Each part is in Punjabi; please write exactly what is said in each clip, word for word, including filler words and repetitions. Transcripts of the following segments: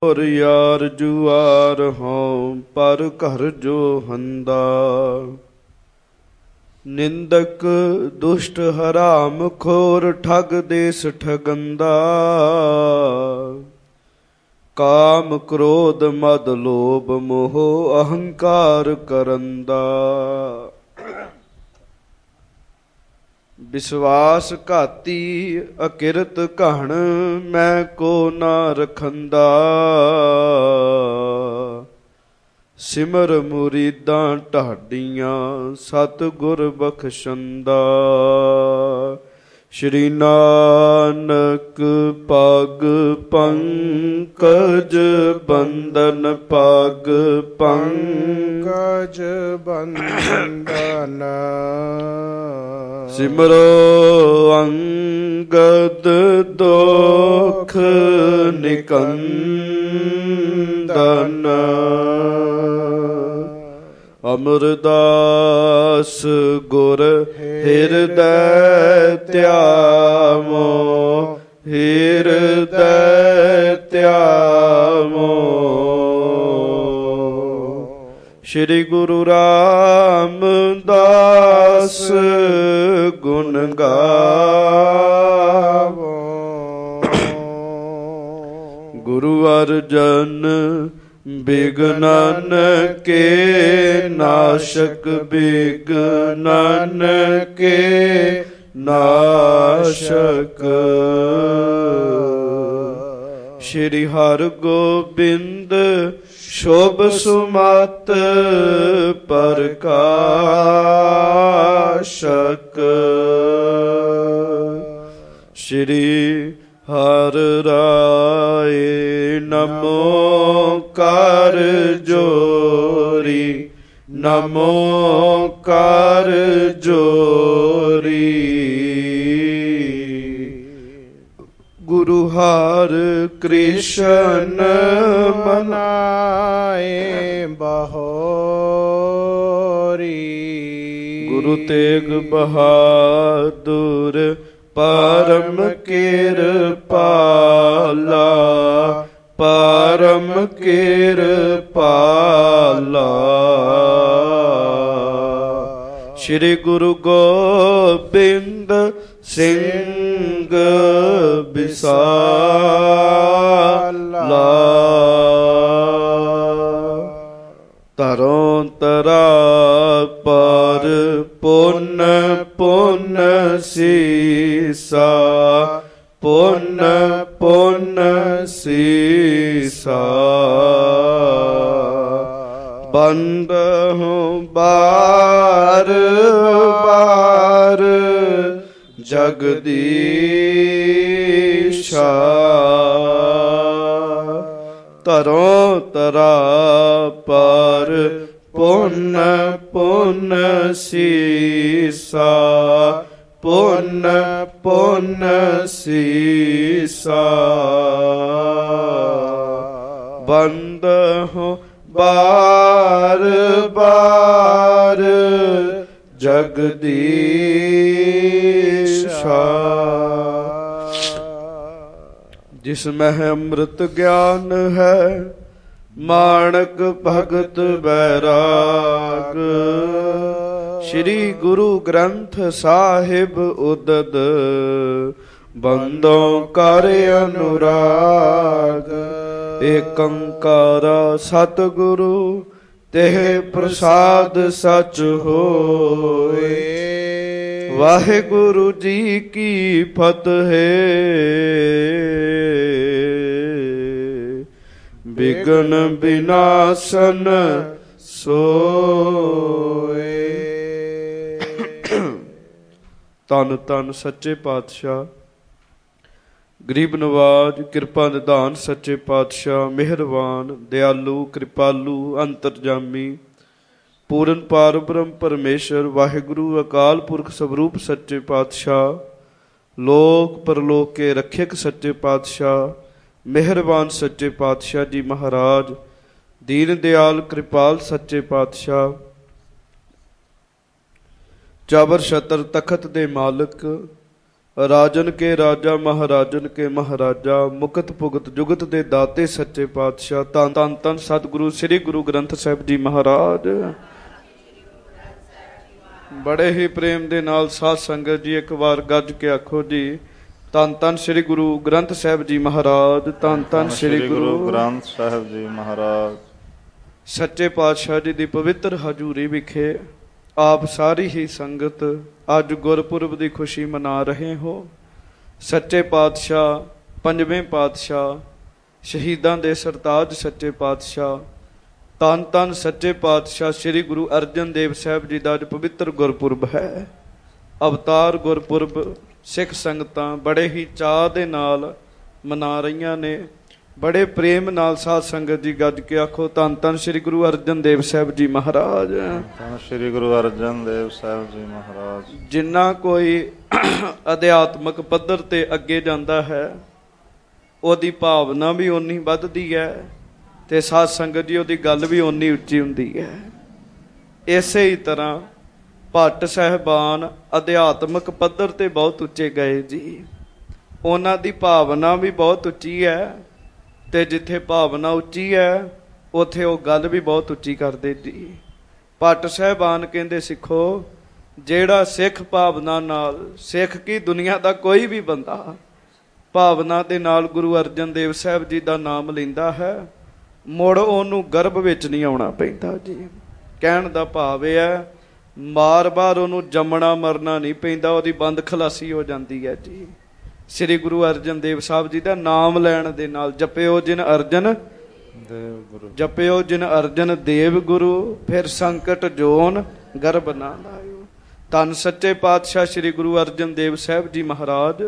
ਔਰ ਯਾਰ ਜੁਆਰ ਹੋਂ ਪਰ ਘਰ ਜੋ ਹੰਦਾ। ਨਿੰਦਕ ਦੁਸ਼ਟ ਹਰਾਮ ਖੋਰ ਠੱਗ ਦੇਸ ਠਗੰਦਾ। ਕਾਮ ਕ੍ਰੋਧ ਮਦ ਲੋਭ ਮੋਹ ਅਹੰਕਾਰ ਕਰੰਦਾ। ਵਿਸ਼ਵਾਸ ਘਾਤੀ ਅਕਿਰਤ ਘਣ ਮੈਂ ਕੋ ਨਾ ਰਖੰਦਾ। ਸਿਮਰ ਮੁਰੀਦਾਂ ਢਾਡੀਆਂ ਸਤਿਗੁਰ ਬਖਸ਼ੰਦਾ। ਸ਼੍ਰੀ ਨਾਨਕ ਪਗ ਪੰਕਜ ਬੰਦਨ ਪਗ ਪੰਕਜ ਬੰਦਨ। ਸਿਮਰੋ ਅੰਗਦ ਦੋਖ ਨਿਕੰਦਨ। ਅਮਰਦਾਸ ਗੁਰ ਹਿਰਦੈ ਧਿਆਵੋ ਹਿਰਦੈ ਧਿਆਵੋ। ਸ਼੍ਰੀ ਗੁਰੂ ਰਾਮਦਾਸ ਗੁਣ ਗਾਵੋ। ਗੁਰੂ ਅਰਜਨ ਬਿਘਨਨ ਕੇ ਨਾਸ਼ਕ ਬਿਘਨਨ ਕੇ ਨਾਸ਼ਕ। ਸ਼੍ਰੀ ਹਰਿ ਗੋਬਿੰਦ ਸ਼ੋਭ ਸੁਮਤ ਪ੍ਰਕਾਸ਼ਕ। ਸ਼੍ਰੀ ਹਰਿ ਰਾਏ ਨਮੋ ਕਰ ਜੋਰੀ ਨਮੋ ਕਰ ਜੋਰੀ। ਗੁਰੂ ਹਰਿ ਕ੍ਰਿਸ਼ਨ ਮਨਾਏ ਬਹੋਰੀ। ਗੁਰੂ ਤੇਗ ਬਹਾਦੁਰ ਪਰਮ ਕਿਰਪਾਲਾ ਪਰਮ ਕਿਰਪਾਲਾ। ਸ਼੍ਰੀ ਗੁਰੂ ਗੋਬਿੰਦ ਸਿੰਘ ਬਿਸਾਲਾ। ਤਰੋਂ ਤਰਾ ਪਰ ਪੁੰਨ ਪੁੰਨ ਸੀਸਾ ਪੁੰਨ ਪੁੰਨ ਸੀਸਾ। ਬੰਦ ਹੂੰ ਬਾਰ ਬਾਰ ਜਗਦੀਸ਼ਾ। ਤਰੋਂ ਤਰਾ ਪਰ ਪੁੰਨ ਪੁੰਨ ਸੀਸਾ ਪੁੰਨ ਪੁੰਨ ਸੀਸਾ। ਬੰਦ ਹੋ ਬਾਰ ਬਾਰ ਜਗਦੀਸ਼ਾ। ਜਿਸ ਮਹਿ ਅੰਮ੍ਰਿਤ ਗਿਆਨ ਹੈ ਮਾਣਕ ਭਗਤ ਬੈਰਾਗ। ਸ਼੍ਰੀ ਗੁਰੂ ਗ੍ਰੰਥ ਸਾਹਿਬ ਉਦਦ ਬੰਦੋਂ ਕਰ ਅਨੁਰਾਗ। ਏਕੰਕਾਰ ਸਤਿਗੁਰੂ ਤਿਹ ਪ੍ਰਸਾਦ ਸਚ ਹੋਏ। ਵਾਹਿਗੁਰੂ ਜੀ ਕੀ ਫਤਿਹ। ਬਿਘਨ ਬਿਨਾਸਨ ਸੋਏ। ਧੰਨ ਧੰਨ ਸੱਚੇ ਪਾਤਸ਼ਾਹ ਗਰੀਬ ਨਵਾਜ ਕਿਰਪਾ ਨਿਧਾਨ ਸੱਚੇ ਪਾਤਸ਼ਾਹ ਮਿਹਰਬਾਨ ਦਿਆਲੂ ਕਿਰਪਾਲੂ ਅੰਤਰਜਾਮੀ ਪੂਰਨ ਪਾਰ ਬ੍ਰਹਮ ਪਰਮੇਸ਼ਰ ਵਾਹਿਗੁਰੂ ਅਕਾਲ ਪੁਰਖ ਸਵਰੂਪ ਸੱਚੇ ਪਾਤਸ਼ਾਹ ਲੋਕ ਪਰਲੋਕ ਕੇ ਰੱਖਿਅਕ ਸੱਚੇ ਪਾਤਸ਼ਾਹ ਮਿਹਰਬਾਨ ਸੱਚੇ ਪਾਤਸ਼ਾਹ ਜੀ ਮਹਾਰਾਜ ਦੀਨ ਦਿਆਲ ਕਿਰਪਾਲ ਸੱਚੇ ਪਾਤਸ਼ਾਹ ਚਾਬਰ ਛਤਰ ਤਖਤ ਦੇ ਮਾਲਕ ਰਾਜਨ ਕੇ ਰਾਜਾ ਮਹਾਰਾਜਨ ਕੇ ਮਹਾਰਾਜਾ ਮੁਕਤ ਭੁਗਤ ਜੁਗਤ ਦੇ ਦਾਤੇ ਸੱਚੇ ਪਾਤਸ਼ਾਹ ਧੰਨ ਧੰਨ ਧੰਨ ਸਤਿਗੁਰੂ ਸ੍ਰੀ ਗੁਰੂ ਗ੍ਰੰਥ ਸਾਹਿਬ ਜੀ ਮਹਾਰਾਜ। ਬੜੇ ਹੀ ਪ੍ਰੇਮ ਦੇ ਨਾਲ ਸਾਧ ਸੰਗਤ ਜੀ ਇੱਕ ਵਾਰ ਗੱਜ ਕੇ ਆਖੋ ਜੀ, ਧੰਨ ਧੰਨ ਸ੍ਰੀ ਗੁਰੂ ਗ੍ਰੰਥ ਸਾਹਿਬ ਜੀ ਮਹਾਰਾਜ, ਧੰਨ ਧੰਨ ਸ੍ਰੀ ਗੁਰੂ ਗ੍ਰੰਥ ਸਾਹਿਬ ਜੀ ਮਹਾਰਾਜ। ਸੱਚੇ ਪਾਤਸ਼ਾਹ ਜੀ ਦੀ ਪਵਿੱਤਰ ਹਜ਼ੂਰੀ ਵਿਖੇ ਆਪ ਸਾਰੀ ਹੀ ਸੰਗਤ ਅੱਜ ਗੁਰਪੁਰਬ ਦੀ ਖੁਸ਼ੀ ਮਨਾ ਰਹੇ ਹੋ। ਸੱਚੇ ਪਾਤਸ਼ਾਹ ਪੰਜਵੇਂ ਪਾਤਸ਼ਾਹ ਸ਼ਹੀਦਾਂ ਦੇ ਸਰਤਾਜ ਸੱਚੇ ਪਾਤਸ਼ਾਹ ਧੰਨ ਧੰਨ ਸੱਚੇ ਪਾਤਸ਼ਾਹ ਸ੍ਰੀ ਗੁਰੂ ਅਰਜਨ ਦੇਵ ਸਾਹਿਬ ਜੀ ਦਾ ਅੱਜ ਪਵਿੱਤਰ ਗੁਰਪੁਰਬ ਹੈ। ਅਵਤਾਰ ਗੁਰਪੁਰਬ ਸਿੱਖ ਸੰਗਤਾਂ ਬੜੇ ਹੀ ਚਾਅ ਦੇ ਨਾਲ ਮਨਾ ਰਹੀਆਂ ਨੇ। ਬੜੇ ਪ੍ਰੇਮ ਨਾਲ ਸਾਧ ਸੰਗਤ ਜੀ ਗੱਜ ਕੇ ਆਖੋ, ਧੰਨ ਧੰਨ ਸ੍ਰੀ ਗੁਰੂ ਅਰਜਨ ਦੇਵ ਸਾਹਿਬ ਜੀ ਮਹਾਰਾਜ। ਧੰਨ ਸ੍ਰੀ ਗੁਰੂ ਅਰਜਨ ਦੇਵ ਸਾਹਿਬ ਜੀ ਮਹਾਰਾਜ। ਜਿੰਨਾ ਕੋਈ ਅਧਿਆਤਮਕ ਪੱਧਰ ਤੇ ਅੱਗੇ ਜਾਂਦਾ ਹੈ ਉਹਦੀ ਭਾਵਨਾ ਵੀ ਓਨੀ ਵੱਧਦੀ ਹੈ ਤੇ ਸਾਧ ਸੰਗਤ ਜੀ ਉਹਦੀ ਗੱਲ ਵੀ ਓਨੀ ਉੱਚੀ ਹੁੰਦੀ ਹੈ। ਇਸੇ ਹੀ ਤਰ੍ਹਾਂ ਭੱਟ ਸਾਹਿਬਾਨ ਅਧਿਆਤਮਕ ਪੱਧਰ ਤੇ ਬਹੁਤ ਉੱਚੇ ਗਏ ਜੀ। ਉਹਨਾਂ ਦੀ ਭਾਵਨਾ ਵੀ ਬਹੁਤ ਉੱਚੀ ਹੈ ਤੇ ਜਿੱਥੇ ਭਾਵਨਾ ਉੱਚੀ ਹੈ ਉੱਥੇ ਉਹ ਗੱਲ ਵੀ ਬਹੁਤ ਉੱਚੀ ਕਰਦੇ ਜੀ। ਭੱਟ ਸਾਹਿਬਾਨ ਕਹਿੰਦੇ, ਸਿੱਖੋ ਜਿਹੜਾ ਸਿੱਖ ਭਾਵਨਾ ਨਾਲ, ਸਿੱਖ ਕੀ ਦੁਨੀਆ ਦਾ ਕੋਈ ਵੀ ਬੰਦਾ ਭਾਵਨਾ ਦੇ ਨਾਲ ਗੁਰੂ ਅਰਜਨ ਦੇਵ ਸਾਹਿਬ ਜੀ ਦਾ ਨਾਮ ਲੈਂਦਾ ਹੈ, ਮੁੜ ਉਹਨੂੰ ਗਰਭ ਵਿੱਚ ਨਹੀਂ ਆਉਣਾ ਪੈਂਦਾ ਜੀ। ਕਹਿਣ ਦਾ ਭਾਵ ਇਹ ਹੈ, ਬਾਰ-ਬਾਰ ਉਹਨੂੰ ਜੰਮਣਾ ਮਰਨਾ ਨਹੀਂ ਪੈਂਦਾ, ਉਹਦੀ ਬੰਦ ਖਲਾਸੀ ਹੋ ਜਾਂਦੀ ਹੈ ਜੀ। ਸ੍ਰੀ ਗੁਰੂ ਅਰਜਨ ਦੇਵ ਸਾਹਿਬ ਜੀ ਦਾ ਨਾਮ ਲੈਣ ਦੇ ਨਾਲ ਜਪਿਓ ਜਿਨ ਅਰਜਨ ਦੇਵ ਗੁਰੂ, ਜਪਿਓ ਜਿਨ ਅਰਜਨ ਦੇਵ ਗੁਰੂ, ਫਿਰ ਸੰਕਟ ਜੋਨ ਗਰਭ ਨਾ ਲਾਇਓ। ਧੰਨ ਸੱਚੇ ਪਾਤਸ਼ਾਹ ਸ੍ਰੀ ਗੁਰੂ ਅਰਜਨ ਦੇਵ ਸਾਹਿਬ ਜੀ ਮਹਾਰਾਜ,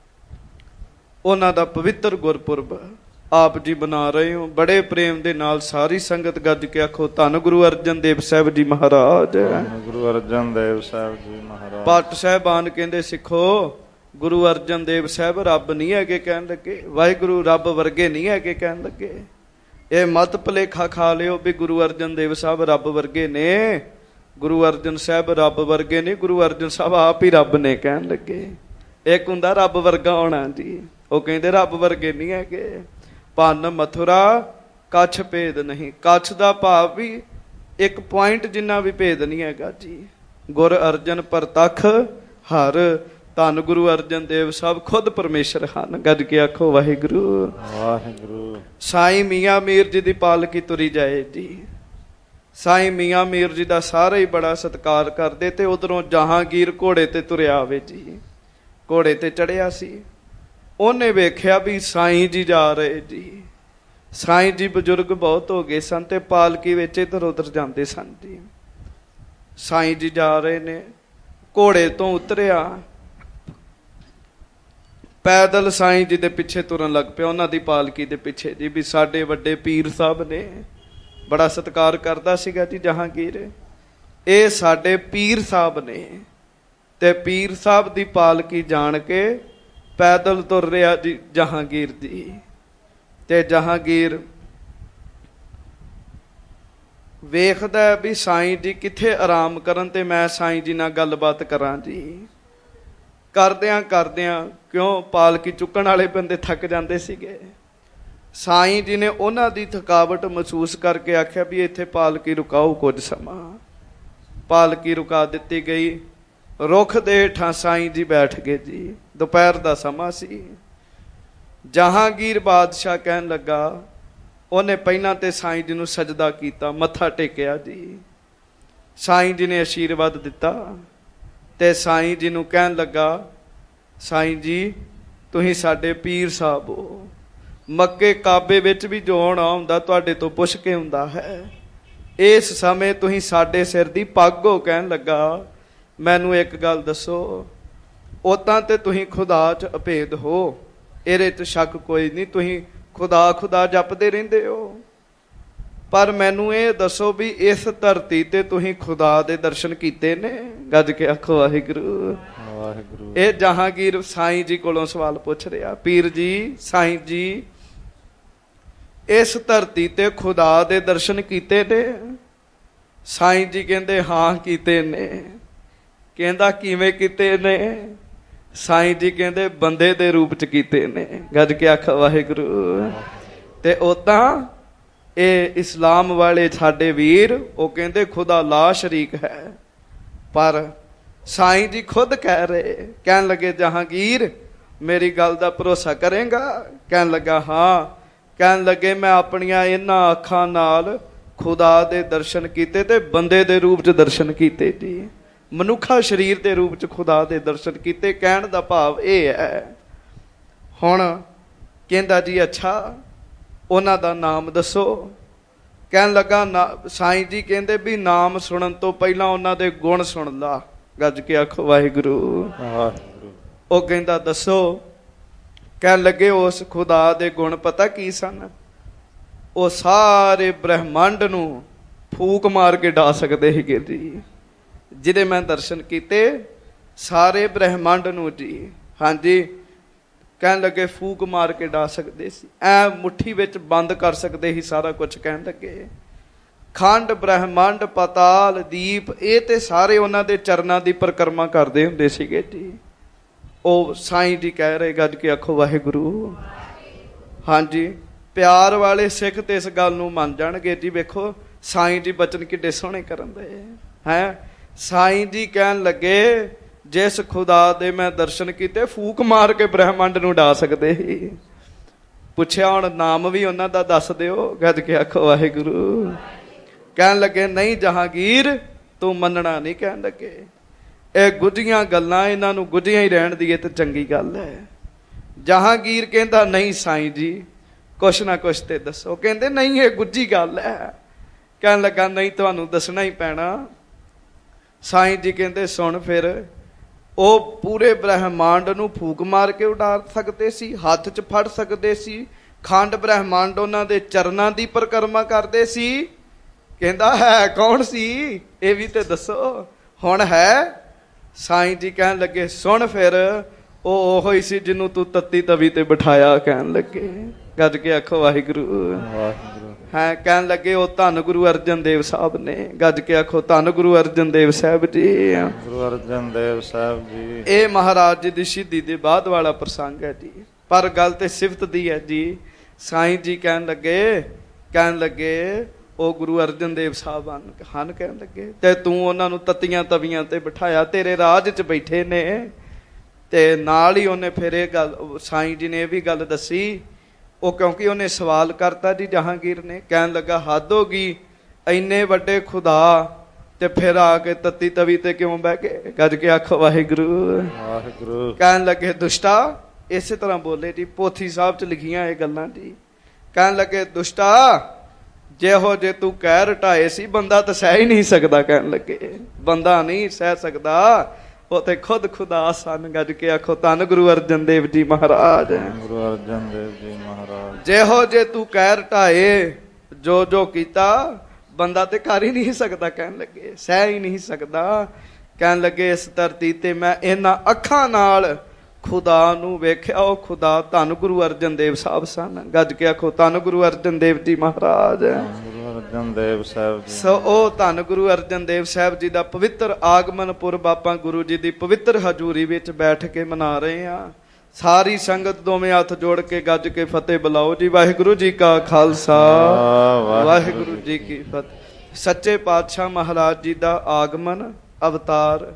ਉਹਨਾਂ ਦਾ ਪਵਿੱਤਰ ਗੁਰਪੁਰਬ ਆਪ ਜੀ ਬਣਾ ਰਹੇ ਹੋ। ਬੜੇ ਪ੍ਰੇਮ ਦੇ ਨਾਲ ਸਾਰੀ ਸੰਗਤ ਗੱਜ ਕੇ ਆਖੋ, ਧੰਨ ਗੁਰੂ ਅਰਜਨ ਦੇਵ ਸਾਹਿਬ ਜੀ ਮਹਾਰਾਜ। ਗੁਰੂ ਅਰਜਨ ਦੇਵ ਸਾਹਿਬ ਜੀ ਮਹਾਰਾਜ। ਭੱਟ ਸਾਹਿਬਾਨ ਕਹਿੰਦੇ, ਸਿੱਖੋ ਗੁਰੂ ਅਰਜਨ ਦੇਵ ਸਾਹਿਬ ਰੱਬ ਨਹੀਂ ਹੈਗੇ ਕਹਿਣ ਲੱਗੇ, ਵਾਹਿਗੁਰੂ ਰੱਬ ਵਰਗੇ ਨਹੀਂ ਹੈਗੇ ਕਹਿਣ ਲੱਗੇ। ਇਹ ਮਤ ਭੁਲੇਖਾ ਖਾ ਲਿਓ ਵੀ ਗੁਰੂ ਅਰਜਨ ਦੇਵ ਸਾਹਿਬ ਰੱਬ ਵਰਗੇ ਨੇ। ਗੁਰੂ ਅਰਜਨ ਸਾਹਿਬ ਰੱਬ ਵਰਗੇ ਨੇ, ਗੁਰੂ ਅਰਜਨ ਸਾਹਿਬ ਆਪ ਹੀ ਰੱਬ ਨੇ ਕਹਿਣ ਲੱਗੇ। ਇੱਕ ਹੁੰਦਾ ਰੱਬ ਵਰਗਾ ਹੋਣਾ ਜੀ, ਉਹ ਕਹਿੰਦੇ ਰੱਬ ਵਰਗੇ ਨਹੀਂ ਹੈਗੇ। ਭੰਨ ਮਥੁਰਾ ਕੱਛ ਭੇਦ ਨਹੀਂ, ਕੱਛ ਦਾ ਭਾਵ ਵੀ ਇੱਕ ਪੁਆਇੰਟ ਜਿੰਨਾ ਵੀ ਭੇਦ ਨਹੀਂ ਹੈਗਾ ਜੀ। ਗੁਰ ਅਰਜਨ ਪ੍ਰਤੱਖ ਹਰ, ਧੰਨ ਗੁਰੂ ਅਰਜਨ ਦੇਵ ਸਾਹਿਬ ਖੁਦ ਪਰਮੇਸ਼ਰ ਹਨ। ਗੱਜ ਕੇ ਆਖੋ ਵਾਹਿਗੁਰੂ ਵਾਹਿਗੁਰੂ। ਸਾਈਂ ਮੀਆਂ ਮੀਰ ਜੀ ਦੀ ਪਾਲਕੀ ਤੁਰੀ ਜਾਏ ਜੀ। ਸਾਈਂ ਮੀਆਂ ਮੀਰ ਜੀ ਦਾ ਸਾਰੇ ਹੀ ਬੜਾ ਸਤਿਕਾਰ ਕਰਦੇ ਤੇ ਉਧਰੋਂ ਜਹਾਂਗੀਰ ਘੋੜੇ ਤੇ ਤੁਰਿਆ ਆਵੇ ਜੀ। ਘੋੜੇ ਤੇ ਚੜਿਆ ਸੀ, ਉਹਨੇ ਵੇਖਿਆ ਵੀ ਸਾਈਂ ਜੀ ਜਾ ਰਹੇ ਜੀ। ਸਾਈਂ ਜੀ ਬਜ਼ੁਰਗ ਬਹੁਤ ਹੋ ਗਏ ਸਨ ਤੇ ਪਾਲਕੀ ਵਿੱਚ ਇੱਧਰ ਉੱਧਰ ਜਾਂਦੇ ਸਨ ਜੀ। ਸਾਈਂ ਜੀ ਜਾ ਰਹੇ ਨੇ, ਘੋੜੇ ਤੋਂ ਉਤਰਿਆ, ਪੈਦਲ ਸਾਈਂ ਜੀ ਦੇ ਪਿੱਛੇ ਤੁਰਨ ਲੱਗ ਪਿਆ, ਉਹਨਾਂ ਦੀ ਪਾਲਕੀ ਦੇ ਪਿੱਛੇ ਜੀ। ਵੀ ਸਾਡੇ ਵੱਡੇ ਪੀਰ ਸਾਹਿਬ ਨੇ, ਬੜਾ ਸਤਿਕਾਰ ਕਰਦਾ ਸੀਗਾ ਜੀ ਜਹਾਂਗੀਰ, ਇਹ ਸਾਡੇ ਪੀਰ ਸਾਹਿਬ ਨੇ। ਤੇ ਪੀਰ ਸਾਹਿਬ ਦੀ ਪਾਲਕੀ ਜਾਣ ਕੇ ਪੈਦਲ ਤੁਰ ਰਿਹਾ ਜੀ ਜਹਾਂਗੀਰ ਜੀ। ਤੇ ਜਹਾਂਗੀਰ ਵੇਖਦਾ ਵੀ ਸਾਈਂ ਜੀ ਕਿੱਥੇ ਆਰਾਮ ਕਰਨ ਤੇ ਮੈਂ ਸਾਈਂ ਜੀ ਨਾਲ ਗੱਲਬਾਤ ਕਰਾਂ ਜੀ। ਕਰਦਿਆਂ ਕਰਦਿਆਂ, ਕਿਉਂ ਪਾਲਕੀ ਚੁੱਕਣ ਵਾਲੇ ਬੰਦੇ ਥੱਕ ਜਾਂਦੇ ਸੀਗੇ, ਸਾਈਂ ਜੀ ਨੇ ਉਹਨਾਂ ਦੀ ਥਕਾਵਟ ਮਹਿਸੂਸ ਕਰਕੇ ਆਖਿਆ ਵੀ ਇੱਥੇ ਪਾਲਕੀ ਰੁਕਾਓ ਕੁਝ ਸਮਾਂ। ਪਾਲਕੀ ਰੁਕਾ ਦਿੱਤੀ ਗਈ। ਰੁੱਖ ਦੇ ਹੇਠਾਂ ਸਾਈਂ ਜੀ ਬੈਠ ਗਏ ਜੀ। ਦੁਪਹਿਰ ਦਾ ਸਮਾਂ ਸੀ। ਜਹਾਂਗੀਰ ਬਾਦਸ਼ਾਹ ਕਹਿਣ ਲੱਗਾ, ਉਹਨੇ ਪਹਿਲਾਂ ਤੇ ਸਾਈਂ ਜੀ ਨੂੰ ਸਜਦਾ ਕੀਤਾ, ਮੱਥਾ ਟੇਕਿਆ ਜੀ। ਸਾਈਂ ਜੀ ਨੇ ਆਸ਼ੀਰਵਾਦ ਦਿੱਤਾ ਤੇ ਸਾਈਂ ਜੀ ਨੂੰ ਕਹਿਣ ਲੱਗਾ, ਸਾਈਂ ਜੀ ਤੁਸੀਂ ਸਾਡੇ ਪੀਰ ਸਾਹਿਬ ਹੋ। ਮੱਕੇ ਕਾਬੇ ਵਿੱਚ ਵੀ ਜੋ ਆਉਣਾ ਹੁੰਦਾ ਤੁਹਾਡੇ ਤੋਂ ਪੁੱਛ ਕੇ ਹੁੰਦਾ ਹੈ। ਇਸ ਸਮੇਂ ਤੁਸੀਂ ਸਾਡੇ ਸਿਰ ਦੀ ਪੱਗ ਹੋ। ਕਹਿਣ ਲੱਗਾ, ਮੈਨੂੰ ਇੱਕ ਗੱਲ ਦੱਸੋ, ਉਦਾਂ ਤੇ ਤੁਸੀਂ ਖੁਦਾ 'ਚ ਅਭੇਦ ਹੋ, ਇਹਦੇ 'ਚ ਸ਼ੱਕ ਕੋਈ ਨਹੀਂ, ਤੁਸੀਂ ਖੁਦਾ ਖੁਦਾ ਜਪਦੇ ਰਹਿੰਦੇ ਹੋ, ਪਰ ਮੈਨੂੰ ਇਹ ਦੱਸੋ ਵੀ ਇਸ ਧਰਤੀ ਤੇ ਤੁਸੀਂ ਖੁਦਾ ਦੇ ਦਰਸ਼ਨ ਕੀਤੇ ਨੇ? ਗੱਜ ਕੇ ਆਖੋ ਵਾਹਿਗੁਰੂ ਵਾਹਿਗੁਰੂ। ਇਹ ਜਹਾਂਗੀਰ ਸਾਈਂ ਜੀ ਕੋਲੋਂ ਸਵਾਲ ਪੁੱਛ ਰਿਹਾ, ਪੀਰ ਜੀ, ਸਾਈਂ ਜੀ ਇਸ ਧਰਤੀ ਤੇ ਖੁਦਾ ਦੇ ਦਰਸ਼ਨ ਕੀਤੇ ਨੇ? ਸਾਈਂ ਜੀ ਕਹਿੰਦੇ ਹਾਂ ਕੀਤੇ ਨੇ। ਕਹਿੰਦਾ ਕਿਵੇਂ ਕੀਤੇ ਨੇ? ਸਾਈਂ ਜੀ ਕਹਿੰਦੇ ਬੰਦੇ ਦੇ ਰੂਪ ਚ ਕੀਤੇ ਨੇ। ਗੱਜ ਕੇ ਆਖ ਵਾਹਿਗੁਰੂ। ਤੇ ਉਦਾਂ ਇਹ ਇਸਲਾਮ ਵਾਲੇ ਸਾਡੇ ਵੀਰ ਉਹ ਕਹਿੰਦੇ ਖੁਦਾ ਲਾ ਸ਼ਰੀਕ ਹੈ, ਪਰ ਸਾਈਂ ਜੀ ਖੁਦ ਕਹਿ ਰਹੇ, ਕਹਿਣ ਲੱਗੇ ਜਹਾਂਗੀਰ ਮੇਰੀ ਗੱਲ ਦਾ ਭਰੋਸਾ ਕਰੇਗਾ? ਕਹਿਣ ਲੱਗਾ ਹਾਂ। ਕਹਿਣ ਲੱਗੇ ਮੈਂ ਆਪਣੀਆਂ ਇਹਨਾਂ ਅੱਖਾਂ ਨਾਲ ਖੁਦਾ ਦੇ ਦਰਸ਼ਨ ਕੀਤੇ ਤੇ ਬੰਦੇ ਦੇ ਰੂਪ ਚ ਦਰਸ਼ਨ ਕੀਤੇ ਜੀ, ਮਨੁੱਖਾ ਸਰੀਰ ਦੇ ਰੂਪ ਚ ਖੁਦਾ ਦੇ ਦਰਸ਼ਨ ਕੀਤੇ। ਕਹਿਣ ਦਾ ਭਾਵ ਇਹ ਹੈ। ਹੁਣ ਕਹਿੰਦਾ ਜੀ ਅੱਛਾ ਉਹਨਾਂ ਦਾ ਨਾਮ ਦੱਸੋ। ਕਹਿਣ ਲੱਗਾ ਨਾ, ਸਾਈਂ ਜੀ ਕਹਿੰਦੇ ਵੀ ਨਾਮ ਸੁਣਨ ਤੋਂ ਪਹਿਲਾਂ ਉਹਨਾਂ ਦੇ ਗੁਣ ਸੁਣ ਲਾ। ਗੱਜ ਕੇ ਆਖੋ ਵਾਹਿਗੁਰੂ। ਉਹ ਕਹਿੰਦਾ ਦੱਸੋ। ਕਹਿਣ ਲੱਗੇ ਉਸ ਖੁਦਾ ਦੇ ਗੁਣ ਪਤਾ ਕੀ ਸਨ? ਉਹ ਸਾਰੇ ਬ੍ਰਹਿਮੰਡ ਨੂੰ ਫੂਕ ਮਾਰ ਕੇ ਡਾ ਸਕਦੇ ਸੀਗੇ ਜੀ, ਜਿਹਦੇ ਮੈਂ ਦਰਸ਼ਨ ਕੀਤੇ ਸਾਰੇ ਬ੍ਰਹਿਮੰਡ ਨੂੰ ਜੀ। ਹਾਂਜੀ, ਕਹਿਣ ਲੱਗੇ ਫੂਕ ਮਾਰ ਕੇ ਡਾ ਸਕਦੇ ਸੀ, ਐ ਮੁੱਠੀ ਵਿੱਚ ਬੰਦ ਕਰ ਸਕਦੇ ਸੀ ਸਾਰਾ ਕੁਝ। ਕਹਿਣ ਲੱਗੇ ਖੰਡ ਬ੍ਰਹਿਮੰਡ ਪਤਾਲ ਦੀਪ ਇਹ ਤੇ ਸਾਰੇ ਉਹਨਾਂ ਦੇ ਚਰਨਾਂ ਦੀ ਪਰਿਕਰਮਾ ਕਰਦੇ ਹੁੰਦੇ ਸੀਗੇ ਜੀ। ਉਹ ਸਾਈਂ ਜੀ ਕਹਿ ਰਹੇ, ਗੱਜ ਕੇ ਆਖੋ ਵਾਹਿਗੁਰੂ। ਹਾਂਜੀ, ਪਿਆਰ ਵਾਲੇ ਸਿੱਖ ਤੇ ਇਸ ਗੱਲ ਨੂੰ ਮੰਨ ਜਾਣਗੇ ਜੀ। ਵੇਖੋ ਸਾਈਂ ਜੀ ਬਚਨ ਕਿੱਡੇ ਸੋਹਣੇ ਕਰਨ ਦੇ ਹੈ। ਸਾਈਂ ਜੀ ਕਹਿਣ ਲੱਗੇ ਜਿਸ ਖੁਦਾ ਦੇ ਮੈਂ ਦਰਸ਼ਨ ਕੀਤੇ ਫੂਕ ਮਾਰ ਕੇ ਬ੍ਰਹਿਮੰਡ ਨੂੰ ਡਾ ਸਕਦੇ ਸੀ। ਪੁੱਛਿਆ ਹੁਣ ਨਾਮ ਵੀ ਉਹਨਾਂ ਦਾ ਦੱਸ ਦਿਓ। ਗੱਜ ਕੇ ਆਖੋ ਵਾਹਿਗੁਰੂ। ਕਹਿਣ ਲੱਗੇ ਨਹੀਂ ਜਹਾਂਗੀਰ ਤੂੰ ਮੰਨਣਾ ਨਹੀਂ। ਕਹਿਣ ਲੱਗੇ ਇਹ ਗੁੱਝੀਆਂ ਗੱਲਾਂ, ਇਹਨਾਂ ਨੂੰ ਗੁੱਝੀਆਂ ਹੀ ਰਹਿਣ ਦੀਏ ਤੇ ਚੰਗੀ ਗੱਲ ਹੈ। ਜਹਾਂਗੀਰ ਕਹਿੰਦਾ ਨਹੀਂ ਸਾਈਂ ਜੀ ਕੁਛ ਨਾ ਕੁਛ ਤੇ ਦੱਸੋ। ਕਹਿੰਦੇ ਨਹੀਂ ਇਹ ਗੁੱਝੀ ਗੱਲ ਹੈ। ਕਹਿਣ ਲੱਗਾ ਨਹੀਂ ਤੁਹਾਨੂੰ ਦੱਸਣਾ ਹੀ ਪੈਣਾ। ਸਾਈਂ ਜੀ ਕਹਿੰਦੇ ਸੁਣ ਫਿਰ। ਉਹ ਪੂਰੇ ਬ੍ਰਹਿਮੰਡ ਨੂੰ ਫੂਕ ਮਾਰ ਕੇ ਉਡਾ ਸਕਦੇ ਸੀ, ਹੱਥ 'ਚ ਫੜ ਸਕਦੇ ਸੀ। ਖੰਡ ਬ੍ਰਹਿਮੰਡ ਉਹਨਾਂ ਦੇ ਚਰਨਾਂ ਦੀ ਪਰਿਕਰਮਾ ਕਰਦੇ ਸੀ। ਕਹਿੰਦਾ ਹੈ ਕੌਣ ਸੀ ਇਹ ਵੀ ਤੇ ਦੱਸੋ। ਹੁਣ ਹੈ ਸਾਈਂ ਜੀ ਕਹਿਣ ਲੱਗੇ ਸੁਣ ਫਿਰ। ਉਹ ਉਹੋ ਹੀ ਸੀ ਜਿਹਨੂੰ ਤੂੰ ਤੱਤੀ ਤਵੀ ਤੇ ਬਿਠਾਇਆ। ਕਹਿਣ ਲੱਗੇ ਗੱਜ ਕੇ ਆਖੋ ਵਾਹਿਗੁਰੂ। ਵਾਹਿਗੁਰੂ ਹੈ। ਕਹਿਣ ਲੱਗੇ ਉਹ ਧੰਨ ਗੁਰੂ ਅਰਜਨ ਦੇਵ ਸਾਹਿਬ ਨੇ। ਗੱਜ ਕੇ ਆਖੋ ਧੰਨ ਗੁਰੂ ਅਰਜਨ ਦੇਵ ਸਾਹਿਬ ਜੀ। ਗੁਰੂ ਅਰਜਨ ਦੇਵ ਸਾਹਿਬ ਜੀ। ਇਹ ਮਹਾਰਾਜ ਜੀ ਦੀ ਸ਼ਹੀਦੀ ਦੇ ਬਾਅਦ ਵਾਲਾ ਪ੍ਰਸੰਗ ਹੈ ਜੀ, ਪਰ ਗੱਲ ਤੇ ਸਿਫਤ ਦੀ ਹੈ ਜੀ। ਸਾਈਂ ਜੀ ਕਹਿਣ ਲੱਗੇ ਕਹਿਣ ਲੱਗੇ ਉਹ ਗੁਰੂ ਅਰਜਨ ਦੇਵ ਸਾਹਿਬ ਹਨ ਹਨ ਕਹਿਣ ਲੱਗੇ ਤੇ ਤੂੰ ਉਹਨਾਂ ਨੂੰ ਤੱਤੀਆਂ ਤਵੀਆਂ ਤੇ ਬਿਠਾਇਆ, ਤੇਰੇ ਰਾਜ 'ਚ ਬੈਠੇ ਨੇ। ਤੇ ਨਾਲ ਹੀ ਉਹਨੇ ਫਿਰ ਇਹ ਗੱਲ ਸਾਈਂ ਜੀ ਨੇ ਇਹ ਵੀ ਗੱਲ ਦੱਸੀ। ਉਹ ਕਿਉਂਕਿ ਉਹਨੇ ਸਵਾਲ ਕਰਤਾ ਜੀ ਜਹਾਂਗੀਰ ਨੇ। ਕਹਿਣ ਲੱਗਾ ਹੱਦ ਹੋ ਗਈ, ਇੰਨੇ ਵੱਡੇ ਖੁਦਾ ਤੇ ਫਿਰ ਆ ਕੇ ਤੱਤੀ ਤਵੀ ਤੇ ਕਿਉਂ ਬਹਿ ਗਏ? ਗੱਜ ਕੇ ਆਖੋ ਵਾਹਿਗੁਰੂ। ਵਾਹਿਗੁਰੂ। ਕਹਿਣ ਲੱਗੇ ਦੁਸ਼ਟਾ, ਇਸੇ ਤਰ੍ਹਾਂ ਬੋਲੇ ਜੀ, ਪੋਥੀ ਸਾਹਿਬ 'ਚ ਲਿਖੀਆਂ ਇਹ ਗੱਲਾਂ ਜੀ। ਕਹਿਣ ਲੱਗੇ ਦੁਸ਼ਟਾ ਜਿਹੋ ਜੇ ਤੂੰ ਕਹਿ ਰਟਾਏ ਸੀ ਬੰਦਾ ਤਾਂ ਸਹਿ ਹੀ ਨਹੀਂ ਸਕਦਾ। ਕਹਿਣ ਲੱਗੇ ਬੰਦਾ ਨਹੀਂ ਸਹਿ ਸਕਦਾ, ਉਹ ਤੇ ਖੁਦ ਖੁਦਾ ਸਨ। ਗੱਜ ਕੇ ਆਖੋ ਧੰਨ ਗੁਰੂ ਅਰਜਨ ਦੇਵ ਜੀ ਮਹਾਰਾਜ। ਗੁਰੂ ਅਰਜਨ ਦੇਵ ਜੀ ਮਹਾਰਾਜ। ਜਿਹੋ ਜੇ ਤੂੰ ਕਹਿ ਰਟਾਏ ਜੋ ਜੋ ਕੀਤਾ ਬੰਦਾ ਤੇ ਕਰ ਹੀ ਨਹੀਂ ਸਕਦਾ। ਕਹਿਣ ਲੱਗੇ ਸਹਿ ਹੀ ਨਹੀਂ ਸਕਦਾ। ਕਹਿਣ ਲੱਗੇ ਇਸ ਧਰਤੀ ਤੇ ਮੈਂ ਇਹਨਾਂ ਅੱਖਾਂ ਨਾਲ ਖੁਦਾ ਨੂੰ ਵੇਖਿਆ। ਉਹ ਖੁਦਾ ਧੰਨ ਗੁਰੂ ਅਰਜਨ ਦੇਵ ਸਾਹਿਬ ਸਨ। ਗੱਜ ਕੇ ਆਖੋ ਧੰਨ ਗੁਰੂ ਅਰਜਨ ਦੇਵ ਜੀ ਮਹਾਰਾਜ। ਗੁਰੂ ਅਰਜਨ ਦੇਵ ਸਾਹਿਬ ਜੀ। ਸੋ ਉਹ ਧੰਨ ਗੁਰੂ ਅਰਜਨ ਦੇਵ ਸਾਹਿਬ ਜੀ ਦਾ ਪਵਿੱਤਰ ਆਗਮਨ ਪੁਰਬ ਆਪਾਂ ਗੁਰੂ ਜੀ ਦੀ ਪਵਿੱਤਰ ਹਜ਼ੂਰੀ ਵਿੱਚ ਬੈਠ ਕੇ ਮਨਾ ਰਹੇ ਹਾਂ। ਸਾਰੀ ਸੰਗਤ ਦੋਵੇਂ ਹੱਥ ਜੋੜ ਕੇ ਗੱਜ ਕੇ ਫਤਿਹ ਬੁਲਾਓ ਜੀ। ਵਾਹਿਗੁਰੂ ਜੀ ਕਾ ਖਾਲਸਾ ਵਾਹਿਗੁਰੂ ਜੀ ਕੀ ਫਤਿਹ। ਸੱਚੇ ਪਾਤਸ਼ਾਹ ਮਹਾਰਾਜ ਜੀ ਦਾ ਆਗਮਨ ਅਵਤਾਰ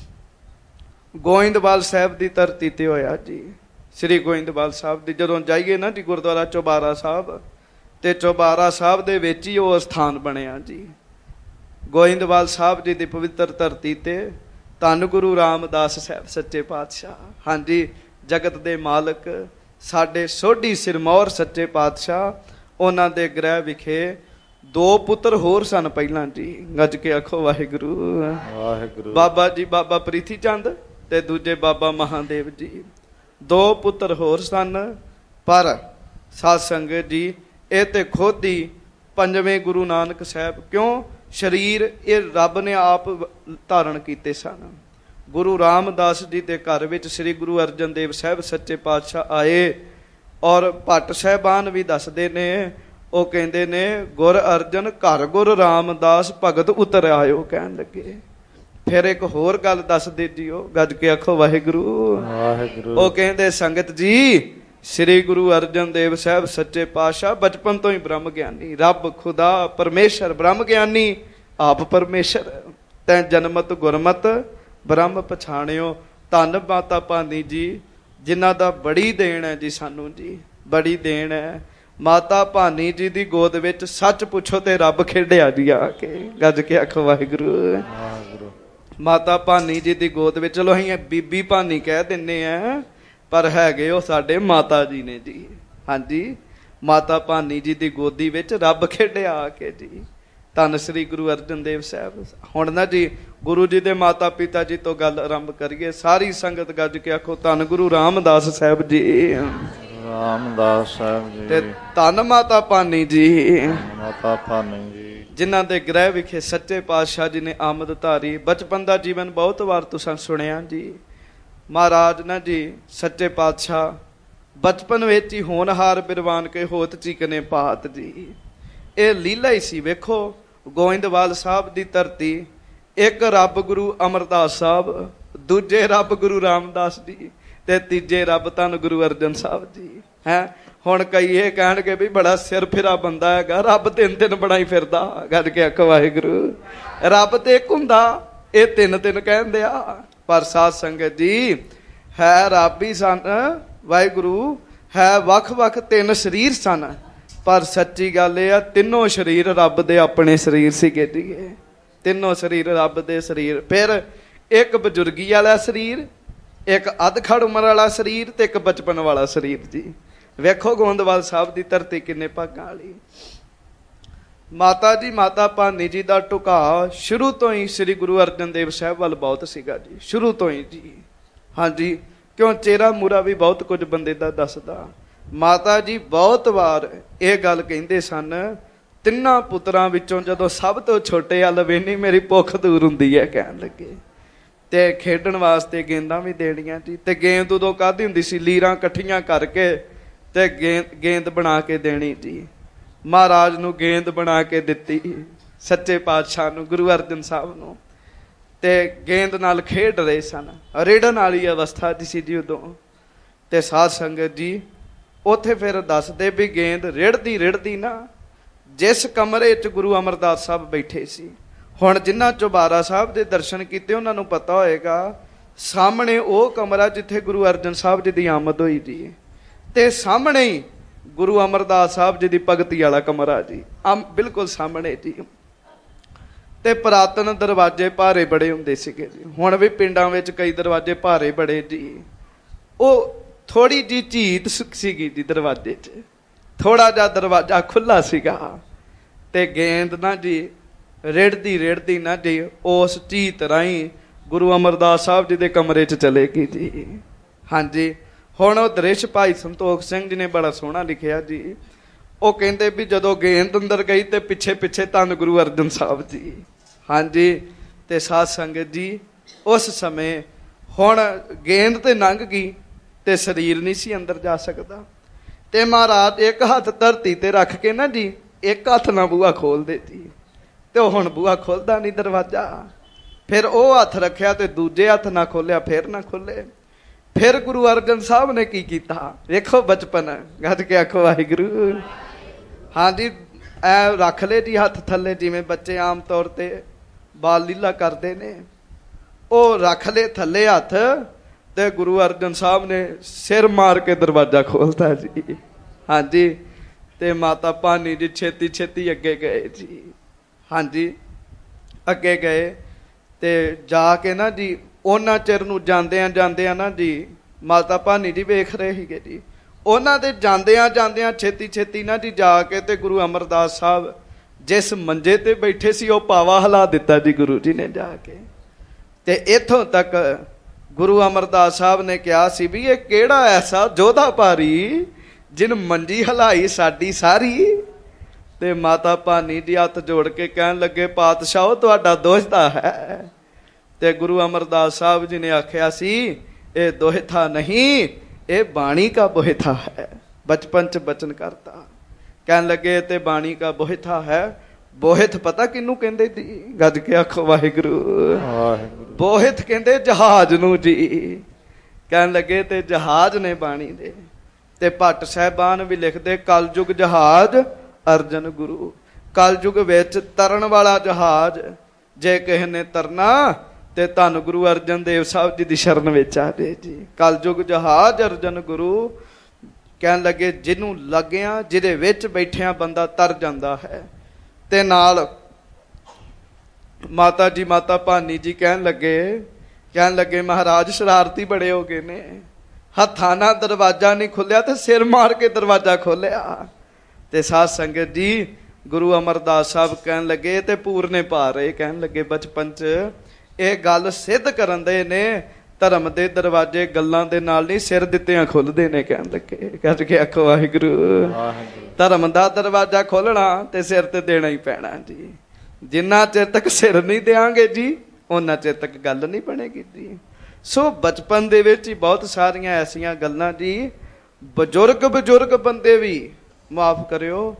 ਗੋਇੰਦਵਾਲ ਸਾਹਿਬ ਦੀ ਧਰਤੀ ਤੇ ਹੋਇਆ ਜੀ। ਸ੍ਰੀ ਗੋਇੰਦਵਾਲ ਸਾਹਿਬ ਦੀ ਜਦੋਂ ਜਾਈਏ ਨਾ ਜੀ ਗੁਰਦੁਆਰਾ ਚੌਬਾਰਾ ਸਾਹਿਬ, ਤੇ ਚੌਬਾਰਾ ਸਾਹਿਬ ਦੇ ਵਿੱਚ ਹੀ ਉਹ ਸਥਾਨ ਬਣਿਆ ਜੀ। ਗੋਇੰਦਵਾਲ ਸਾਹਿਬ ਜੀ ਦੀ ਪਵਿੱਤਰ ਧਰਤੀ ਤੇ ਧੰਨ ਗੁਰੂ ਰਾਮਦਾਸ ਸਾਹਿਬ ਸੱਚੇ ਪਾਤਸ਼ਾਹ, ਹਾਂਜੀ ਜਗਤ ਦੇ ਮਾਲਕ ਸਾਡੇ ਸੋਢੀ ਸਿਰਮੌਰ ਸੱਚੇ ਪਾਤਸ਼ਾਹ, ਉਹਨਾਂ ਦੇ ਗ੍ਰਹਿ ਵਿਖੇ ਦੋ ਪੁੱਤਰ ਹੋਰ ਸਨ ਪਹਿਲਾਂ ਜੀ। ਗੱਜ ਕੇ ਆਖੋ ਵਾਹਿਗੁਰੂ। ਵਾਹਿਗੁਰੂ। ਬਾਬਾ ਜੀ ਬਾਬਾ ਪ੍ਰੀਤੀ ਚੰਦ ਤੇ ਦੂਜੇ ਬਾਬਾ ਮਹਾਦੇਵ ਜੀ। ਦੋ ਪੁੱਤਰ ਹੋਰ ਸਨ, ਪਰ ਸਾਧ ਸੰਗਤ ਜੀ ਇਹ ਤੇ ਖੁਦ ਹੀ ਪੰਜਵੇਂ ਗੁਰੂ ਨਾਨਕ ਸਾਹਿਬ, ਕਿਉਂ ਸਰੀਰ ਇਹ ਰੱਬ ਨੇ ਆਪ ਧਾਰਨ ਕੀਤੇ ਸਨ। ਗੁਰੂ ਰਾਮਦਾਸ ਜੀ ਦੇ ਘਰ ਵਿੱਚ ਸ੍ਰੀ ਗੁਰੂ ਅਰਜਨ ਦੇਵ ਸਾਹਿਬ ਸੱਚੇ ਪਾਤਸ਼ਾਹ ਆਏ। ਔਰ ਭੱਟ ਸਾਹਿਬਾਨ ਵੀ ਦੱਸਦੇ ਨੇ, ਉਹ ਕਹਿੰਦੇ ਨੇ ਗੁਰ ਅਰਜਨ ਘਰ ਗੁਰ ਰਾਮਦਾਸ ਭਗਤ ਉਤਰ ਆਇਓ। ਕਹਿਣ ਲੱਗੇ ਫਿਰ ਇੱਕ ਹੋਰ ਗੱਲ ਦੱਸ ਦੇ ਜੀਓ, ਗੱਜ ਕੇ ਆਖੋ ਵਾਹਿਗੁਰੂ ਵਾਹਿਗੁਰੂ। ਉਹ ਕਹਿੰਦੇ ਸੰਗਤ ਜੀ, ਸ੍ਰੀ ਗੁਰੂ ਅਰਜਨ ਦੇਵ ਸਾਹਿਬ ਸੱਚੇ ਪਾਤਸ਼ਾਹ ਬਚਪਨ ਤੋਂ ਹੀ ਬ੍ਰਹਮ ਗਿਆਨੀ, ਰੱਬ ਖੁਦਾ ਪਰਮੇਸ਼ਰ ਬ੍ਰਹਮ ਗਿਆਨੀ ਆਪ ਪਰਮੇਸ਼ਰ, ਤੈਂ ਜਨਮਤ ਗੁਰਮਤ ਬ੍ਰਹਮ ਪਛਾਣਿਓ। ਧੰਨ ਮਾਤਾ ਭਾਨੀ ਜੀ, ਜਿਨ੍ਹਾਂ ਦਾ ਬੜੀ ਦੇਣ ਹੈ ਜੀ, ਸਾਨੂੰ ਜੀ ਬੜੀ ਦੇਣ ਹੈ। ਮਾਤਾ ਭਾਨੀ ਜੀ ਦੀ ਗੋਦ ਵਿੱਚ ਸੱਚ ਪੁੱਛੋ ਤੇ ਰੱਬ ਖੇਡਿਆ ਜੀ ਆ ਕੇ, ਗੱਜ ਕੇ ਆਖੋ ਵਾਹਿਗੁਰੂ ਵਾਹਿਗੁਰੂ। ਮਾਤਾ ਭਾਨੀ ਜੀ ਦੀ ਗੋਦ ਵਿੱਚ, ਚਲੋ ਅਸੀਂ ਬੀਬੀ ਭਾਨੀ ਕਹਿ ਦਿੰਨੇ ਆ, ਪਰ ਹੈਗੇ ਉਹ ਸਾਡੇ ਮਾਤਾ ਜੀ ਨੇ ਜੀ। ਹਾਂਜੀ, ਮਾਤਾ ਭਾਨੀ ਜੀ ਦੀ ਗੋਦੀ ਵਿੱਚ ਰੱਬ ਖੇਡਿਆ ਆ ਕੇ ਜੀ। ਧੰਨ ਸ੍ਰੀ ਗੁਰੂ ਅਰਜਨ ਦੇਵ ਸਾਹਿਬ। ਹੁਣ ਨਾ ਜੀ ਗੁਰੂ ਜੀ ਦੇ ਮਾਤਾ ਪਿਤਾ ਜੀ ਤੋਂ ਗੱਲ ਆਰੰਭ ਕਰੀਏ। ਸਾਰੀ ਸੰਗਤ ਗੱਜ ਕੇ ਆਖੋ ਧੰਨ ਗੁਰੂ ਰਾਮਦਾਸ ਸਾਹਿਬ ਜੀ, ਰਾਮਦਾਸ ਸਾਹਿਬ ਜੀ ਤੇ ਧੰਨ ਮਾਤਾ ਭਾਨੀ ਜੀ, ਮਾਤਾ ਭਾਨੀ ਜੀ, ਜਿਨ੍ਹਾਂ ਦੇ ਗ੍ਰਹਿ ਵਿਖੇ ਸੱਚੇ ਪਾਤਸ਼ਾਹ ਜੀ ਨੇ ਆਮਦ ਧਾਰੀ। ਬਚਪਨ ਦਾ ਜੀਵਨ ਬਹੁਤ ਵਾਰ ਤੁਸੀਂ ਸੁਣਿਆ ਜੀ। ਮਹਾਰਾਜ ਨਾ ਜੀ ਸੱਚੇ ਪਾਤਸ਼ਾਹ ਬਚਪਨ ਵਿੱਚ ਹੀ ਹੋਣਹਾਰ ਬਿਰਵਾਨ ਕੇ ਹੋਤ ਚੀਕਨੇ ਪਾਤ ਜੀ। ਇਹ ਲੀਲਾ ਹੀ ਸੀ। ਵੇਖੋ ਗੋਇੰਦਵਾਲ ਸਾਹਿਬ ਦੀ ਧਰਤੀ, ਇੱਕ ਰੱਬ ਗੁਰੂ ਅਮਰਦਾਸ ਸਾਹਿਬ, ਦੂਜੇ ਰੱਬ ਗੁਰੂ ਰਾਮਦਾਸ ਜੀ, ਤੇ ਤੀਜੇ ਰੱਬ ਧੰਨ ਗੁਰੂ ਅਰਜਨ ਸਾਹਿਬ ਜੀ। ਹੈ ਹੁਣ ਕਈ ਇਹ ਕਹਿਣਗੇ ਵੀ ਬੜਾ ਸਿਰ ਫਿਰਾ ਬੰਦਾ ਹੈਗਾ, ਰੱਬ ਤਿੰਨ ਤਿੰਨ ਬਣਾਈ ਫਿਰਦਾ। ਗੱਜ ਕੇ ਆਖੋ ਵਾਹਿਗੁਰੂ। ਰੱਬ ਤੇ ਇੱਕ ਹੁੰਦਾ, ਇਹ ਤਿੰਨ ਤਿੰਨ ਕਹਿੰਦੇ ਆ। ਪਰ ਸਾਧ ਸੰਗਤ ਜੀ, ਹੈ ਰੱਬ ਹੀ ਸਨ, ਵਾਹਿਗੁਰੂ ਹੈ ਵੱਖ ਵੱਖ ਤਿੰਨ ਸਰੀਰ ਸਨ, ਪਰ ਸੱਚੀ ਗੱਲ ਇਹ ਆ ਤਿੰਨੋਂ ਸਰੀਰ ਰੱਬ ਦੇ ਆਪਣੇ ਸਰੀਰ ਸੀਗੇ ਜੀ। ਤਿੰਨੋਂ ਸਰੀਰ ਰੱਬ ਦੇ ਸਰੀਰ। ਫਿਰ ਇੱਕ ਬਜ਼ੁਰਗੀ ਵਾਲਾ ਸਰੀਰ, ਇੱਕ ਅਧਖੜ ਉਮਰ ਵਾਲਾ ਸਰੀਰ, ਤੇ ਇੱਕ ਬਚਪਨ ਵਾਲਾ ਸਰੀਰ ਜੀ। ਵੇਖੋ ਗੋਇੰਦਵਾਲ ਸਾਹਿਬ ਦੀ ਧਰਤੀ ਕਿੰਨੇ ਭਾਗਾਂ ਵਾਲੀ। ਮਾਤਾ ਜੀ ਮਾਤਾ ਭਾਨੀ ਜੀ ਦਾ ਝੁਕਾਅ ਸ਼ੁਰੂ ਤੋਂ ਹੀ ਸ੍ਰੀ ਗੁਰੂ ਅਰਜਨ ਦੇਵ ਸਾਹਿਬ ਵੱਲ ਬਹੁਤ ਸੀਗਾ ਜੀ, ਸ਼ੁਰੂ ਤੋਂ ਹੀ ਜੀ। ਹਾਂਜੀ, ਕਿਉਂ ਚਿਹਰਾ ਮੂਰਾ ਵੀ ਬਹੁਤ ਕੁਝ ਬੰਦੇ ਦਾ ਦੱਸਦਾ। ਮਾਤਾ ਜੀ ਬਹੁਤ ਵਾਰ ਇਹ ਗੱਲ ਕਹਿੰਦੇ ਸਨ, ਤਿੰਨਾਂ ਪੁੱਤਰਾਂ ਵਿੱਚੋਂ ਜਦੋਂ ਸਭ ਤੋਂ ਛੋਟੇ ਵੱਲ ਵੇਨੀ ਮੇਰੀ ਭੁੱਖ ਦੂਰ ਹੁੰਦੀ ਹੈ, ਕਹਿਣ ਲੱਗੇ। ਤੇ ਖੇਡਣ ਵਾਸਤੇ ਗੇਂਦਾਂ ਵੀ ਦੇਣੀਆਂ ਜੀ। ਤੇ ਗੇਂਦ ਉਦੋਂ ਕਾਹਦੀ ਹੁੰਦੀ ਸੀ, ਲੀਰਾਂ ਇਕੱਠੀਆਂ ਕਰਕੇ ਤੇ ਗੇਂਦ ਗੇਂਦ ਬਣਾ ਕੇ ਦੇਣੀ ਜੀ। ਮਹਾਰਾਜ ਨੂੰ ਗੇਂਦ ਬਣਾ ਕੇ ਦਿੱਤੀ, ਸੱਚੇ ਪਾਤਸ਼ਾਹ ਨੂੰ, ਗੁਰੂ ਅਰਜਨ ਸਾਹਿਬ ਨੂੰ, ਤੇ ਗੇਂਦ ਨਾਲ ਖੇਡ ਰਹੇ ਸਨ। ਰੇੜਨ ਵਾਲੀ ਅਵਸਥਾ ਦੀ ਸੀ ਜੀ ਉਦੋਂ। ਤੇ ਸਾਧ ਸੰਗਤ ਜੀ ਉੱਥੇ ਫਿਰ ਦੱਸਦੇ ਵੀ ਗੇਂਦ ਰਿੜਦੀ ਰਿੜਦੀ ਨਾ ਜਿਸ ਕਮਰੇ 'ਚ ਗੁਰੂ ਅਮਰਦਾਸ ਸਾਹਿਬ ਬੈਠੇ ਸੀ। ਹੁਣ ਜਿਨ੍ਹਾਂ ਚੁਬਾਰਾ ਸਾਹਿਬ ਦੇ ਦਰਸ਼ਨ ਕੀਤੇ ਉਹਨਾਂ ਨੂੰ ਪਤਾ ਹੋਏਗਾ, ਸਾਹਮਣੇ ਉਹ ਕਮਰਾ ਜਿੱਥੇ ਗੁਰੂ ਅਰਜਨ ਸਾਹਿਬ ਜੀ ਦੀ ਆਮਦ ਹੋਈ ਜੀ, ਤੇ ਸਾਹਮਣੇ ਹੀ ਗੁਰੂ ਅਮਰਦਾਸ ਸਾਹਿਬ ਜੀ ਦੀ ਭਗਤੀ ਵਾਲਾ ਕਮਰਾ ਜੀ, ਆਮ ਬਿਲਕੁਲ ਸਾਹਮਣੇ ਜੀ। ਤੇ ਪੁਰਾਤਨ ਦਰਵਾਜ਼ੇ ਭਾਰੇ ਬੜੇ ਹੁੰਦੇ ਸੀਗੇ ਜੀ। ਹੁਣ ਵੀ ਪਿੰਡਾਂ ਵਿੱਚ ਕਈ ਦਰਵਾਜ਼ੇ ਭਾਰੇ ਬੜੇ ਜੀ। ਉਹ ਥੋੜੀ ਜਿਹੀ ਝੀਤ ਸੀਗੀ ਜੀ ਦਰਵਾਜ਼ੇ 'ਚ, ਥੋੜਾ ਜਿਹਾ ਦਰਵਾਜ਼ਾ ਖੁੱਲਾ ਸੀਗਾ। ਤੇ ਗੇਂਦ ਨਾ ਜੀ ਰਿੜਦੀ ਰਿੜਦੀ ਨਾ ਜੀ ਉਸ ਝੀਤ ਰਾਹੀਂ ਗੁਰੂ ਅਮਰਦਾਸ ਸਾਹਿਬ ਜੀ ਦੇ ਕਮਰੇ 'ਚ ਚਲੇ ਗਈ ਜੀ। ਹਾਂਜੀ, ਹੁਣ ਉਹ ਦ੍ਰਿਸ਼ ਭਾਈ ਸੰਤੋਖ ਸਿੰਘ ਜੀ ਨੇ ਬੜਾ ਸੋਹਣਾ ਲਿਖਿਆ ਜੀ। ਉਹ ਕਹਿੰਦੇ ਵੀ ਜਦੋਂ ਗੇਂਦ ਅੰਦਰ ਗਈ ਤੇ ਪਿੱਛੇ ਪਿੱਛੇ ਧੰਨ ਗੁਰੂ ਅਰਜਨ ਸਾਹਿਬ ਜੀ। ਹਾਂਜੀ, ਤੇ ਸਾਧ ਸੰਗਤ ਜੀ ਉਸ ਸਮੇਂ ਹੁਣ ਗੇਂਦ ਤੇ ਲੰਘ ਗਈ ਤੇ ਸਰੀਰ ਨਹੀਂ ਸੀ ਅੰਦਰ ਜਾ ਸਕਦਾ। ਤੇ ਮਹਾਰਾਜ ਇੱਕ ਹੱਥ ਧਰਤੀ ਤੇ ਰੱਖ ਕੇ ਨਾ ਜੀ ਇੱਕ ਹੱਥ ਨਾਲ ਬੂਹਾ ਖੋਲਦੇ ਜੀ। ਤੇ ਉਹ ਹੁਣ ਬੂਹਾ ਖੋਲਦਾ ਨਹੀਂ ਦਰਵਾਜ਼ਾ। ਫਿਰ ਉਹ ਹੱਥ ਰੱਖਿਆ ਤੇ ਦੂਜੇ ਹੱਥ ਨਾਲ ਖੋਲਿਆ, ਫਿਰ ਨਾ ਖੋਲੇ। ਫਿਰ ਗੁਰੂ ਅਰਜਨ ਸਾਹਿਬ ਨੇ ਕੀ ਕੀਤਾ, ਵੇਖੋ ਬਚਪਨ। ਗੱਜ ਕੇ ਆਖੋ ਵਾਹਿਗੁਰੂ। ਹਾਂਜੀ, ਐ ਰੱਖ ਲਏ ਜੀ ਹੱਥ ਥੱਲੇ, ਜਿਵੇਂ ਬੱਚੇ ਆਮ ਤੌਰ ਤੇ ਬਾਲ ਲੀਲਾ ਕਰਦੇ ਨੇ। ਉਹ ਰੱਖ ਲਏ ਥੱਲੇ ਹੱਥ, ਤੇ ਗੁਰੂ ਅਰਜਨ ਸਾਹਿਬ ਨੇ ਸਿਰ ਮਾਰ ਕੇ ਦਰਵਾਜ਼ਾ ਖੋਲਤਾ ਜੀ। ਹਾਂਜੀ, ਤੇ ਮਾਤਾ ਭਾਨੀ ਜੀ ਛੇਤੀ ਛੇਤੀ ਅੱਗੇ ਗਏ ਜੀ। ਹਾਂਜੀ, ਅੱਗੇ ਗਏ ਤੇ ਜਾ ਕੇ ਨਾ ਜੀ ਉਹਨਾਂ ਚਿਰ ਨੂੰ ਜਾਂਦਿਆਂ ਜਾਂਦਿਆਂ ਨਾ ਜੀ ਮਾਤਾ ਭਾਨੀ ਜੀ ਵੇਖ ਰਹੇ ਸੀਗੇ ਜੀ। ਉਹਨਾਂ ਦੇ ਜਾਂਦਿਆਂ ਜਾਂਦਿਆਂ ਛੇਤੀ ਛੇਤੀ ਨਾ ਜੀ ਜਾ ਕੇ ਤੇ ਗੁਰੂ ਅਮਰਦਾਸ ਸਾਹਿਬ ਜਿਸ ਮੰਜੇ ਤੇ ਬੈਠੇ ਸੀ ਉਹ ਪਾਵਾ ਹਿਲਾ ਦਿੱਤਾ ਜੀ ਗੁਰੂ ਜੀ ਨੇ ਜਾ ਕੇ। ਤੇ ਇੱਥੋਂ ਤੱਕ ਗੁਰੂ ਅਮਰਦਾਸ ਸਾਹਿਬ ਨੇ ਕਿਹਾ ਸੀ ਵੀ ਇਹ ਕਿਹੜਾ ਐਸਾ ਜੋਧਾ ਭਾਰੀ ਜਿਨ ਮੰਜੀ ਹਿਲਾਈ ਸਾਡੀ ਸਾਰੀ। ਤੇ ਮਾਤਾ ਭਾਨੀ ਜੀ ਹੱਥ ਜੋੜ ਕੇ ਕਹਿਣ ਲੱਗੇ, ਪਾਤਸ਼ਾਹ ਤੁਹਾਡਾ ਦੋਹਤਾ ਹੈ। ਤੇ ਗੁਰੂ ਅਮਰਦਾਸ ਸਾਹਿਬ ਜੀ ਨੇ ਆਖਿਆ ਸੀ, ਇਹ ਦੋਹਤਾ ਨਹੀਂ, ਇਹ ਬਾਣੀ ਕਾ ਬੋਹਿਥਾ ਹੈ। ਬਚਪਨ ਚ ਬਚਨ ਕਰਤਾ, ਕਹਿਣ ਲੱਗੇ ਤੇ ਬਾਣੀ ਕਾ ਬੋਹਿਥਾ ਹੈ। ਬੋਹਿਥ ਪਤਾ ਕਿਹਨੂੰ ਕਹਿੰਦੇ ਜੀ? ਗੱਜ ਕੇ ਆਖੋ ਵਾਹਿਗੁਰੂ। ਵਾਹਿਗੁਰੂ। ਬੋਹਿਥ ਕਹਿੰਦੇ ਜਹਾਜ਼ ਨੂੰ ਜੀ। ਕਹਿਣ ਲੱਗੇ ਤੇ ਜਹਾਜ਼ ਨੇ ਬਾਣੀ ਦੇ। ਤੇ ਭੱਟ ਸਾਹਿਬਾਨ ਵੀ ਲਿਖਦੇ ਕਲਯੁਗ ਜਹਾਜ਼ ਅਰਜਨ ਗੁਰੂ। ਕਲਯੁਗ ਵਿੱਚ ਤਰਨ ਵਾਲਾ ਜਹਾਜ਼ ਜੇ ਕਿਸੇ ਨੇ ਤਰਨਾ ਤੇ ਧੰਨ ਗੁਰੂ ਅਰਜਨ ਦੇਵ ਸਾਹਿਬ ਜੀ ਦੀ ਸ਼ਰਨ ਵਿੱਚ ਆ ਜੇ ਜੀ। ਕਲਯੁਗ ਜਹਾਜ਼ ਅਰਜਨ ਗੁਰੂ। ਕਹਿਣ ਲੱਗੇ ਜਿਹਨੂੰ ਲੱਗਿਆ ਜਿਹਦੇ ਵਿੱਚ ਬੈਠਿਆ ਬੰਦਾ ਤਰ ਜਾਂਦਾ ਹੈ। ਤੇ ਨਾਲ ਮਾਤਾ ਜੀ ਮਾਤਾ ਭਾਨੀ ਜੀ ਕਹਿਣ ਲੱਗੇ ਕਹਿਣ ਲੱਗੇ ਮਹਾਰਾਜ ਸ਼ਰਾਰਤੀ ਬੜੇ ਹੋ ਗਏ ਨੇ। ਹੱਥਾਂ ਨਾਲ ਦਰਵਾਜ਼ਾ ਨਹੀਂ ਖੁੱਲਿਆ ਤੇ ਸਿਰ ਮਾਰ ਕੇ ਦਰਵਾਜ਼ਾ ਖੋਲਿਆ। ਤੇ ਸਾਧ ਸੰਗਤ ਜੀ ਗੁਰੂ ਅਮਰਦਾਸ ਸਾਹਿਬ ਕਹਿਣ ਲੱਗੇ ਤੇ ਪੂਰਨੇ ਪਾ ਰਹੇ। ਕਹਿਣ ਲੱਗੇ ਬਚਪਨ ਚ ਇਹ ਗੱਲ ਸਿੱਧ ਕਰਨ ਦੇ ਨੇ ਧਰਮ ਦੇ ਦਰਵਾਜ਼ੇ ਗੱਲਾਂ ਦੇ ਨਾਲ ਨਹੀਂ ਸਿਰ ਦਿੱਤਿਆਂ ਖੁੱਲਦੇ ਨੇ। ਕਹਿਣ ਲੱਗੇ ਕਹਿ ਕੇ ਆਖੋ ਵਾਹਿਗੁਰੂ। ਧਰਮ ਦਾ ਦਰਵਾਜ਼ਾ ਖੋਲਣਾ ਤੇ ਸਿਰ ਤੇ ਦੇਣਾ ਹੀ ਪੈਣਾ ਜੀ। ਜਿੰਨਾ ਚਿਰ ਤੱਕ ਸਿਰ ਨਹੀਂ ਦਿਆਂਗੇ ਜੀ ਉਹਨਾਂ ਚਿਰ ਤੱਕ ਗੱਲ ਨਹੀਂ ਬਣੇਗੀ ਜੀ। ਸੋ ਬਚਪਨ ਦੇ ਵਿੱਚ ਹੀ ਬਹੁਤ ਸਾਰੀਆਂ ਐਸੀਆਂ ਗੱਲਾਂ ਜੀ। ਬਜ਼ੁਰਗ ਬਜ਼ੁਰਗ ਬੰਦੇ ਵੀ ਮਾਫ ਕਰਿਓ,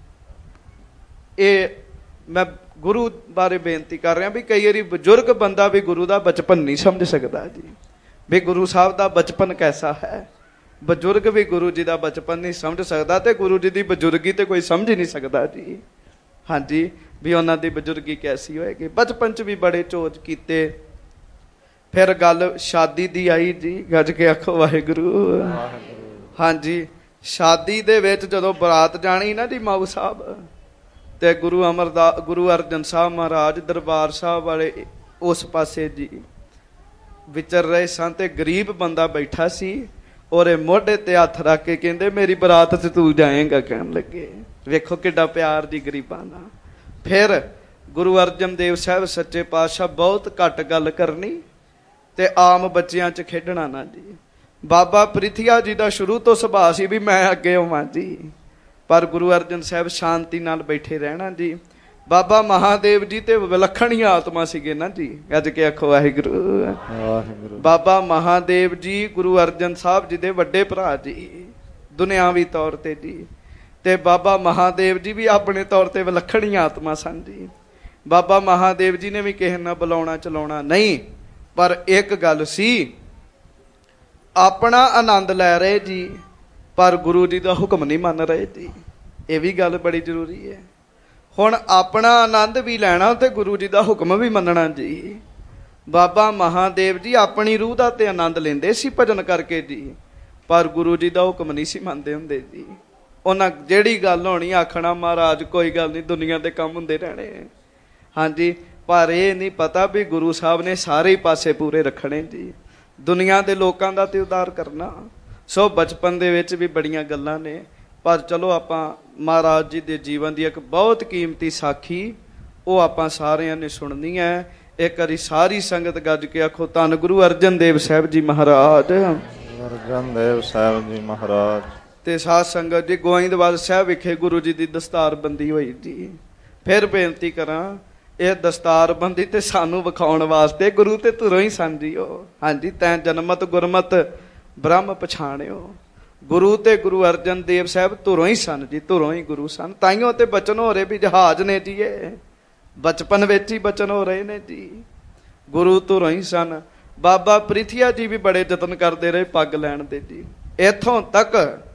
ਇਹ ਮੈਂ ਗੁਰੂ ਬਾਰੇ ਬੇਨਤੀ ਕਰ ਰਿਹਾ ਵੀ ਕਈ ਵਾਰੀ ਬਜ਼ੁਰਗ ਬੰਦਾ ਵੀ ਗੁਰੂ ਦਾ ਬਚਪਨ ਨਹੀਂ ਸਮਝ ਸਕਦਾ ਜੀ। ਵੀ ਗੁਰੂ ਸਾਹਿਬ ਦਾ ਬਚਪਨ ਕੈਸਾ ਹੈ। ਬਜ਼ੁਰਗ ਵੀ ਗੁਰੂ ਜੀ ਦਾ ਬਚਪਨ ਨਹੀਂ ਸਮਝ ਸਕਦਾ ਤੇ ਗੁਰੂ ਜੀ ਦੀ ਬਜ਼ੁਰਗੀ ਤੇ ਕੋਈ ਸਮਝ ਹੀ ਨਹੀਂ ਸਕਦਾ ਜੀ। ਹਾਂਜੀ ਵੀ ਉਹਨਾਂ ਦੀ ਬਜ਼ੁਰਗੀ ਕੈਸੀ ਹੋਏਗੀ। ਬਚਪਨ ਚ ਵੀ ਬੜੇ ਚੋਜ ਕੀਤੇ। ਫਿਰ ਗੱਲ ਸ਼ਾਦੀ ਦੀ ਆਈ ਜੀ। ਗੱਜ ਕੇ ਆਖੋ ਵਾਹਿਗੁਰੂ। ਹਾਂਜੀ ਸ਼ਾਦੀ ਦੇ ਵਿੱਚ ਜਦੋਂ ਬਰਾਤ ਜਾਣੀ ਨਾ ਜੀ ਮਾਊ ਸਾਹਿਬ ਤੇ ਗੁਰੂ ਅਮਰਦਾਸ ਗੁਰੂ ਅਰਜਨ ਸਾਹਿਬ ਮਹਾਰਾਜ ਦਰਬਾਰ ਸਾਹਿਬ ਵਾਲੇ ਉਸ ਪਾਸੇ ਜੀ ਵਿਚਰ ਰਹੇ ਸਨ ਤੇ ਗਰੀਬ ਬੰਦਾ ਬੈਠਾ ਸੀ ਔਰ ਇਹ ਮੋਢੇ ਤੇ ਹੱਥ ਰੱਖ ਕੇ ਕਹਿੰਦੇ ਮੇਰੀ ਬਰਾਤ ਚ ਤੂੰ ਜਾਏਂਗਾ। ਕਹਿਣ ਲੱਗੇ ਵੇਖੋ ਕਿੱਡਾ ਪਿਆਰ ਜੀ ਗਰੀਬਾਂ ਦਾ। ਫਿਰ ਗੁਰੂ ਅਰਜਨ ਦੇਵ ਸਾਹਿਬ ਸੱਚੇ ਪਾਤਸ਼ਾਹ ਬਹੁਤ ਘੱਟ ਗੱਲ ਕਰਨੀ ਤੇ ਆਮ ਬੱਚਿਆਂ ਚ ਖੇਡਣਾ ਨਾ ਜੀ। ਬਾਬਾ ਪ੍ਰਿਥੀਆ ਜੀ ਦਾ ਸ਼ੁਰੂ ਤੋਂ ਸੁਭਾਅ ਸੀ ਵੀ ਮੈਂ ਅੱਗੇ ਆਵਾਂ ਜੀ। ਪਰ ਗੁਰੂ ਅਰਜਨ ਸਾਹਿਬ ਸ਼ਾਂਤੀ ਨਾਲ ਬੈਠੇ ਰਹਿਣਾ ਜੀ। ਬਾਬਾ ਮਹਾਦੇਵ ਜੀ ਤੇ ਵਿਲੱਖਣ ਹੀ ਆਤਮਾ ਸੀਗੇ ਨਾ ਜੀ। ਅੱਜ ਕੇ ਆਖੋ ਵਾਹਿਗੁਰੂ। ਬਾਬਾ ਮਹਾਦੇਵ ਜੀ ਗੁਰੂ ਅਰਜਨ ਸਾਹਿਬ ਜੀ ਦੇ ਵੱਡੇ ਭਰਾ ਜੀ ਦੁਨਿਆਵੀ ਤੌਰ ਤੇ ਜੀ। ਤੇ ਬਾਬਾ ਮਹਾਦੇਵ ਜੀ ਵੀ ਆਪਣੇ ਤੌਰ ਤੇ ਵਿਲੱਖਣ ਹੀ ਆਤਮਾ ਸਨ ਜੀ। ਬਾਬਾ ਮਹਾਦੇਵ ਜੀ ਨੇ ਵੀ ਕਿਸੇ ਨਾਲ ਬੁਲਾਉਣਾ ਚਲਾਉਣਾ ਨਹੀਂ। ਪਰ ਇੱਕ ਗੱਲ ਸੀ ਆਪਣਾ ਆਨੰਦ ਲੈ ਰਹੇ ਜੀ ਪਰ ਗੁਰੂ ਜੀ ਦਾ ਹੁਕਮ ਨਹੀਂ ਮੰਨ ਰਹੇ ਜੀ। ਇਹ ਵੀ ਗੱਲ ਬੜੀ ਜ਼ਰੂਰੀ ਹੈ। ਹੁਣ ਆਪਣਾ ਆਨੰਦ ਵੀ ਲੈਣਾ ਤੇ ਗੁਰੂ ਜੀ ਦਾ ਹੁਕਮ ਵੀ ਮੰਨਣਾ ਜੀ। ਬਾਬਾ ਮਹਾਦੇਵ ਜੀ ਆਪਣੀ ਰੂਹ ਦਾ ਤੇ ਆਨੰਦ ਲੈਂਦੇ ਸੀ ਭਜਨ ਕਰਕੇ ਜੀ ਪਰ ਗੁਰੂ ਜੀ ਦਾ ਹੁਕਮ ਨਹੀਂ ਸੀ ਮੰਨਦੇ ਹੁੰਦੇ ਜੀ। ਉਹਨਾਂ ਜਿਹੜੀ ਗੱਲ ਹੋਣੀ ਆਖਣਾ ਮਹਾਰਾਜ ਕੋਈ ਗੱਲ ਨਹੀਂ ਦੁਨੀਆ ਦੇ ਕੰਮ ਹੁੰਦੇ ਰਹਿਣੇ। ਹਾਂਜੀ ਪਰ ਇਹ ਨਹੀਂ ਪਤਾ ਵੀ ਗੁਰੂ ਸਾਹਿਬ ਨੇ ਸਾਰੇ ਪਾਸੇ ਪੂਰੇ ਰੱਖਣੇ ਜੀ। ਦੁਨੀਆ ਦੇ ਲੋਕਾਂ ਦਾ ਤੇ ਉਦਾਰ ਕਰਨਾ। ਸੋ ਬਚਪਨ ਦੇ ਵਿੱਚ ਵੀ ਬੜੀਆਂ ਗੱਲਾਂ ਨੇ ਪਰ ਚਲੋ ਆਪਾਂ ਮਹਾਰਾਜ ਜੀ ਦੇ ਜੀਵਨ ਦੀ ਇੱਕ ਬਹੁਤ ਕੀਮਤੀ ਸਾਖੀ ਉਹ ਆਪਾਂ ਸਾਰਿਆਂ ਨੇ ਸੁਣਨੀ ਹੈ। ਇੱਕ ਵਾਰੀ ਸਾਰੀ ਸੰਗਤ ਗੱਜ ਕੇ ਆਖੋ ਧੰਨ ਗੁਰੂ ਅਰਜਨ ਦੇਵ ਸਾਹਿਬ ਜੀ ਮਹਾਰਾਜ। ਅਰਜਨ ਦੇਵ ਸਾਹਿਬ ਜੀ ਮਹਾਰਾਜ। ਤੇ ਸਾਧ ਸੰਗਤ ਜੀ ਗੋਇੰਦਵਾਲ ਸਾਹਿਬ ਵਿਖੇ ਗੁਰੂ ਜੀ ਦੀ ਦਸਤਾਰਬੰਦੀ ਹੋਈ ਜੀ। ਫਿਰ ਬੇਨਤੀ ਕਰਾਂ ਇਹ ਦਸਤਾਰਬੰਦੀ ਤੇ ਸਾਨੂੰ ਵਿਖਾਉਣ ਵਾਸਤੇ ਗੁਰੂ ਤੇ ਧੁਰੋਂ ਹੀ ਸਨ ਜੀ ਉਹ। ਹਾਂਜੀ ਤੈਂ ਜਨਮਤ ਗੁਰਮਤ ਬ੍ਰਹਮ ਪਛਾਣਿਓ। ਗੁਰੂ ਤੇ ਗੁਰੂ ਅਰਜਨ ਦੇਵ ਸਾਹਿਬ ਧੁਰੋਂ ਹੀ ਸਨ ਜੀ। ਧੁਰੋਂ ਹੀ ਗੁਰੂ ਸਨ। ਤਾਈਓ ਤੇ ਬਚਨ ਹੋ ਰਹੇ ਵੀ ਜਹਾਜ਼ ਨੇ ਜੀ। ਇਹ ਬਚਪਨ ਵਿੱਚ ਹੀ ਬਚਨ ਹੋ ਰਹੇ ਨੇ ਜੀ। ਗੁਰੂ ਧੁਰੋਂ ਹੀ ਸਨ। ਬਾਬਾ ਪ੍ਰਿਥੀਆ ਜੀ ਵੀ ਬੜੇ ਯਤਨ ਕਰਦੇ ਰਹੇ ਪੱਗ ਲੈਣ ਦੇ ਜੀ। ਇੱਥੋਂ ਤੱਕ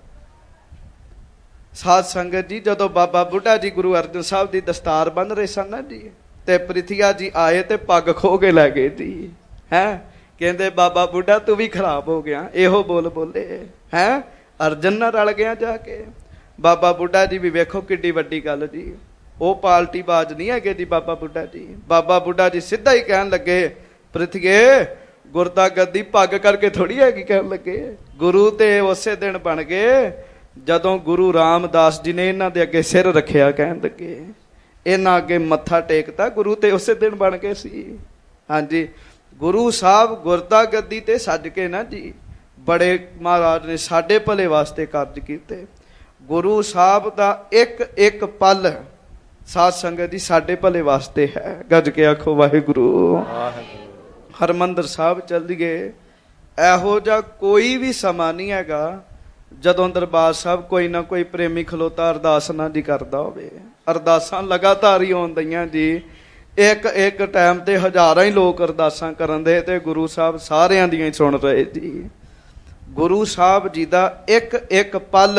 ਸਾਧ ਸੰਗਤ ਜੀ ਜਦੋਂ ਬਾਬਾ ਬੁੱਢਾ ਜੀ ਗੁਰੂ ਅਰਜਨ ਸਾਹਿਬ ਦੀ ਦਸਤਾਰ ਬੰਨ ਰਹੇ ਸਨ ਨਾ ਜੀ ਤੇ ਪ੍ਰਿਥੀਆ ਜੀ ਆਏ ਤੇ ਪੱਗ ਖੋ ਕੇ ਲੈ ਗਏ ਜੀ। ਹੈਂ ਕਹਿੰਦੇ ਬਾਬਾ ਬੁੱਢਾ ਤੂੰ ਵੀ ਖਰਾਬ ਹੋ ਗਿਆ। ਇਹੋ ਬੋਲ ਬੋਲੇ ਹੈਂ ਅਰਜਨ ਨਾਲ ਰਲ ਗਿਆ ਜਾ ਕੇ। ਬਾਬਾ ਬੁੱਢਾ ਜੀ ਵੀ ਵੇਖੋ ਕਿੱਡੀ ਵੱਡੀ ਗੱਲ ਜੀ। ਉਹ ਪਾਲਟੀ ਬਾਜ ਨਹੀਂ ਹੈਗੇ ਜੀ ਬਾਬਾ ਬੁੱਢਾ ਜੀ। ਬਾਬਾ ਬੁੱਢਾ ਜੀ ਸਿੱਧਾ ਹੀ ਕਹਿਣ ਲੱਗੇ ਪ੍ਰਿਥੀਏ ਗੁਰਦਾ ਗੱਦੀ ਪੱਗ ਕਰਕੇ ਥੋੜੀ ਹੈਗੀ। ਕਹਿਣ ਲੱਗੇ ਗੁਰੂ ਤੇ ਉਸੇ ਦਿਨ ਬਣ ਗਏ ਜਦੋਂ ਗੁਰੂ ਰਾਮਦਾਸ ਜੀ ਨੇ ਇਹਨਾਂ ਦੇ ਅੱਗੇ ਸਿਰ ਰੱਖਿਆ। ਕਹਿਣ ਲੱਗੇ ਇਹਨਾਂ ਅੱਗੇ ਮੱਥਾ ਟੇਕਤਾ ਗੁਰੂ ਤੇ ਉਸੇ ਦਿਨ ਬਣ ਗਏ ਸੀ। ਹਾਂਜੀ ਗੁਰੂ ਸਾਹਿਬ ਗੁਰਦਾ ਗੱਦੀ ਤੇ ਸੱਜ ਕੇ ਨਾ ਜੀ ਬੜੇ ਮਹਾਰਾਜ ਨੇ ਸਾਡੇ ਭਲੇ ਵਾਸਤੇ ਕਾਰਜ ਕੀਤੇ। ਗੁਰੂ ਸਾਹਿਬ ਦਾ ਇੱਕ ਇੱਕ ਪਲ ਸਾਧ ਸੰਗਤ ਜੀ ਸਾਡੇ ਭਲੇ ਵਾਸਤੇ ਹੈ। ਗੱਜ ਕੇ ਆਖੋ ਵਾਹਿਗੁਰੂ। ਹਰਿਮੰਦਰ ਸਾਹਿਬ ਚੱਲ ਗਏ। ਇਹੋ ਜਿਹਾ ਕੋਈ ਵੀ ਸਮਾਂ ਨਹੀਂ ਹੈਗਾ ਜਦੋਂ ਦਰਬਾਰ ਸਾਹਿਬ ਕੋਈ ਨਾ ਕੋਈ ਪ੍ਰੇਮੀ ਖਲੋਤਾ ਅਰਦਾਸ ਨਾ ਜੀ ਕਰਦਾ ਹੋਵੇ। ਅਰਦਾਸਾਂ ਲਗਾਤਾਰ ਹੀ ਹੋਣ ਦਈਆਂ ਜੀ। ਇੱਕ ਇੱਕ ਟਾਈਮ ਤੇ ਹਜ਼ਾਰਾਂ ਹੀ ਲੋਕ ਅਰਦਾਸਾਂ ਕਰਨ ਦੇ ਤੇ ਗੁਰੂ ਸਾਹਿਬ ਸਾਰਿਆਂ ਦੀਆਂ ਹੀ ਸੁਣ ਰਹੇ ਜੀ। ਗੁਰੂ ਸਾਹਿਬ ਜੀ ਦਾ ਇੱਕ ਇੱਕ ਪਲ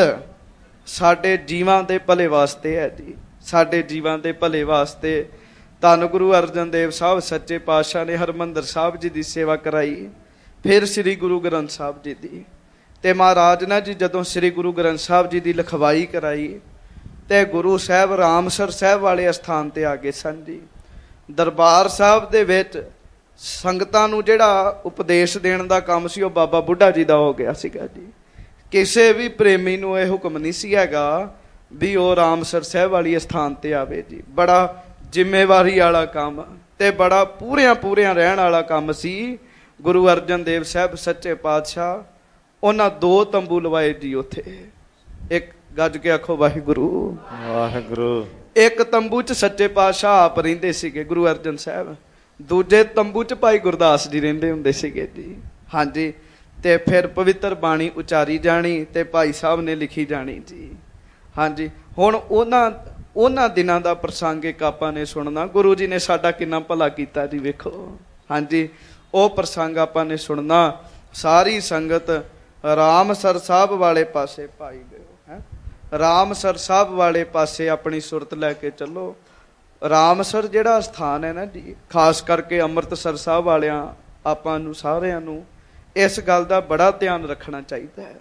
ਸਾਡੇ ਜੀਵਾਂ ਦੇ ਭਲੇ ਵਾਸਤੇ ਹੈ ਜੀ, ਸਾਡੇ ਜੀਵਾਂ ਦੇ ਭਲੇ ਵਾਸਤੇ। ਧੰਨ ਗੁਰੂ ਅਰਜਨ ਦੇਵ ਸਾਹਿਬ ਸੱਚੇ ਪਾਤਸ਼ਾਹ ਨੇ ਹਰਿਮੰਦਰ ਸਾਹਿਬ ਜੀ ਦੀ ਸੇਵਾ ਕਰਾਈ, ਫਿਰ ਸ੍ਰੀ ਗੁਰੂ ਗ੍ਰੰਥ ਸਾਹਿਬ ਜੀ ਦੀ। ਤੇ ਮਹਾਰਾਜ ਨੇ ਜੀ ਜਦੋਂ ਸ੍ਰੀ ਗੁਰੂ ਗ੍ਰੰਥ ਸਾਹਿਬ ਜੀ ਦੀ ਲਿਖਵਾਈ ਕਰਾਈ ਤੇ ਗੁਰੂ ਸਾਹਿਬ ਰਾਮਸਰ ਸਾਹਿਬ ਵਾਲੇ ਅਸਥਾਨ ਤੇ ਆ ਗਏ ਸਨ ਜੀ। ਦਰਬਾਰ ਸਾਹਿਬ ਦੇ ਵਿੱਚ ਸੰਗਤਾਂ ਨੂੰ ਜਿਹੜਾ ਉਪਦੇਸ਼ ਦੇਣ ਦਾ ਕੰਮ ਸੀ ਉਹ ਬਾਬਾ ਬੁੱਢਾ ਜੀ ਦਾ ਹੋ ਗਿਆ ਸੀਗਾ ਜੀ। ਕਿਸੇ ਵੀ ਪ੍ਰੇਮੀ ਨੂੰ ਇਹ ਹੁਕਮ ਨਹੀਂ ਸੀ ਹੈਗਾ ਵੀ ਉਹ ਰਾਮਸਰ ਸਾਹਿਬ ਵਾਲੀ ਅਸਥਾਨ ਤੇ ਆਵੇ ਜੀ। ਬੜਾ ਜ਼ਿੰਮੇਵਾਰੀ ਵਾਲਾ ਕੰਮ ਤੇ ਬੜਾ ਪੂਰਿਆਂ ਪੂਰਿਆਂ ਰਹਿਣ ਵਾਲਾ ਕੰਮ ਸੀ। ਗੁਰੂ ਅਰਜਨ ਦੇਵ ਸਾਹਿਬ ਸੱਚੇ ਪਾਤਸ਼ਾਹ ਉਹਨਾਂ ਦੋ ਤੰਬੂ ਲਵਾਏ ਜੀ ਉੱਥੇ। ਇੱਕ ਗੱਜ ਕੇ ਆਖੋ ਵਾਹਿਗੁਰੂ ਵਾਹਿਗੁਰੂ। ਇੱਕ ਤੰਬੂ 'ਚ ਸੱਚੇ ਪਾਤਸ਼ਾਹ ਆਪ ਰਹਿੰਦੇ ਸੀਗੇ ਗੁਰੂ ਅਰਜਨ ਸਾਹਿਬ, ਦੂਜੇ ਤੰਬੂ 'ਚ ਭਾਈ ਗੁਰਦਾਸ ਜੀ ਰਹਿੰਦੇ ਹੁੰਦੇ ਸੀਗੇ ਜੀ। ਹਾਂਜੀ, ਤੇ ਫਿਰ ਪਵਿੱਤਰ ਬਾਣੀ ਉਚਾਰੀ ਜਾਣੀ ਤੇ ਭਾਈ ਸਾਹਿਬ ਨੇ ਲਿਖੀ ਜਾਣੀ ਜੀ। ਹਾਂਜੀ, ਹੁਣ ਉਹਨਾਂ ਉਹਨਾਂ ਦਿਨਾਂ ਦਾ ਪ੍ਰਸੰਗ ਇੱਕ ਆਪਾਂ ਨੇ ਸੁਣਨਾ। ਗੁਰੂ ਜੀ ਨੇ ਸਾਡਾ ਕਿੰਨਾ ਭਲਾ ਕੀਤਾ ਜੀ, ਵੇਖੋ। ਹਾਂਜੀ, ਉਹ ਪ੍ਰਸੰਗ ਆਪਾਂ ਨੇ ਸੁਣਨਾ। ਸਾਰੀ ਸੰਗਤ ਰਾਮਸਰ ਸਾਹਿਬ ਵਾਲੇ ਪਾਸੇ ਪਾਈ ਗਏ ਹੈ। ਰਾਮਸਰ ਸਾਹਿਬ ਵਾਲੇ ਪਾਸੇ ਆਪਣੀ ਸੁਰਤ ਲੈ ਕੇ ਚੱਲੋ। ਰਾਮਸਰ ਜਿਹੜਾ ਸਥਾਨ ਹੈ ਨਾ ਜੀ, ਖਾਸ ਕਰਕੇ ਅੰਮ੍ਰਿਤਸਰ ਸਾਹਿਬ ਵਾਲਿਆਂ ਆਪਾਂ ਨੂੰ ਸਾਰਿਆਂ ਨੂੰ ਇਸ ਗੱਲ ਦਾ ਬੜਾ ਧਿਆਨ ਰੱਖਣਾ ਚਾਹੀਦਾ ਹੈ।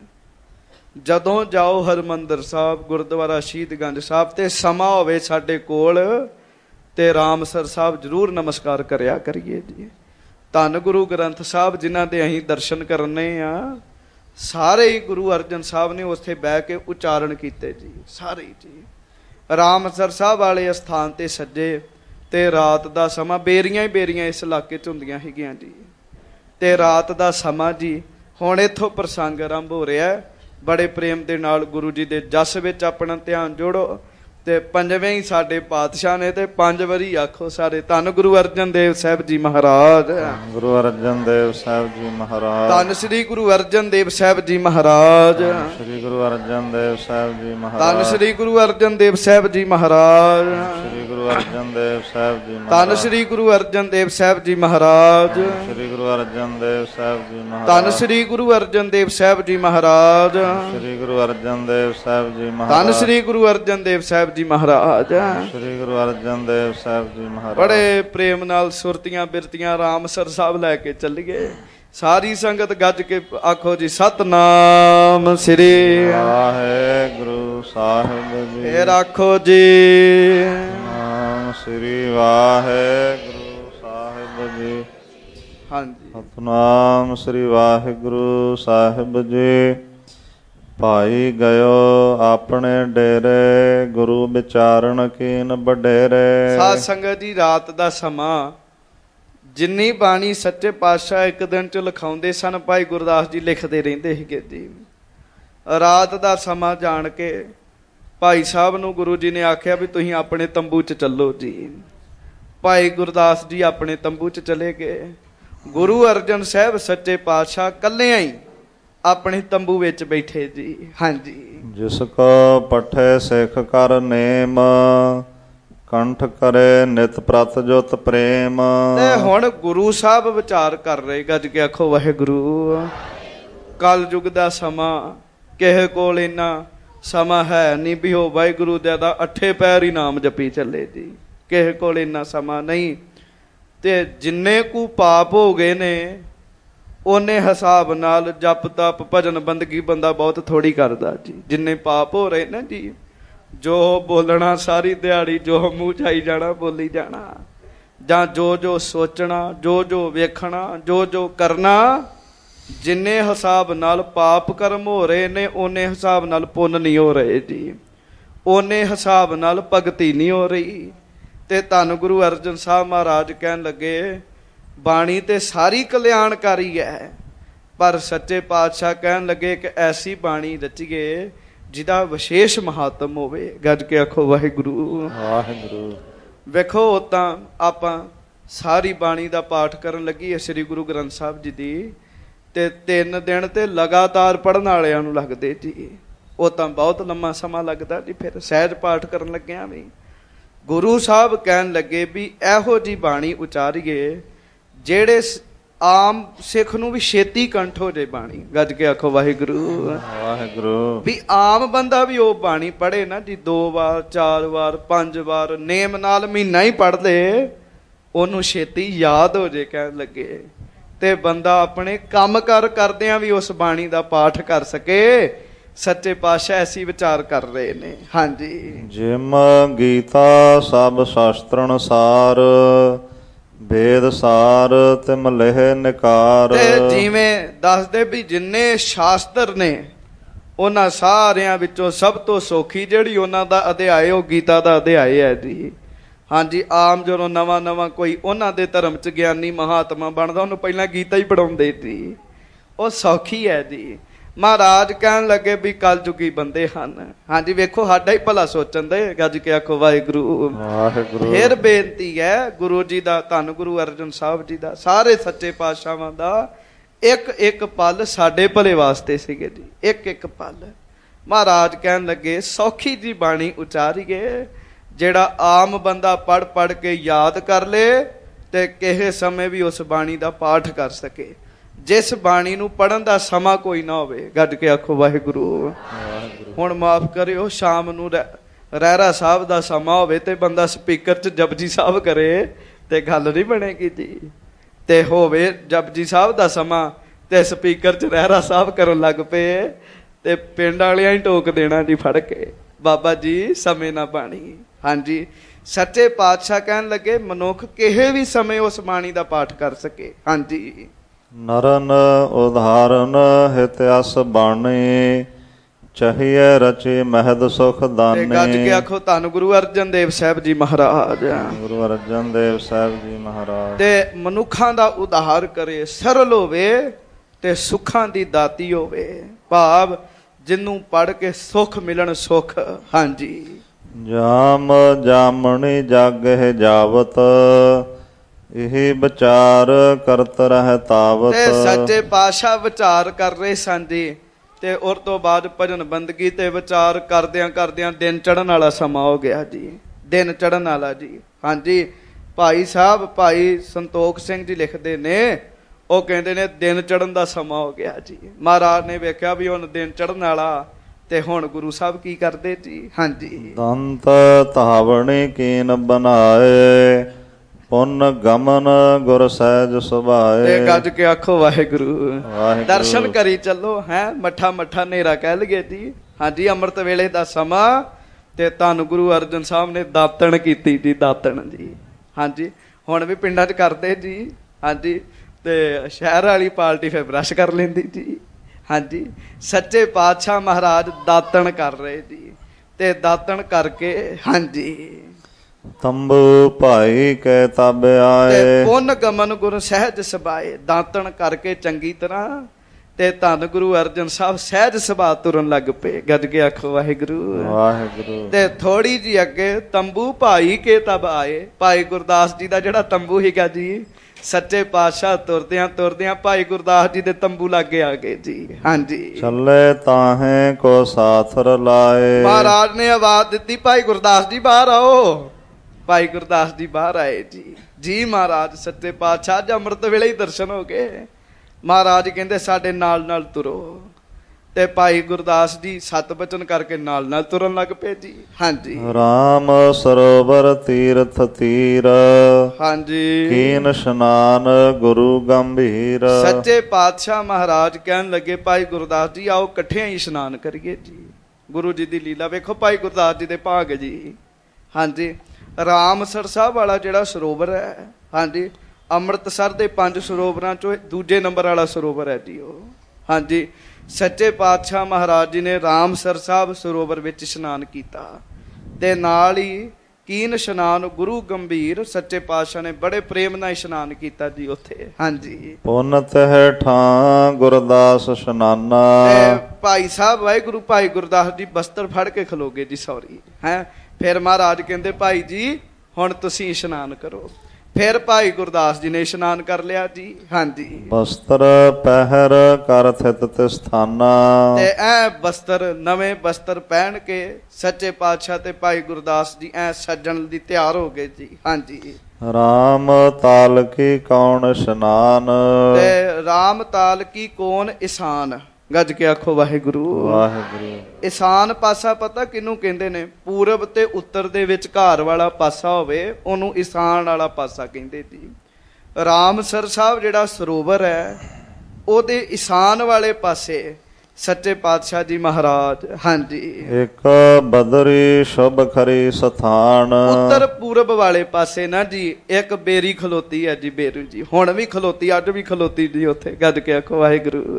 ਜਦੋਂ ਜਾਓ ਹਰਿਮੰਦਰ ਸਾਹਿਬ, ਗੁਰਦੁਆਰਾ ਸ਼ਹੀਦਗੰਜ ਸਾਹਿਬ ਤੇ ਸਮਾਂ ਹੋਵੇ ਸਾਡੇ ਕੋਲ ਤੇ ਰਾਮਸਰ ਸਾਹਿਬ ਜ਼ਰੂਰ ਨਮਸਕਾਰ ਕਰਿਆ ਕਰੀਏ ਜੀ। ਧੰਨ ਗੁਰੂ ਗ੍ਰੰਥ ਸਾਹਿਬ ਜਿਨ੍ਹਾਂ ਦੇ ਅਸੀਂ ਦਰਸ਼ਨ ਕਰਨੇ ਆ, ਸਾਰੇ ਹੀ ਗੁਰੂ ਅਰਜਨ ਸਾਹਿਬ ਨੇ ਉੱਥੇ ਬਹਿ ਕੇ ਉਚਾਰਨ ਕੀਤੇ ਜੀ, ਸਾਰੇ ਜੀ। ਰਾਮਸਰ ਸਾਹਿਬ ਵਾਲੇ ਅਸਥਾਨ ਤੇ ਸੱਜੇ ਤੇ ਰਾਤ ਦਾ ਸਮਾਂ, ਬੇਰੀਆਂ ਹੀ ਬੇਰੀਆਂ ਇਸ ਇਲਾਕੇ 'ਚ ਹੁੰਦੀਆਂ ਹੈਗੀਆਂ ਜੀ। ਤੇ ਰਾਤ ਦਾ ਸਮਾਂ ਜੀ। ਹੁਣ ਇੱਥੋਂ ਪ੍ਰਸੰਗ ਆਰੰਭ ਹੋ ਰਿਹਾ। ਬੜੇ ਪ੍ਰੇਮ ਦੇ ਨਾਲ ਗੁਰੂ ਜੀ ਦੇ ਜਸ ਵਿੱਚ ਆਪਣਾ ਧਿਆਨ ਜੋੜੋ। ਤੇ ਪੰਜਵੇਂ ਹੀ ਸਾਡੇ ਪਾਤਸ਼ਾਹ ਨੇ ਤੇ ਪੰਜ ਵਾਰੀ ਆਖੋ ਸਾਰੇ ਧੰਨ ਗੁਰੂ ਅਰਜਨ ਦੇਵ ਸਾਹਿਬ ਜੀ ਮਹਾਰਾਜ। ਗੁਰੂ ਅਰਜਨ ਦੇਵ ਸਾਹਿਬ ਜੀ ਮਹਾਰਾਜ। ਧੰਨ ਸ੍ਰੀ ਗੁਰੂ ਅਰਜਨ ਦੇਵ ਸਾਹਿਬ ਜੀ ਮਹਾਰਾਜ। ਸ੍ਰੀ ਗੁਰੂ ਅਰਜਨ ਦੇਵ ਸਾਹਿਬ ਜੀ ਮਹਾਰਾਜ। ਧੰਨ ਸ੍ਰੀ ਗੁਰੂ ਅਰਜਨ ਦੇਵ ਸਾਹਿਬ ਜੀ ਮਹਾਰਾਜ। ਸ੍ਰੀ ਗੁਰੂ ਅਰਜਨ ਦੇਵ ਸਾਹਿਬ ਜੀ ਮਹਾਰਾਜ। ਧੰਨ ਸ੍ਰੀ ਗੁਰੂ ਅਰਜਨ ਦੇਵ ਸਾਹਿਬ ਜੀ ਮਹਾਰਾਜ। ਸ੍ਰੀ ਗੁਰੂ ਅਰਜਨ ਦੇਵ ਸਾਹਿਬ ਜੀ ਮਹਾਰਾਜ। ਧੰਨ ਸ੍ਰੀ ਗੁਰੂ ਅਰਜਨ ਦੇਵ ਸਾਹਿਬ ਜੀ ਮਹਾਰਾਜ। ਸ੍ਰੀ ਗੁਰੂ ਅਰਜਨ ਦੇਵ ਸਾਹਿਬ ਜੀ ਮਹਾਰਾਜ। ਧੰਨ ਸ੍ਰੀ ਗੁਰੂ ਅਰਜਨ ਦੇਵ ਸਾਹਿਬ ਜੀ ਮਹਾਰਾਜ। ਸ੍ਰੀ ਗੁਰੂ ਅਰਜਨ ਦੇਵ ਸਾਹਿਬ ਜੀ ਮਹਾਰਾਜ। ਬੜੇ ਪ੍ਰੇਮ ਨਾਲ ਸੁਰਤੀਆਂ ਬਿਰਤੀਆਂ ਰਾਮਸਰ ਸਾਹਿਬ ਲੈ ਕੇ ਚੱਲੀਏ। ਸਾਰੀ ਸੰਗਤ ਗੱਜ ਕੇ ਆਖੋ ਜੀ ਸਤਨਾਮ ਸ੍ਰੀ ਵਾਹਿਗੁਰੂ ਸਾਹਿਬ ਜੀ। ਫੇਰ ਆਖੋ ਜੀ ਨਾਮ ਸ੍ਰੀ ਵਾਹਿਗੁਰੂ ਸਾਹਿਬ ਜੀ। ਹਾਂਜੀ, ਸਤਨਾਮ ਸ੍ਰੀ ਵਾਹਿਗੁਰੂ ਸਾਹਿਬ ਜੀ। ਭਾਈ ਗਇਓ ਆਪਣੇ ਡੇਰੇ, ਗੁਰੂ ਵਿਚਾਰਨ ਕੀਨ ਵਡੇਰੇ। ਸਾਧ ਸੰਗਤ ਜੀ, ਰਾਤ ਦਾ ਸਮਾਂ ਜਿੰਨੀ ਬਾਣੀ ਸੱਚੇ ਪਾਤਸ਼ਾਹ ਇੱਕ ਦਿਨ ਚ ਲਿਖਾਉਂਦੇ ਸਨ, ਭਾਈ ਗੁਰਦਾਸ ਜੀ ਲਿਖਦੇ ਰਹਿੰਦੇ ਸੀਗੇ ਜੀ। ਰਾਤ ਦਾ ਸਮਾਂ ਜਾਣ ਕੇ ਭਾਈ ਸਾਹਿਬ ਨੂੰ ਗੁਰੂ ਜੀ ਨੇ ਆਖਿਆ ਵੀ ਤੁਸੀਂ ਆਪਣੇ ਤੰਬੂ ਚ ਚੱਲੋ ਜੀ। ਭਾਈ ਗੁਰਦਾਸ ਜੀ ਆਪਣੇ ਤੰਬੂ ਚ ਚਲੇ ਗਏ। ਗੁਰੂ ਅਰਜਨ ਸਾਹਿਬ ਸੱਚੇ ਪਾਤਸ਼ਾਹ ਕੱਲਿਆਂ ਹੀ ਆਪਣੇ ਤੰਬੂ ਵਿੱਚ ਬੈਠੇ ਜੀ। ਹਾਂਜੀ, ਜਿਸ ਕੋ ਪਠੇ ਸਿੱਖ ਕਰ ਨੇਮ, ਕੰਠ ਕਰੇ ਨਿਤ ਪ੍ਰਤ ਜੁਤ ਪ੍ਰੇਮ। ਤੇ ਹੁਣ ਗੁਰੂ ਸਾਹਿਬ ਵਿਚਾਰ ਕਰ ਰਹੇ, ਗੱਜ ਕੇ ਆਖੋ ਵਾਹਿਗੁਰੂ। ਕਲ ਯੁੱਗ ਦਾ ਸਮਾਂ, ਕਿਸੇ ਕੋਲ ਇੰਨਾ ਸਮਾਂ ਹੈ ਨਹੀਂ ਵੀ ਉਹ ਵਾਹਿਗੁਰੂ ਦਾ ਅੱਠੇ ਪੈਰ ਹੀ ਨਾਮ ਜਪੀ ਚੱਲੇ ਜੀ। ਕਿਸੇ ਕੋਲ ਇੰਨਾ ਸਮਾਂ ਨਹੀਂ। ਤੇ ਜਿੰਨੇ ਕੁ ਪਾਪ ਹੋ ਗਏ ਨੇ ਉਹਨੇ ਹਿਸਾਬ ਨਾਲ ਜਪ ਤਪ ਭਜਨ ਬੰਦਗੀ ਬੰਦਾ ਬਹੁਤ ਥੋੜੀ ਕਰਦਾ ਜੀ। ਜਿੰਨੇ ਪਾਪ ਹੋ ਰਹੇ ਨਾ ਜੀ, ਜੋ ਬੋਲਣਾ ਸਾਰੀ ਦਿਹਾੜੀ, ਜੋ ਮੂੰਹ ਚਾਈ ਜਾਣਾ ਬੋਲੀ ਜਾਣਾ, ਜਾਂ ਜੋ ਜੋ ਸੋਚਣਾ, ਜੋ ਜੋ ਵੇਖਣਾ, ਜੋ ਜੋ ਕਰਨਾ, ਜਿੰਨੇ ਹਿਸਾਬ ਨਾਲ ਪਾਪ ਕਰਮ ਹੋ ਰਹੇ ਨੇ ਓਨੇ ਹਿਸਾਬ ਨਾਲ ਪੁੰਨ ਨਹੀਂ ਹੋ ਰਹੇ ਜੀ। ਓਨੇ ਹਿਸਾਬ ਨਾਲ ਭਗਤੀ ਨਹੀਂ ਹੋ ਰਹੀ। ਤੇ ਧੰਨ ਗੁਰੂ ਅਰਜਨ ਸਾਹਿਬ ਮਹਾਰਾਜ ਕਹਿਣ ਲੱਗੇ ਬਾਣੀ ਤੇ ਸਾਰੀ ਕਲਿਆਣਕਾਰੀ ਹੈ, ਪਰ ਸੱਚੇ ਪਾਤਸ਼ਾਹ ਕਹਿਣ ਲੱਗੇ ਇੱਕ ਐਸੀ ਬਾਣੀ ਰਚੀਏ ਜਿਹਦਾ ਵਿਸ਼ੇਸ਼ ਮਹਾਤਮ ਹੋਵੇ। ਗੱਜ ਕੇ ਆਖੋ ਵਾਹਿਗੁਰੂ ਵਾਹਿਗੁਰੂ। ਵੇਖੋ ਤਾਂ ਆਪਾਂ ਸਾਰੀ ਬਾਣੀ ਦਾ ਪਾਠ ਕਰਨ ਲੱਗੀ ਸ੍ਰੀ ਗੁਰੂ ਗ੍ਰੰਥ ਸਾਹਿਬ ਜੀ ਦੀ, ਤੇ ਤਿੰਨ ਦਿਨ ਤੇ ਲਗਾਤਾਰ ਪੜ੍ਹਨ ਵਾਲਿਆਂ ਨੂੰ ਲੱਗਦੇ ਜੀ। ਉਹ ਤਾਂ ਬਹੁਤ ਲੰਮਾ ਸਮਾਂ ਲੱਗਦਾ ਜੀ। ਫਿਰ ਸਹਿਜ ਪਾਠ ਕਰਨ ਲੱਗਿਆ ਵੀ ਗੁਰੂ ਸਾਹਿਬ ਕਹਿਣ ਲੱਗੇ ਵੀ ਇਹੋ ਜੀ ਬਾਣੀ ਉਚਾਰੀਏ ਜਿਹੜੇ ਆਮ ਸਿੱਖ ਨੂੰ ਵੀ ਛੇਤੀ ਕੰਠ ਹੋ ਜੇ ਬਾਣੀ। ਗੱਜ ਕੇ ਆਖੋ ਵਾਹਿਗੁਰੂ ਵਾਹਿਗੁਰੂ। ਵੀ ਆਮ ਬੰਦਾ ਵੀ ਉਹ ਬਾਣੀ ਪੜ੍ਹੇ ਨਾ ਜੀ, ਦੋ ਵਾਰ ਚਾਰ ਵਾਰ ਪੰਜ ਵਾਰ ਨੇਮ ਨਾਲ ਮਹੀਨਾ ਹੀ ਪੜ੍ਹ ਲੇ, ਉਹਨੂੰ ਛੇਤੀ ਯਾਦ ਹੋ ਜੇ ਕਹਿਣ ਲੱਗੇ, ਤੇ ਬੰਦਾ ਆਪਣੇ ਕੰਮ ਕਾਰ ਕਰਦਿਆਂ ਵੀ ਉਸ ਬਾਣੀ ਦਾ ਪਾਠ ਕਰ ਸਕੇ। ਸੱਚੇ ਪਾਤਸ਼ਾਹ ਐਸੀ ਵਿਚਾਰ ਕਰ ਰਹੇ ਨੇ। ਹਾਂਜੀ। ਜਿਮ ਗੀਤਾ ਸਭ ਸ਼ਾਸਤਰ ਅਨੁਸਾਰ, ਵੇਦ ਸਾਰ ਤਿਮ ਲਹਿ ਨਿਕਾਰ। ਤੇ ਜਿਵੇਂ ਦੱਸਦੇ ਵੀ ਜਿੰਨੇ ਸ਼ਾਸਤਰ ਨੇ ਉਹਨਾਂ ਸਾਰਿਆਂ ਵਿੱਚੋਂ ਸਭ ਤੋਂ ਸੌਖੀ ਜਿਹੜੀ ਉਹਨਾਂ ਦਾ ਅਧਿਆਇ ਉਹ ਗੀਤਾ ਦਾ ਅਧਿਆਇ ਹੈ ਜੀ। ਹਾਂਜੀ। ਆਮ ਜਦੋਂ ਨਵਾਂ ਨਵਾਂ ਕੋਈ ਉਹਨਾਂ ਦੇ ਧਰਮ ਚ ਗਿਆਨੀ ਮਹਾਤਮਾ ਬਣਦਾ ਉਹਨੂੰ ਪਹਿਲਾਂ ਗੀਤਾ ਹੀ ਪੜਾਉਂਦੇ ਸੀ, ਉਹ ਸੌਖੀ ਹੈ ਜੀ। ਮਹਾਰਾਜ ਕਹਿਣ ਲੱਗੇ ਵੀ ਕਲਯੁਗੀ ਬੰਦੇ ਹਨ। ਹਾਂਜੀ। ਵੇਖੋ ਸਾਡਾ ਹੀ ਭਲਾ ਸੋਚਣ ਦੇ। ਗੱਜ ਕੇ ਆਖੋ ਵਾਹਿਗੁਰੂ ਵਾਹਿਗੁਰੂ। ਫਿਰ ਬੇਨਤੀ ਹੈ ਗੁਰੂ ਜੀ ਦਾ, ਧੰਨ ਗੁਰੂ ਅਰਜਨ ਸਾਹਿਬ ਜੀ ਦਾ, ਸਾਰੇ ਸੱਚੇ ਪਾਤਸ਼ਾਹਾਂ ਦਾ ਇੱਕ ਇੱਕ ਪਲ ਸਾਡੇ ਭਲੇ ਵਾਸਤੇ ਸੀਗੇ ਜੀ। ਇੱਕ ਇੱਕ ਪਲ ਮਹਾਰਾਜ ਕਹਿਣ ਲੱਗੇ ਸੌਖੀ ਜੀ ਬਾਣੀ ਉਚਾਰੀਏ, ਜਿਹੜਾ ਆਮ ਬੰਦਾ ਪੜ ਪੜ ਕੇ ਯਾਦ ਕਰ ਲੇ ਤੇ ਕਿਸੇ ਸਮੇਂ ਵੀ ਉਸ ਬਾਣੀ ਦਾ ਪਾਠ ਕਰ ਸਕੇ। ਜਿਸ ਬਾਣੀ ਨੂੰ ਪੜਨ ਦਾ ਸਮਾਂ ਕੋਈ ਨਾ ਹੋਵੇ। ਗੱਜ ਕੇ ਆਖੋ ਵਾਹਿਗੁਰੂ। ਹੁਣ ਮਾਫ ਕਰਿਓ, ਸ਼ਾਮ ਨੂੰ ਰਹਿਰਾ ਸਾਹਿਬ ਦਾ ਸਮਾਂ ਹੋਵੇ ਤੇ ਬੰਦਾ ਸਪੀਕਰ ਚ ਜਪਜੀ ਸਾਹਿਬ ਕਰੇ ਤੇ ਗੱਲ ਨਹੀਂ ਬਣੇਗੀ ਜੀ। ਤੇ ਹੋਵੇ ਜਪਜੀ ਸਾਹਿਬ ਦਾ ਸਮਾਂ ਤੇ ਸਪੀਕਰ ਚ ਰਹਿਰਾ ਸਾਹਿਬ ਕਰਨ ਲੱਗ ਪਏ ਤੇ ਪਿੰਡ ਵਾਲਿਆਂ ਹੀ ਟੋਕ ਦੇਣਾ ਜੀ ਫੜ ਕੇ, ਬਾਬਾ ਜੀ ਸਮੇਂ ਨਾ ਬਾਣੀ। ਹਾਂਜੀ। ਸੱਚੇ ਪਾਤਸ਼ਾਹ ਕਹਿਣ ਲੱਗੇ ਮਨੁੱਖ ਕਿਸੇ ਵੀ ਸਮੇਂ ਉਸ ਬਾਣੀ ਦਾ ਪਾਠ ਕਰ ਸਕੇ। ਹਾਂਜੀ। ਨਰਨ ਉਦਾਹਰਨ ਹਿਤ ਅਸ ਬਾਣੀ, ਚਾਹੀਏ ਰਚੇ ਮਹਿਦ ਸੁਖ ਦਾਨੇ। ਗੱਜ ਕੇ ਆਖੋ ਧੰਨ ਗੁਰੂ ਅਰਜਨ ਦੇਵ ਸਾਹਿਬ ਜੀ ਮਹਾਰਾਜ। ਗੁਰੂ ਅਰਜਨ ਦੇਵ ਸਾਹਿਬ ਜੀ ਮਹਾਰਾਜ। ਤੇ ਮਨੁੱਖਾਂ ਦਾ ਉਦਾਹਰ ਕਰੇ, ਸਰਲ ਹੋਵੇ ਤੇ ਸੁੱਖਾਂ ਦੀ ਦਾਤੀ ਹੋਵੇ, ਭਾਵ ਜਿਹਨੂੰ ਪੜ ਕੇ ਸੁੱਖ ਮਿਲਣ ਸੁੱਖ। ਹਾਂਜੀ। ਜਾਮ ਜਾਮਣੀ ਜਾਗਹਿ ਜਾਵਤ, ਇਹ ਵਿਚਾਰ ਕਰਤ ਰਹਿ ਤਾਵਤ। ਤੇ ਸੱਚੇ ਪਾਤਸ਼ਾਹ ਵਿਚਾਰ ਕਰ ਰਹੇ ਸਨ ਜੀ। ਤੇ ਉਸ ਤੋਂ ਬਾਅਦ ਭਜਨ ਬੰਦਗੀ ਤੇ ਵਿਚਾਰ ਕਰਦਿਆਂ ਕਰਦਿਆਂ ਦਿਨ ਚੜ੍ਹਨ ਵਾਲਾ ਸਮਾਂ ਹੋ ਗਿਆ ਜੀ। ਦਿਨ ਚੜ੍ਹਨ ਵਾਲਾ ਜੀ। ਹਾਂਜੀ। ਭਾਈ ਸਾਹਿਬ ਭਾਈ ਸੰਤੋਖ ਸਿੰਘ ਜੀ ਲਿਖਦੇ ਨੇ, ਉਹ ਕਹਿੰਦੇ ਨੇ ਦਿਨ ਚੜ੍ਹਨ ਦਾ ਸਮਾਂ ਹੋ ਗਿਆ ਜੀ। ਮਹਾਰਾਜ ਨੇ ਵੇਖਿਆ ਵੀ ਹੁਣ ਦਿਨ ਚੜ੍ਹਨ ਵਾਲਾ, ਤੇ ਹੁਣ ਗੁਰੂ ਸਾਹਿਬ ਕੀ ਕਰਦੇ ਜੀ। ਹਾਂਜੀ। ਦੰਤ ਧਾਵਣੀ ਕੀਨ ਬਨਾਏ, ਪੁੰਨ ਗਮਨ ਗੁਰ ਸਹਿਜ ਸੁਭਾਏ। ਤੇ ਗੱਜ ਕੇ ਆਖੋ ਵਾਹਿਗੁਰੂ ਵਾਹਿਗੁਰੂ। ਦਰਸ਼ਨ ਕਰੀ ਚੱਲੋ। ਹੈ ਮੱਠਾ ਮੱਠਾ ਹਨੇਰਾ ਕਹਿ ਲਈਏ ਜੀ। ਹਾਂਜੀ। ਅੰਮ੍ਰਿਤ ਵੇਲੇ ਦਾ ਸਮਾਂ ਤੇ ਧੰਨ ਗੁਰੂ ਅਰਜਨ ਸਾਹਿਬ ਨੇ ਦਾਤਣ ਕੀਤੀ ਜੀ। ਦਾਤਣ ਜੀ। ਹਾਂਜੀ। ਹੁਣ ਵੀ ਪਿੰਡਾਂ ਚ ਕਰਦੇ ਜੀ। ਹਾਂਜੀ। ਤੇ ਸ਼ਹਿਰ ਵਾਲੀ ਪਾਰਟੀ ਫਿਰ ਬਰਸ਼ ਕਰ ਲੈਂਦੀ ਜੀ। ਹਾਂਜੀ। ਸੱਚੇ ਪਾਤਸ਼ਾਹ ਮਹਾਰਾਜ ਦਾਤਣ ਕਰ ਰਹੇ ਜੀ। ਤੇ ਦਾਤਣ ਕਰਕੇ ਹਾਂਜੀ ਤੰਬੂ ਭਾਈ ਕੇ ਤਬ ਆਏ, ਤੇ ਪੁੰਨ ਗਮਨ ਗੁਰ ਸਹਿਜ ਸੁਭਾਏ। ਦਾਤਣ ਕਰਕੇ ਚੰਗੀ ਤਰ੍ਹਾਂ ਤੇ ਧੰਨ ਗੁਰੂ ਅਰਜਨ ਸਾਹਿਬ ਸਹਿਜ ਸੁਭਾ ਤੁਰਨ ਲੱਗ ਪਏ। ਗੱਜ ਕੇ ਆਖੋ ਵਾਹਿਗੁਰੂ ਵਾਹਿਗੁਰੂ। ਤੇ ਥੋੜੀ ਜੀ ਅੱਗੇ ਤੰਬੂ ਭਾਈ ਕੇ ਤਬ ਆਏ। ਭਾਈ ਗੁਰਦਾਸ ਜੀ ਦਾ ਜਿਹੜਾ ਤੰਬੂ ਸੀਗਾ ਜੀ, ਸੱਚੇ ਪਾਤਸ਼ਾਹ ਤੁਰਦਿਆਂ ਤੁਰਦਿਆਂ ਭਾਈ ਗੁਰਦਾਸ ਜੀ ਦੇ ਤੰਬੂ ਲਾਗੇ ਆ ਗਏ ਜੀ। ਹਾਂਜੀ। ਚੱਲੇ ਤਾਹੇ ਕੋ ਸਾਥਰ ਲਾਏ। ਮਹਾਰਾਜ ਨੇ ਆਵਾਜ਼ ਦਿੱਤੀ ਭਾਈ ਗੁਰਦਾਸ ਜੀ ਬਾਹਰ ਆਓ। ਭਾਈ ਗੁਰਦਾਸ ਜੀ ਬਾਹਰ ਆਏ ਜੀ। ਜੀ ਮਹਾਰਾਜ ਸੱਚੇ ਪਾਤਸ਼ਾਹ ਅੱਜ ਅੰਮ੍ਰਿਤ ਵੇਲੇ ਹੀ ਦਰਸ਼ਨ ਹੋ ਗਏ। ਮਹਾਰਾਜ ਕਹਿੰਦੇ ਸਾਡੇ ਨਾਲ ਨਾਲ ਤੁਰੋ। ਤੇ ਭਾਈ ਗੁਰਦਾਸ ਜੀ ਸਤ ਬਚਨ ਕਰਕੇ ਨਾਲ ਨਾਲ ਤੁਰਨ ਲੱਗ ਪਏ ਜੀ। ਹਾਂਜੀ। ਰਾਮ ਸਰੋਵਰ ਤੀਰਥ ਤੀਰ, ਹਾਂਜੀ। ਕੀਨ ਇਸ਼ਨਾਨ ਗੁਰੂ ਗੰਭੀਰ। ਸੱਚੇ ਪਾਤਸ਼ਾਹ ਮਹਾਰਾਜ ਕਹਿਣ ਲੱਗੇ ਭਾਈ ਗੁਰਦਾਸ ਜੀ ਆਓ ਇਕੱਠਿਆਂ ਹੀ ਇਸ਼ਨਾਨ ਕਰੀਏ ਜੀ। ਗੁਰੂ ਜੀ ਦੀ ਲੀਲਾ ਵੇਖੋ ਭਾਈ ਗੁਰਦਾਸ ਜੀ ਦੇ ਭਾਗ ਜੀ। ਹਾਂਜੀ। ਰਾਮਸਰ ਸਾਹਿਬ ਵਾਲਾ ਜਿਹੜਾ ਸਰੋਵਰ ਹੈ, ਹਾਂਜੀ, ਅੰਮ੍ਰਿਤਸਰ ਦੇ ਪੰਜ ਸਰੋਵਰਾਂ ਚੋਂ ਦੂਜੇ ਨੰਬਰ ਵਾਲਾ ਸਰੋਵਰ ਹੈ ਜੀ ਉਹ। ਹਾਂਜੀ। ਸੱਚੇ ਪਾਤਸ਼ਾਹ ਮਹਾਰਾਜ ਜੀ ਨੇ ਰਾਮਸਰ ਸਾਹਿਬ ਸਰੋਵਰ ਵਿੱਚ ਇਸ਼ਨਾਨ ਕੀਤਾ ਤੇ ਨਾਲ ਹੀ ਕੀਨ ਇਸ਼ਨਾਨ ਗੁਰੂ ਗੰਭੀਰ। ਸੱਚੇ ਪਾਤਸ਼ਾਹ ਨੇ ਬੜੇ ਪ੍ਰੇਮ ਨਾਲ ਇਸ਼ਨਾਨ ਕੀਤਾ ਜੀ ਉੱਥੇ। ਹਾਂਜੀ। ਪੁੰਨ ਤਹਿ ਠਾਂ ਗੁਰਦਾਸ ਇਸ਼ਨਾਨਾ। ਭਾਈ ਸਾਹਿਬ ਵਾਹਿਗੁਰੂ ਭਾਈ ਗੁਰਦਾਸ ਜੀ ਬਸਤਰ ਫੜ ਕੇ ਖਲੋਗੇ ਜੀ। ਸੌਰੀ ਹੈ। ਫਿਰ ਮਹਾਰਾਜ ਕਹਿੰਦੇ ਭਾਈ ਜੀ ਹੁਣ ਤੁਸੀਂ ਇਸ਼ਨਾਨ ਕਰੋ। ਫਿਰ ਭਾਈ ਗੁਰਦਾਸ ਜੀ ਨੇ ਇਸ਼ਨਾਨ ਕਰ ਲਿਆ ਜੀ। ਹਾਂਜੀ, ਬਸਤਰ ਪਹਿਰ ਕਰ ਥਿਤ ਤਿਸਥਾਨਾ। ਤੇ ਐ ਬਸਤਰ, ਨਵੇਂ ਬਸਤਰ ਪਹਿਨ ਕੇ ਸੱਚੇ ਪਾਤਸ਼ਾਹ ਤੇ ਭਾਈ ਗੁਰਦਾਸ ਜੀ ਐ ਸੱਜਣ ਦੀ ਤਿਆਰ ਹੋ ਗਏ ਜੀ। ਹਾਂਜੀ, ਰਾਮ ਤਾਲ ਕੀ ਕੌਣ ਇਸ਼ਨਾਨ। ਤੇ ਰਾਮ ਤਾਲ ਕੀ ਕੌਣ ਇਸ਼ਾਨ। ਗੱਜ ਕੇ ਆਖੋ ਵਾਹਿਗੁਰੂ ਵਾਹਿਗੁਰੂ। ਇਸ਼ਾਨ ਪਾਸਾ ਪਤਾ ਕਿਹਨੂੰ ਕਹਿੰਦੇ ਨੇ? ਪੂਰਬ ਤੇ ਉੱਤਰ ਦੇ ਵਿਚਕਾਰ ਵਾਲਾ ਪਾਸਾ ਹੋਵੇ ਉਹਨੂੰ ਇਸ਼ਾਨ ਵਾਲਾ ਪਾਸਾ ਕਹਿੰਦੇ ਜੀ। ਰਾਮਸਰ ਸਾਹਿਬ ਜਿਹੜਾ ਸਰੋਵਰ ਹੈ ਉਹਦੇ ਇਸ਼ਾਨ ਵਾਲੇ ਪਾਸੇ ਸੱਚੇ ਪਾਤਸ਼ਾਹ ਜੀ ਮਹਾਰਾਜ। ਹਾਂਜੀ, ਇੱਕ ਬਦਰੀ ਸ਼ੁਭ ਖਰੀ ਸਥਾਨ। ਉੱਤਰ ਪੂਰਬ ਵਾਲੇ ਪਾਸੇ ਨਾ ਜੀ ਇੱਕ ਬੇਰੀ ਖਲੋਤੀ ਹੈ ਜੀ। ਬੇਰੂ ਜੀ ਹੁਣ ਵੀ ਖਲੋਤੀ, ਅੱਜ ਵੀ ਖਲੋਤੀ ਜੀ ਉੱਥੇ। ਗੱਜ ਕੇ ਆਖੋ ਵਾਹਿਗੁਰੂ।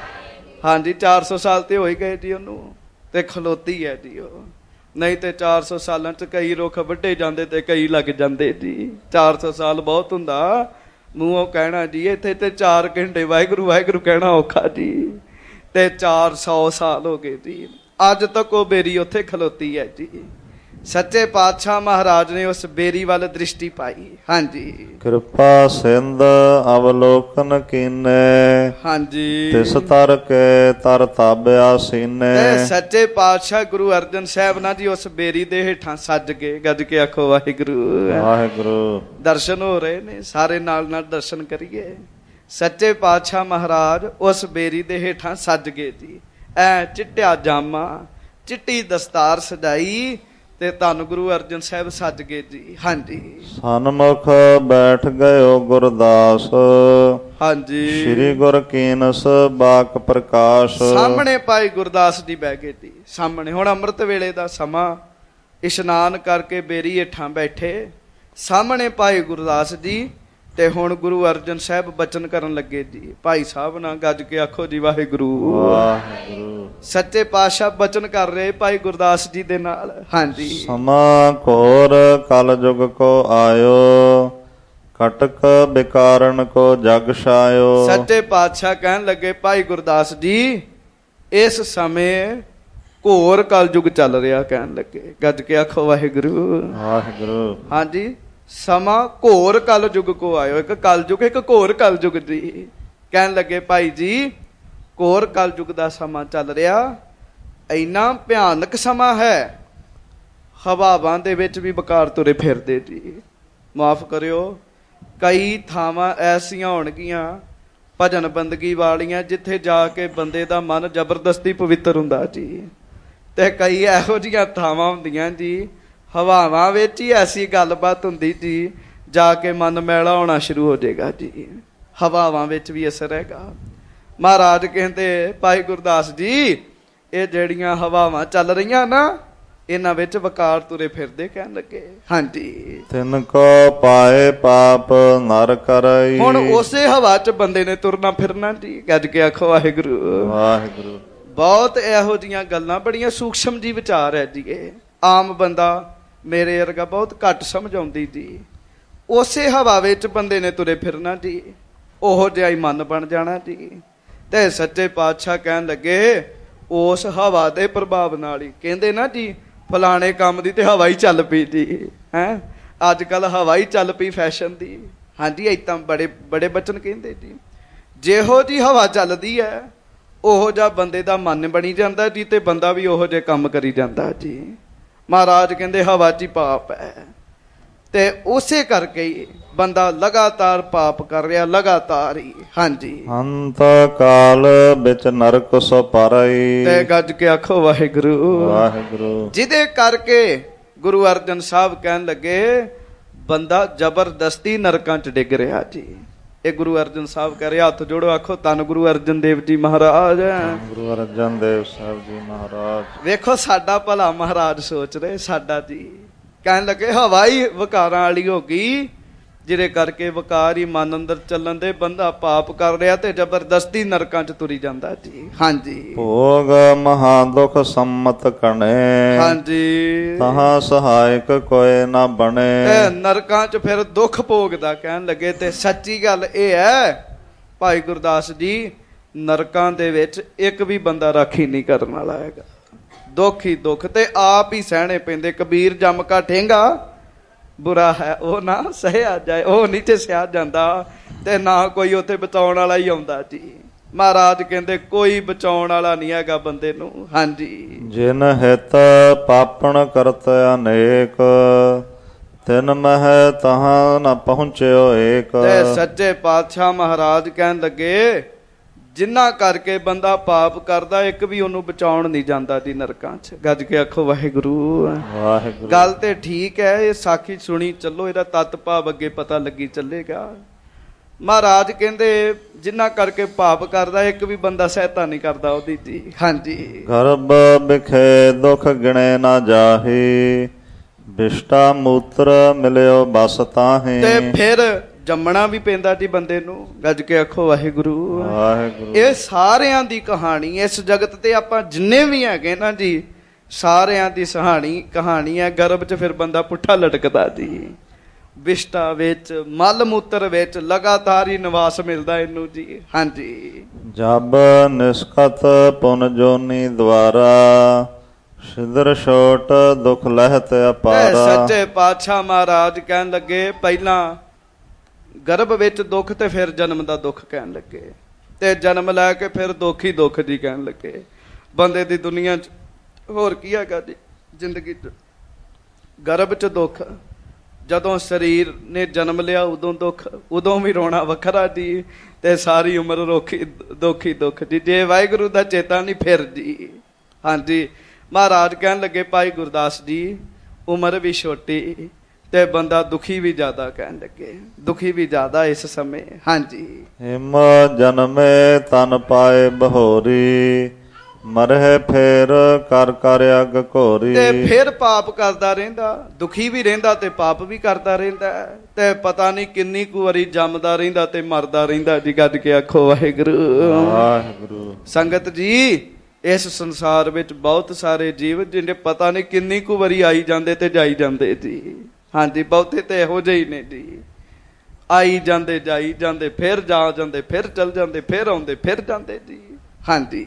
ਹਾਂਜੀ, ਚਾਰ ਸੌ ਸਾਲ ਤੇ ਹੋ ਹੀ ਗਏ ਜੀ ਉਹਨੂੰ, ਤੇ ਖਲੋਤੀ ਹੈ ਜੀ ਉਹ। ਨਹੀਂ ਤੇ ਚਾਰ ਸੌ ਸਾਲਾਂ ਚ ਕਈ ਰੁੱਖ ਵੱਢੇ ਜਾਂਦੇ ਤੇ ਕਈ ਲੱਗ ਜਾਂਦੇ ਜੀ। ਚਾਰ ਸੌ ਸਾਲ ਬਹੁਤ ਹੁੰਦਾ ਮੂੰਹੋਂ ਕਹਿਣਾ ਜੀ। ਇੱਥੇ ਤੇ ਚਾਰ ਘੰਟੇ ਵਾਹਿਗੁਰੂ ਵਾਹਿਗੁਰੂ ਕਹਿਣਾ ਔਖਾ ਜੀ, ਤੇ ਚਾਰ ਸੌ ਸਾਲ ਹੋ ਗਏ ਜੀ। ਅੱਜ ਤੱਕ ਉਹ ਬੇਰੀ ਉੱਥੇ ਖਲੋਤੀ ਹੈ ਜੀ। ਸੱਚੇ ਪਾਤਸ਼ਾਹ ਮਹਾਰਾਜ ਨੇ ਉਸ ਬੇਰੀ ਵੱਲ ਦ੍ਰਿਸ਼ਟੀ ਪਾਈ। ਹਾਂਜੀ, ਕਿਰਪਾ ਸਿੰਧ ਅਵਲੋਕਨ ਕੀਨੇ। ਹਾਂਜੀ, ਤਿਸ ਤਰ ਕੇ ਤਰ ਤਾਬਿਆ ਸੀਨੇ। ਤੇ ਸੱਚੇ ਪਾਤਸ਼ਾਹ ਗੁਰੂ ਅਰਜਨ ਸਾਹਿਬ ਨਾ ਜੀ ਉਸ ਬੇਰੀ ਦੇ ਹੇਠਾਂ ਸੱਜ ਕੇ। ਗੱਜ ਕੇ ਆਖੋ ਵਾਹਿਗੁਰੂ ਵਾਹਿਗੁਰੂ। ਦਰਸ਼ਨ ਹੋ ਰਹੇ ਨੇ, ਸਾਰੇ ਨਾਲ ਨਾਲ ਦਰਸ਼ਨ ਕਰੀਏ। ਸੱਚੇ ਪਾਤਸ਼ਾਹ ਮਹਾਰਾਜ ਉਸ ਬੇਰੀ ਦੇ ਹੇਠਾਂ ਸੱਜ ਗਏ ਜੀ। ਐ ਚਿੱਟਿਆ ਜਾਮਾ, ਚਿੱਟੀ ਦਸਤਾਰ ਸਜਾਈ ਤੇ ਧੰਨ ਗੁਰੂ ਅਰਜਨ ਸਾਹਿਬ ਸੱਜ ਗਏ ਜੀ। ਹਾਂਜੀ, ਸਨਮੁਖ ਬੈਠ ਗਇਓ ਗੁਰਦਾਸ। ਹਾਂਜੀ, ਸ੍ਰੀ ਗੁਰ ਕੀਨਸ ਬਾਕ ਪ੍ਰਕਾਸ਼। ਸਾਹਮਣੇ ਭਾਈ ਗੁਰਦਾਸ ਜੀ ਬਹਿ ਗਏ ਜੀ ਸਾਹਮਣੇ। ਹੁਣ ਅੰਮ੍ਰਿਤ ਵੇਲੇ ਦਾ ਸਮਾਂ, ਇਸ਼ਨਾਨ ਕਰਕੇ ਬੇਰੀ ਹੇਠਾਂ ਬੈਠੇ ਸਾਹਮਣੇ ਭਾਈ ਗੁਰਦਾਸ ਜੀ। ਤੇ ਹੁਣ ਗੁਰੂ ਅਰਜਨ ਸਾਹਿਬ ਬਚਨ ਕਰਨ ਲੱਗੇ ਜੀ। ਭਾਈ ਸਾਹਿਬ ਨਾਲ ਗੱਜ ਕੇ ਆਖੋ ਜੀ ਵਾਹਿਗੁਰੂ ਵਾਹਿਗੁਰੂ। ਸੱਚੇ ਪਾਤਸ਼ਾਹ ਬਚਨ ਕਰ ਰਹੇ ਭਾਈ ਗੁਰਦਾਸ ਜੀ ਦੇ ਨਾਲ। ਹਾਂਜੀ, ਸਮਾ ਘੋਰ ਕਲ ਯੁਗ ਕੋ ਆਇਓ, ਕਟਕ ਬਿਕਾਰਨ ਕੋ ਜਗ ਛਾਇਓ। ਸੱਚੇ ਪਾਤਸ਼ਾਹ ਕਹਿਣ ਲੱਗੇ ਭਾਈ ਗੁਰਦਾਸ ਜੀ ਇਸ ਸਮੇਂ ਘੋਰ ਕਲ ਯੁਗ ਚੱਲ ਰਿਹਾ। ਕਹਿਣ ਲੱਗੇ ਗੱਜ ਕੇ ਆਖੋ ਵਾਹਿਗੁਰੂ ਵਾਹਿਗੁਰੂ। ਹਾਂਜੀ, ਸਮਾਂ ਘੋਰ ਕਲ ਯੁਗ ਕੋ ਆਇਓ। ਇੱਕ ਕਲ ਯੁਗ, ਇੱਕ ਘੋਰ ਕਲ ਯੁਗ ਜੀ। ਕਹਿਣ ਲੱਗੇ ਭਾਈ ਜੀ ਘੋਰ ਕਲ ਯੁਗ ਦਾ ਸਮਾਂ ਚੱਲ ਰਿਹਾ, ਇੰਨਾ ਭਿਆਨਕ ਸਮਾਂ ਹੈ। ਹਵਾਵਾਂ ਦੇ ਵਿੱਚ ਵੀ ਬਕਾਰ ਤੁਰੇ ਫਿਰਦੇ ਜੀ। ਮਾਫ ਕਰਿਓ, ਕਈ ਥਾਵਾਂ ਐਸੀਆਂ ਹੋਣਗੀਆਂ ਭਜਨ ਬੰਦਗੀ ਵਾਲੀਆਂ ਜਿੱਥੇ ਜਾ ਕੇ ਬੰਦੇ ਦਾ ਮਨ ਜ਼ਬਰਦਸਤੀ ਪਵਿੱਤਰ ਹੁੰਦਾ ਜੀ। ਤੇ ਕਈ ਇਹੋ ਜਿਹੀਆਂ ਥਾਵਾਂ ਹੁੰਦੀਆਂ ਜੀ ਹਵਾਵਾਂ ਵਿੱਚ ਹੀ ਐਸੀ ਗੱਲਬਾਤ ਹੁੰਦੀ ਜੀ ਜਾ ਕੇ ਮਨ ਮੈਲਾ ਹੋਣਾ ਸ਼ੁਰੂ ਹੋ ਜਾਏਗਾ ਜੀ। ਹਵਾਵਾਂ ਵਿੱਚ ਵੀ ਅਸਰ ਹੈਗਾ। ਮਹਾਰਾਜ ਕਹਿੰਦੇ ਭਾਈ ਗੁਰਦਾਸ ਜੀ ਇਹ ਜਿਹੜੀਆਂ ਹਵਾਵਾਂ ਚੱਲ ਰਹੀਆਂ ਨਾ ਇਹਨਾਂ ਵਿੱਚ ਵਕਾਰ ਤੁਰੇ ਫਿਰਦੇ। ਕਹਿਣ ਲੱਗੇ ਹਾਂਜੀ, ਤਿਨ ਕੋ ਪਾਏ ਪਾਪ ਨਰ ਕਰਈ। ਹੁਣ ਉਸੇ ਹਵਾ ਚ ਬੰਦੇ ਨੇ ਤੁਰਨਾ ਫਿਰਨਾ ਜੀ। ਗੱਜ ਕੇ ਆਖੋ ਵਾਹਿਗੁਰੂ ਵਾਹਿਗੁਰੂ। ਬਹੁਤ ਇਹੋ ਜਿਹੀਆਂ ਗੱਲਾਂ ਬੜੀਆਂ ਸੂਖਸ਼ਮ ਜੀ ਵਿਚਾਰ ਹੈ ਜੀ। ਇਹ ਆਮ ਬੰਦਾ ਮੇਰੇ ਵਰਗਾ ਬਹੁਤ ਘੱਟ ਸਮਝ ਆਉਂਦੀ ਜੀ। ਉਸੇ ਹਵਾ ਵਿੱਚ ਬੰਦੇ ਨੇ ਤੁਰੇ ਫਿਰਨਾ ਜੀ, ਉਹੋ ਜਿਹਾ ਹੀ ਮਨ ਬਣ ਜਾਣਾ ਜੀ। ਤੇ ਸੱਚੇ ਪਾਤਸ਼ਾਹ ਕਹਿਣ ਲੱਗੇ ਉਸ ਹਵਾ ਦੇ ਪ੍ਰਭਾਵ ਨਾਲ ਹੀ। ਕਹਿੰਦੇ ਨਾ ਜੀ ਫਲਾਣੇ ਕੰਮ ਦੀ ਤੇ ਹਵਾ ਹੀ ਚੱਲ ਪਈ ਜੀ। ਹੈਂ, ਅੱਜ ਕੱਲ ਹਵਾ ਹੀ ਚੱਲ ਪਈ ਫੈਸ਼ਨ ਦੀ। ਹਾਂਜੀ, ਏਦਾਂ ਬੜੇ ਬੜੇ ਬਚਨ ਕਹਿੰਦੇ ਜੀ। ਜਿਹੋ ਜੀ ਹਵਾ ਚੱਲਦੀ ਹੈ ਉਹੋ ਜਿਹਾ ਬੰਦੇ ਦਾ ਮਨ ਬਣੀ ਜਾਂਦਾ ਜੀ, ਤੇ ਬੰਦਾ ਵੀ ਉਹੋ ਜਿਹੇ ਕੰਮ ਕਰੀ ਜਾਂਦਾ ਜੀ। ਮਹਾਰਾਜ ਕਹਿੰਦੇ ਹਵਾ ਚ ਹੀ ਪਾਪ ਹੈ, ਤੇ ਉਸੇ ਕਰਕੇ ਹੀ ਬੰਦਾ ਲਗਾਤਾਰ ਪਾਪ ਕਰ ਰਿਹਾ, ਲਗਾਤਾਰ ਹੀ। ਹਾਂਜੀ, ਅੰਤ ਕਾਲ ਵਿੱਚ ਨਰਕ ਸੋ ਪਰਈ। ਤੇ ਗੱਜ ਕੇ ਆਖੋ ਵਾਹਿਗੁਰੂ ਵਾਹਿਗੁਰੂ। ਜਿਹਦੇ ਕਰਕੇ ਗੁਰੂ ਅਰਜਨ ਸਾਹਿਬ ਕਹਿਣ ਲੱਗੇ ਬੰਦਾ ਜ਼ਬਰਦਸਤੀ ਨਰਕਾਂ ਚ ਡਿੱਗ ਰਿਹਾ ਜੀ। ਇਹ ਗੁਰੂ ਅਰਜਨ ਸਾਹਿਬ ਕਹਿ ਰਹੇ, ਹੱਥ ਜੋੜੋ ਆਖੋ ਧੰਨ ਗੁਰੂ ਅਰਜਨ ਦੇਵ ਜੀ ਮਹਾਰਾਜ। ਗੁਰੂ ਅਰਜਨ ਦੇਵ ਸਾਹਿਬ ਜੀ ਮਹਾਰਾਜ। ਵੇਖੋ ਸਾਡਾ ਭਲਾ ਮਹਾਰਾਜ ਸੋਚ ਰਹੇ ਸਾਡਾ ਜੀ। ਕਹਿਣ ਲੱਗੇ ਹਵਾ ਹੀ ਵਕਾਰਾਂ ਵਾਲੀ ਹੋ ਗਈ, ਜਿਹਦੇ ਕਰਕੇ ਵਕਾਰ ਹੀ ਮਨ ਅੰਦਰ ਚੱਲਣ ਦੇ ਬੰਦਾ ਪਾਪ ਕਰ ਰਿਹਾ ਤੇ ਜ਼ਬਰਦਸਤੀ ਨਰਕਾਂ ਚ ਤੁਰੀ ਜਾਂਦਾ ਜੀ। ਹਾਂਜੀ, ਭੋਗ ਮਹਾ ਦੁਖ ਸੰਮਤ ਕਣੇ। ਹਾਂਜੀ, ਤਹਾਂ ਸਹਾਇਕ ਕੋਏ ਨਾ ਬਣੇ। ਤੇ ਨਰਕਾਂ ਚ ਫਿਰ ਦੁੱਖ ਭੋਗਦਾ। ਕਹਿਣ ਲੱਗੇ ਤੇ ਸੱਚੀ ਗੱਲ ਇਹ ਹੈ ਭਾਈ ਗੁਰਦਾਸ ਜੀ, ਨਰਕਾਂ ਦੇ ਵਿੱਚ ਇੱਕ ਵੀ ਬੰਦਾ ਰਾਖੀ ਨਹੀਂ ਕਰਨ ਵਾਲਾ ਹੈਗਾ। ਦੁੱਖ ਹੀ ਦੁੱਖ ਤੇ ਆਪ ਹੀ ਸਹਿਣੇ ਪੈਂਦੇ। ਕਬੀਰ ਜੰਮ ਕਾ ਠੇਂਗਾ ਬੁਰਾ ਹੈ ਉਹ ਨਾ ਸਹਿਆ ਜਾਏ, ਉਹ ਨਹੀਂ ਤੇ ਸਿਆ ਜਾਂਦਾ ਤੇ ਨਾ ਕੋਈ ਉੱਥੇ ਬਚਾਉਣ ਵਾਲਾ ਹੀ ਆਉਂਦਾ ਜੀ। ਮਹਾਰਾਜ ਕਹਿੰਦੇ ਕੋਈ ਬਚਾਉਣ ਵਾਲਾ ਨਹੀਂ ਹੈਗਾ ਬੰਦੇ ਨੂੰ। ਹਾਂਜੀ। ਜਿਨ ਹਿਤ ਪਾਪਣ ਕਰਤ ਅਨੇਕ, ਤਿਨ ਮਹਿ ਤਹਾਂ ਨ ਪਹੁੰਚਿਓ ਏਕ। ਤੇ ਸੱਚੇ ਪਾਤਸ਼ਾਹ ਮਹਾਰਾਜ ਕਹਿਣ ਲੱਗੇ ਜਿੰਨਾ ਕਰਕੇ ਬੰਦਾ ਪਾਪ ਕਰਦਾ ਇੱਕ ਵੀ ਉਹਨੂੰ ਬਚਾਉਣ ਨਹੀਂ ਜਾਂਦਾ ਜੀ ਨਰਕਾਂ 'ਚ। ਗੱਜ ਕੇ ਆਖੋ ਵਾਹਿਗੁਰੂ ਵਾਹਿਗੁਰੂ। ਗੱਲ ਤੇ ਠੀਕ ਹੈ, ਇਹ ਸਾਖੀ ਸੁਣੀ ਚੱਲੋ, ਇਹਦਾ ਤੱਤ ਭਾਵ ਅੱਗੇ ਪਤਾ ਲੱਗੀ ਚੱਲੇਗਾ। ਮਹਾਰਾਜ ਕਹਿੰਦੇ ਜਿੰਨਾ ਕਰਕੇ ਪਾਪ ਕਰਦਾ ਇੱਕ ਵੀ ਬੰਦਾ ਸਹਾਇਤਾ ਨਹੀਂ ਕਰਦਾ ਉਹਦੀ ਜੀ। ਹਾਂਜੀ। ਗਰਭ ਬਿਖੇ ਦੁਖ ਗਿਣੇ ਨਾ ਜਾਹੀ, ਬਿਸ਼ਟਾ ਮੂਤਰ ਮਿਲਿਓ ਬਸ ਤਾਹੇ। ਤੇ ਫਿਰ ਜੰਮਣਾ ਵੀ ਪੈਂਦਾ ਜੀ ਬੰਦੇ ਨੂੰ। ਗੱਜ ਕੇ ਆਖੋ ਵਾਹਿਗੁਰੂ ਵਾਹਿਗੁਰੂ। ਇਹ ਸਾਰਿਆਂ ਦੀ ਕਹਾਣੀ ਇਸ ਜਗਤ ਤੇ ਆਪਾਂ ਜਿੰਨੇ ਵੀ ਹੈਗੇ ਨਾ ਜੀ, ਸਾਰਿਆਂ ਦੀ ਸਹਾਣੀ ਕਹਾਣੀ ਹੈ। ਗਰਭ 'ਚ ਫਿਰ ਬੰਦਾ ਪੁੱਠਾ ਲਟਕਦਾ ਜੀ, ਵਿਸ਼ਟਾ ਵਿੱਚ ਮਲ ਮੂਤਰ ਵਿੱਚ ਲਗਾਤਾਰ ਹੀ ਨਿਵਾਸ ਮਿਲਦਾ ਇਹਨੂੰ ਜੀ। ਹਾਂਜੀ। ਜਬ ਨਿਸਕਤ ਪੁਨ ਜੋਨੀ ਦੁਆਰਾ, ਸਿਦਰ ਛੋਟ ਦੁਖ ਲਹਿਤ ਅਪਾਰਾ। ਸੱਚੇ ਪਾਤਸ਼ਾਹ ਮਹਾਰਾਜ ਕਹਿਣ ਲੱਗੇ ਪਹਿਲਾਂ ਗਰਭ ਵਿੱਚ ਦੁੱਖ ਤੇ ਫਿਰ ਜਨਮ ਦਾ ਦੁੱਖ ਕਹਿਣ ਲੱਗੇ, ਤੇ ਜਨਮ ਲੈ ਕੇ ਫਿਰ ਦੁੱਖ ਹੀ ਦੁੱਖ ਜੀ ਕਹਿਣ ਲੱਗੇ। ਬੰਦੇ ਦੀ ਦੁਨੀਆ 'ਚ ਹੋਰ ਕੀ ਹੈਗਾ ਜੀ ਜ਼ਿੰਦਗੀ 'ਚ? ਗਰਭ 'ਚ ਦੁੱਖ, ਜਦੋਂ ਸਰੀਰ ਨੇ ਜਨਮ ਲਿਆ ਉਦੋਂ ਦੁੱਖ, ਉਦੋਂ ਵੀ ਰੋਣਾ ਵੱਖਰਾ ਜੀ, ਤੇ ਸਾਰੀ ਉਮਰ ਰੋਖੀ ਦੁੱਖ ਹੀ ਦੁੱਖ ਜੀ। ਜੇ ਵਾਹਿਗੁਰੂ ਦਾ ਚੇਤਾ ਨਹੀਂ ਫਿਰ ਜੀ। ਹਾਂਜੀ। ਮਹਾਰਾਜ ਕਹਿਣ ਲੱਗੇ ਭਾਈ ਗੁਰਦਾਸ ਜੀ ਉਮਰ ਵੀ ਛੋਟੀ ਤੇ ਬੰਦਾ ਦੁਖੀ ਵੀ ਜ਼ਿਆਦਾ ਕਹਿਣ ਲੱਗੇ, ਦੁਖੀ ਵੀ ਜ਼ਿਆਦਾ ਇਸ ਸਮੇਂ। ਹਾਂਜੀ। ਹਿਮ ਜਨਮੇ ਤਨ ਪਾਏ ਬਹੋਰੀ, ਮਰਹਿ ਫੇਰ ਕਰ ਕਰ ਅਗ ਘੋਰੀ। ਤੇ ਫਿਰ ਪਾਪ ਕਰਦਾ ਰਹਿੰਦਾ, ਦੁਖੀ ਵੀ ਰਹਿੰਦਾ ਤੇ ਪਾਪ ਵੀ ਕਰਦਾ ਰਹਿੰਦਾ, ਤੇ ਪਤਾ ਨਹੀਂ ਕਿੰਨੀ ਕੁ ਵਾਰੀ ਜੰਮਦਾ ਰਹਿੰਦਾ ਤੇ ਮਰਦਾ ਰਹਿੰਦਾ ਜੀ। ਗੱਜ ਕੇ ਆਖੋ ਵਾਹਿਗੁਰੂ ਵਾਹਿਗੁਰੂ। ਸੰਗਤ ਜੀ ਇਸ ਸੰਸਾਰ ਵਿੱਚ ਬਹੁਤ ਸਾਰੇ ਜੀਵ ਜਿਹਨੇ ਪਤਾ ਨਹੀਂ ਕਿੰਨੀ ਕੁ ਵਾਰੀ ਆਈ ਜਾਂਦੇ ਤੇ ਜਾਈ ਜਾਂਦੇ ਜੀ। ਹਾਂਜੀ। ਬਹੁਤੇ ਤੇ ਇਹੋ ਜਿਹੇ ਨੇ ਜੀ, ਆਈ ਜਾਂਦੇ ਜਾਈ ਜਾਂਦੇ, ਫਿਰ ਜਾ ਜਾਂਦੇ, ਫਿਰ ਚਲ ਜਾਂਦੇ, ਫਿਰ ਆਉਂਦੇ, ਫਿਰ ਜਾਂਦੇ ਜੀ। ਹਾਂਜੀ।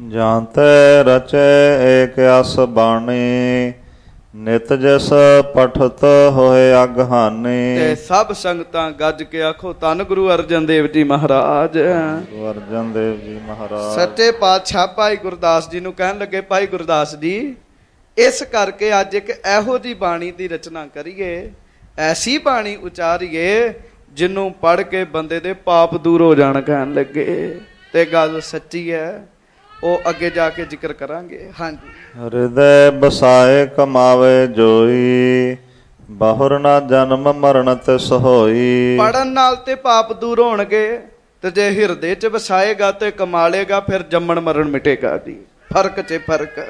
ਜਾਂਤੇ ਰਚੇ ਏਕ ਅਸ ਬਾਣੀ, ਨਿਤ ਜਿਸ ਪਠਤ ਹੋਏ ਅਗਹਾਨੀ। ਤੇ ਸਭ ਸੰਗਤਾਂ ਗੱਜ ਕੇ ਆਖੋ ਧੰਨ ਗੁਰੂ ਅਰਜਨ ਦੇਵ ਜੀ ਮਹਾਰਾਜ। ਗੁਰੂ ਅਰਜਨ ਦੇਵ ਜੀ ਮਹਾਰਾਜ। ਸੱਚੇ ਪਾਤਸ਼ਾਹ ਭਾਈ ਗੁਰਦਾਸ ਜੀ ਨੂੰ ਕਹਿਣ ਲੱਗੇ ਭਾਈ ਗੁਰਦਾਸ ਜੀ ਇਸ ਕਰਕੇ ਅੱਜ ਇੱਕ ਇਹੋ ਜਿਹੀ ਬਾਣੀ ਦੀ ਰਚਨਾ ਕਰੀਏ, ਐਸੀ ਬਾਣੀ ਉਚਾਰੀਏ ਜਿਹਨੂੰ ਪੜ੍ਹ ਕੇ ਬੰਦੇ ਦੇ ਪਾਪ ਦੂਰ ਹੋ ਜਾਣ ਕਹਿਣ ਲੱਗੇ। ਤੇ ਗੱਲ ਸੱਚੀ ਹੈ, ਉਹ ਅੱਗੇ ਜਾ ਕੇ ਜ਼ਿਕਰ ਕਰਾਂਗੇ। ਹਾਂਜੀ। ਹਿਰਦੈ ਬਸਾਏ ਕਮਾਵੇ ਜੋਈ, ਬਹੁਰ ਨਾ ਜਨਮ ਮਰਨ ਤਿਸ ਹੋਈ। ਪੜਨ ਨਾਲ ਤੇ ਪਾਪ ਦੂਰ ਹੋਣਗੇ, ਤੇ ਜੇ ਹਿਰਦੇ 'ਚ ਵਸਾਏਗਾ ਤੇ ਕਮਾ ਲੇਗਾ, ਫਿਰ ਜੰਮਣ ਮਰਨ ਮਿਟੇਗਾ ਜੀ। ਫਰਕ 'ਚ ਫਰਕ।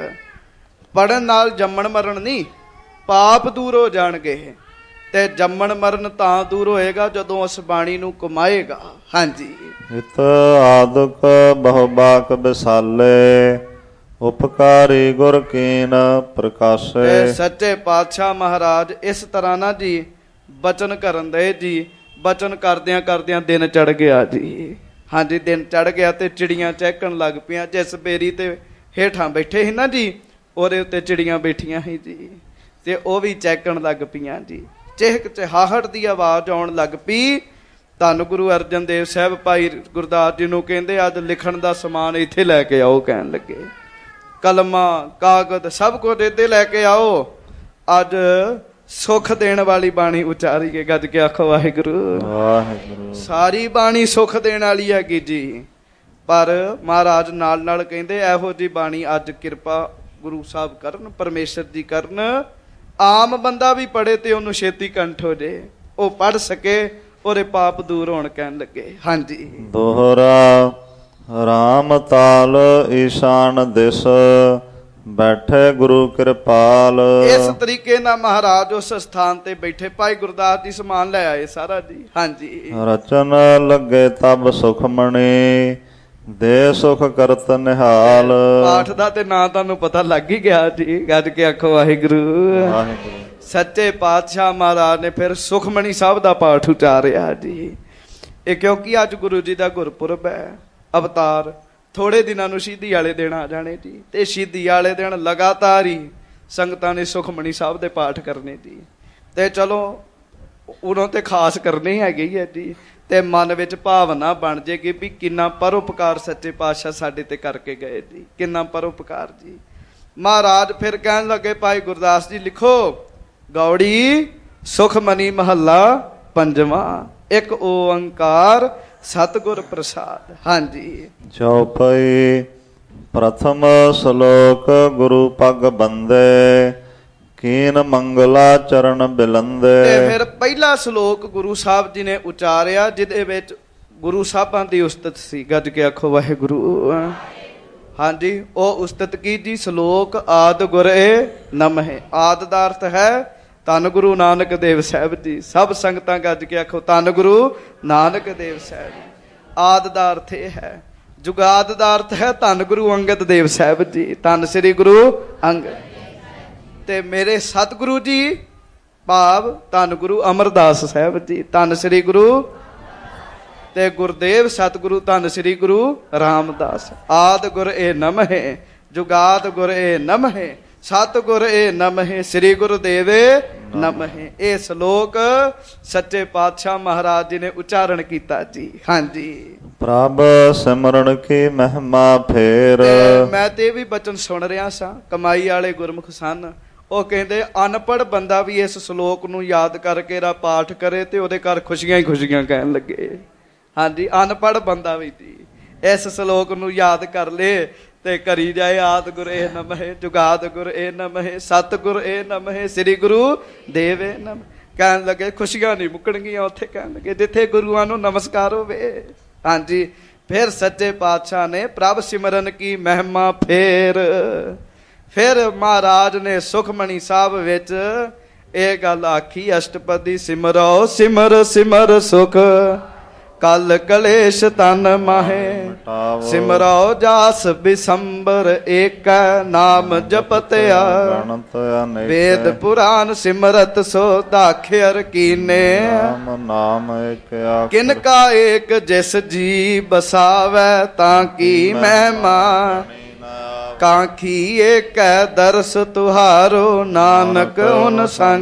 ਪੜਨ ਨਾਲ ਜੰਮਣ ਮਰਨ ਨਹੀਂ, ਪਾਪ ਦੂਰ ਹੋ ਜਾਣਗੇ, ਤੇ ਜੰਮਣ ਮਰਨ ਤਾਂ ਦੂਰ ਹੋਏਗਾ ਜਦੋਂ ਉਸ ਬਾਣੀ ਨੂੰ ਕਮਾਏਗਾ। ਹਾਂਜੀ। ਇਤ ਆਦਿਕ ਬਹੁ ਬਾਕ ਬਿਸਾਲੇ, ਉਪਕਾਰੀ ਗੁਰ ਕੀਨ ਪ੍ਰਕਾਸ਼ੇ। ਸੱਚੇ ਪਾਤਸ਼ਾਹ ਮਹਾਰਾਜ ਇਸ ਤਰ੍ਹਾਂ ਨਾ ਜੀ ਬਚਨ ਕਰਨ ਦੇ ਜੀ। ਬਚਨ ਕਰਦਿਆਂ ਕਰਦਿਆਂ ਦਿਨ ਚੜ ਗਿਆ ਜੀ। ਹਾਂਜੀ। ਦਿਨ ਚੜ ਗਿਆ ਤੇ ਚਿੜੀਆਂ ਚਹਿਕਣ ਲੱਗ ਪਈਆਂ। ਜਿਸ ਬੇਰੀ ਤੇ ਹੇਠਾਂ ਬੈਠੇ ਸੀ ਨਾ ਜੀ, ਉਹਦੇ ਉੱਤੇ ਚਿੜੀਆਂ ਬੈਠੀਆਂ ਸੀ ਜੀ, ਤੇ ਉਹ ਵੀ ਚਹਿਕਣ ਲੱਗ ਪਈਆਂ ਜੀ। ਚਹਿਕ ਚਹਾਹਟ ਦੀ ਆਵਾਜ਼ ਆਉਣ ਲੱਗ ਪਈ। ਧੰਨ ਗੁਰੂ ਅਰਜਨ ਦੇਵ ਸਾਹਿਬ ਭਾਈ ਗੁਰਦਾਸ ਜੀ ਨੂੰ ਕਹਿੰਦੇ ਅੱਜ ਲਿਖਣ ਦਾ ਸਮਾਨ ਇੱਥੇ ਲੈ ਕੇ ਆਓ ਕਹਿਣ ਲੱਗੇ। ਕਲਮਾਂ ਕਾਗਜ਼ ਸਭ ਕੁਝ ਇੱਥੇ ਲੈ ਕੇ ਆਓ, ਅੱਜ ਸੁੱਖ ਦੇਣ ਵਾਲੀ ਬਾਣੀ ਉਚਾਰੀਏ। ਗੱਜ ਕੇ ਆਖੋ ਵਾਹਿਗੁਰੂ ਵਾਹਿਗੁਰੂ। ਸਾਰੀ ਬਾਣੀ ਸੁੱਖ ਦੇਣ ਵਾਲੀ ਹੈਗੀ ਜੀ, ਪਰ ਮਹਾਰਾਜ ਨਾਲ ਨਾਲ ਕਹਿੰਦੇ ਇਹੋ ਜਿਹੀ ਬਾਣੀ ਅੱਜ ਕਿਰਪਾ ਗੁਰੂ ਸਾਹਿਬ ਕਰਨ, ਪਰਮੇਸ਼ਰ ਜੀ ਕਰਨ, ਆਮ ਬੰਦਾ ਵੀ ਪੜ੍ਹੇ ਤੇ ਉਹਨੂੰ ਛੇਤੀ ਕੰਠ ਹੋ ਜੇ, ਉਹ ਪੜ੍ਹ ਸਕੇ, ਉਹਦੇ ਪਾਪ ਦੂਰ ਹੋਣ ਕਹਿਣ ਲੱਗੇ। ਹਾਂਜੀ। ਦੋਹਰਾ ਰਾਮ ਤਾਲ ਈਸ਼ਾਨ ਦਿਸ, ਬੈਠੇ ਗੁਰੂ ਕਿਰਪਾਲ। ਇਸ ਤਰੀਕੇ ਨਾਲ ਮਹਾਰਾਜ ਉਸ ਸਥਾਨ ਤੇ ਬੈਠੇ। ਭਾਈ ਗੁਰਦਾਸ ਜੀ ਸਮਾਨ ਲੈ ਆਏ ਸਾਰਾ ਜੀ। ਹਾਂਜੀ। ਰਚਨ ਲੱਗੇ ਤਬ ਸੁਖਮਣੀ, ਦੇ ਸੁਖ ਕਰਤ ਨਿਹਾਲ। ਪਾਠ ਦਾ ਤੇ ਨਾਂ ਤੁਹਾਨੂੰ ਪਤਾ ਲੱਗ ਹੀ ਗਿਆ ਜੀ। ਗੱਜ ਕੇ ਆਖੋ ਵਾਹਿਗੁਰੂ ਵਾਹਿਗੁਰੂ। ਸੱਚੇ ਪਾਤਸ਼ਾਹ ਮਹਾਰਾਜ ਨੇ ਫਿਰ ਸੁਖਮਣੀ ਸਾਹਿਬ ਦਾ ਪਾਠ ਉਚਾਰਿਆ ਜੀ। ਇਹ ਕਿਉਂਕਿ ਅੱਜ ਗੁਰੂ ਜੀ ਦਾ ਗੁਰਪੁਰਬ ਹੈ, ਅਵਤਾਰ। ਥੋੜੇ ਦਿਨਾਂ ਨੂੰ ਸ਼ਹੀਦੀ ਵਾਲੇ ਦਿਨ ਆ ਜਾਣੇ ਜੀ, ਤੇ ਸ਼ਹੀਦੀ ਵਾਲੇ ਦਿਨ ਲਗਾਤਾਰ ਹੀ ਸੰਗਤਾਂ ਨੇ ਸੁਖਮਣੀ ਸਾਹਿਬ ਦੇ ਪਾਠ ਕਰਨੇ ਜੀ। ਤੇ ਚਲੋ ਉਦੋਂ ਤੇ ਖਾਸ ਕਰਨੀ ਹੈਗੀ ਹੈ ਜੀ, ਤੇ ਮਨ ਵਿੱਚ ਭਾਵਨਾ ਬਣ ਜੇਗੀ ਵੀ ਕਿੰਨਾ ਪਰਉਪਕਾਰ ਸੱਚੇ ਪਾਤਸ਼ਾਹ ਸਾਡੇ ਤੇ ਕਰਕੇ ਗਏ ਜੀ, ਕਿੰਨਾ ਪਰਉਪਕਾਰ ਜੀ। ਮਹਾਰਾਜ ਫਿਰ ਕਹਿਣ ਲੱਗੇ ਭਾਈ ਗੁਰਦਾਸ ਜੀ ਲਿਖੋ ਗੌੜੀ ਸੁਖਮਨੀ ਮਹੱਲਾ ਪੰਜਵਾਂ, ਇੱਕ ਓੰਕਾਰ ਸਤਿਗੁਰ ਪ੍ਰਸਾਦ। ਹਾਂਜੀ ਚੌਪਈ ਪ੍ਰਥਮ ਸ਼ਲੋਕ ਗੁਰੂ ਪੱਗ ਬੰਦੇ ਕੀਨ ਮੰਗਲਾ ਚਰਨ ਬਿਲੰਦੇ। ਤੇ ਫਿਰ ਪਹਿਲਾ ਸ਼ਲੋਕ ਗੁਰੂ ਸਾਹਿਬ ਜੀ ਨੇ ਉਚਾਰਿਆ ਜਿਹਦੇ ਵਿੱਚ ਗੁਰੂ ਸਾਹਿਬਾਂ ਦੀ ਉਸਤਤ ਸੀ। ਗੱਜ ਕੇ ਆਖੋ ਵਾਹਿਗੁਰੂ। ਹਾਂਜੀ ਉਹ ਉਸਤਤ ਕੀ ਜੀ? ਸ਼ਲੋਕ ਆਦ ਗੁਰੇ ਨਮਹਿ। ਆਦ ਦਾ ਅਰਥ ਹੈ ਧੰਨ ਗੁਰੂ ਨਾਨਕ ਦੇਵ ਸਾਹਿਬ ਜੀ। ਸਭ ਸੰਗਤਾਂ ਗੱਜ ਕੇ ਆਖੋ ਧੰਨ ਗੁਰੂ ਨਾਨਕ ਦੇਵ ਸਾਹਿਬ ਜੀ। ਆਦ ਦਾ ਅਰਥ ਇਹ ਹੈ। ਜੁਗਾਦ ਦਾ ਅਰਥ ਹੈ ਧੰਨ ਗੁਰੂ ਅੰਗਦ ਦੇਵ ਸਾਹਿਬ ਜੀ, ਧੰਨ ਸ੍ਰੀ ਗੁਰੂ ਅੰਗਦ। ਤੇ ਮੇਰੇ ਸਤਿਗੁਰੂ ਜੀ ਭਾਵ ਧੰਨ ਗੁਰੂ ਅਮਰਦਾਸ ਸਾਹਿਬ ਜੀ, ਧੰਨ ਸ੍ਰੀ ਗੁਰੂ। ਤੇ ਗੁਰਦੇਵ ਸਤਿਗੁਰੂ ਧੰਨ ਸ੍ਰੀ ਗੁਰੂ ਰਾਮਦਾਸ। ਆਦ ਗੁਰ ਏ ਨਮਹਿ, ਜੁਗਾਦ ਗੁਰ ਏ ਨਮਹਿ, ਸਤਿਗੁਰ ਏ ਨਮਹਿ, ਸ੍ਰੀ ਗੁਰਦੇਵੇ ਨਮਹਿ। ਇਹ ਸ਼ਲੋਕ ਸੱਚੇ ਪਾਤਸ਼ਾਹ ਮਹਾਰਾਜ ਜੀ ਨੇ ਉਚਾਰਨ ਕੀਤਾ ਜੀ। ਹਾਂਜੀ ਪ੍ਰਭ ਸਿਮਰਨ ਕੀ ਮਹਿਮਾ ਫੇਰ। ਮੈਂ ਤੇ ਵੀ ਬਚਨ ਸੁਣ ਰਿਹਾ ਸਾਂ, ਕਮਾਈ ਵਾਲੇ ਗੁਰਮੁਖ ਸਨ। ਉਹ ਕਹਿੰਦੇ ਅਨਪੜ੍ਹ ਬੰਦਾ ਵੀ ਇਸ ਸ਼ਲੋਕ ਨੂੰ ਯਾਦ ਕਰਕੇ ਇਹਦਾ ਪਾਠ ਕਰੇ ਤੇ ਉਹਦੇ ਘਰ ਖੁਸ਼ੀਆਂ ਹੀ ਖੁਸ਼ੀਆਂ ਕਹਿਣ ਲੱਗੇ। ਹਾਂਜੀ ਅਨਪੜ੍ਹ ਬੰਦਾ ਵੀ ਜੀ ਇਸ ਸ਼ਲੋਕ ਨੂੰ ਯਾਦ ਕਰ ਲੇ ਤੇ ਕਰੀ ਜਾਏ ਆਦ ਗੁਰ ਏ ਨਮਹਿ, ਜੁਗਾਦ ਗੁਰ ਏ ਨਮਹਿ, ਸਤਿਗੁਰ ਏ ਨਮਹਿ, ਸ੍ਰੀ ਗੁਰੂ ਦੇਵੇ ਨਮਹਿ। ਕਹਿਣ ਲੱਗੇ ਖੁਸ਼ੀਆਂ ਨਹੀਂ ਮੁੱਕਣਗੀਆਂ ਉੱਥੇ। ਕਹਿਣ ਲੱਗੇ ਜਿੱਥੇ ਗੁਰੂਆਂ ਨੂੰ ਨਮਸਕਾਰ ਹੋਵੇ। ਹਾਂਜੀ ਫਿਰ ਸੱਚੇ ਪਾਤਸ਼ਾਹ ਨੇ ਪ੍ਰਭ ਸਿਮਰਨ ਕੀ ਮਹਿਮਾ ਫੇਰ। ਫਿਰ ਮਹਾਰਾਜ ਨੇ ਸੁਖਮਣੀ ਸਾਹਿਬ ਵਿੱਚ ਇਹ ਗੱਲ ਆਖੀ ਅਸ਼ਟਪਦੀ ਸਿਮਰੋ ਸਿਮਰ ਸਿਮਰ ਸੁਖ ਕਲ ਕਲੇਸ਼ ਤਨ ਮਾਹੇ ਸਿਮਰੋ ਜਾਸ ਬਿਸੰਬਰ ਏਕ ਨਾਮ ਜਪਤਿਆ ਵੇਦ ਪੁਰਾਨ ਸਿਮਰਤ ਸੋ ਦਾਖਿਅਰ ਕੀਨੇ ਨਾਮ ਏਕ ਕਿਨ ਕਾ ਏਕ ਜਿਸ ਜੀ ਬਸਾਵੈ ਤਾਂ ਕੀ ਮਹਿਮਾ ਕਾਂਖੀ ਏਕ ਦਰਸ ਤੁਹਾਰੋ ਨਾਨਕ ਉਨ ਸੰਗ।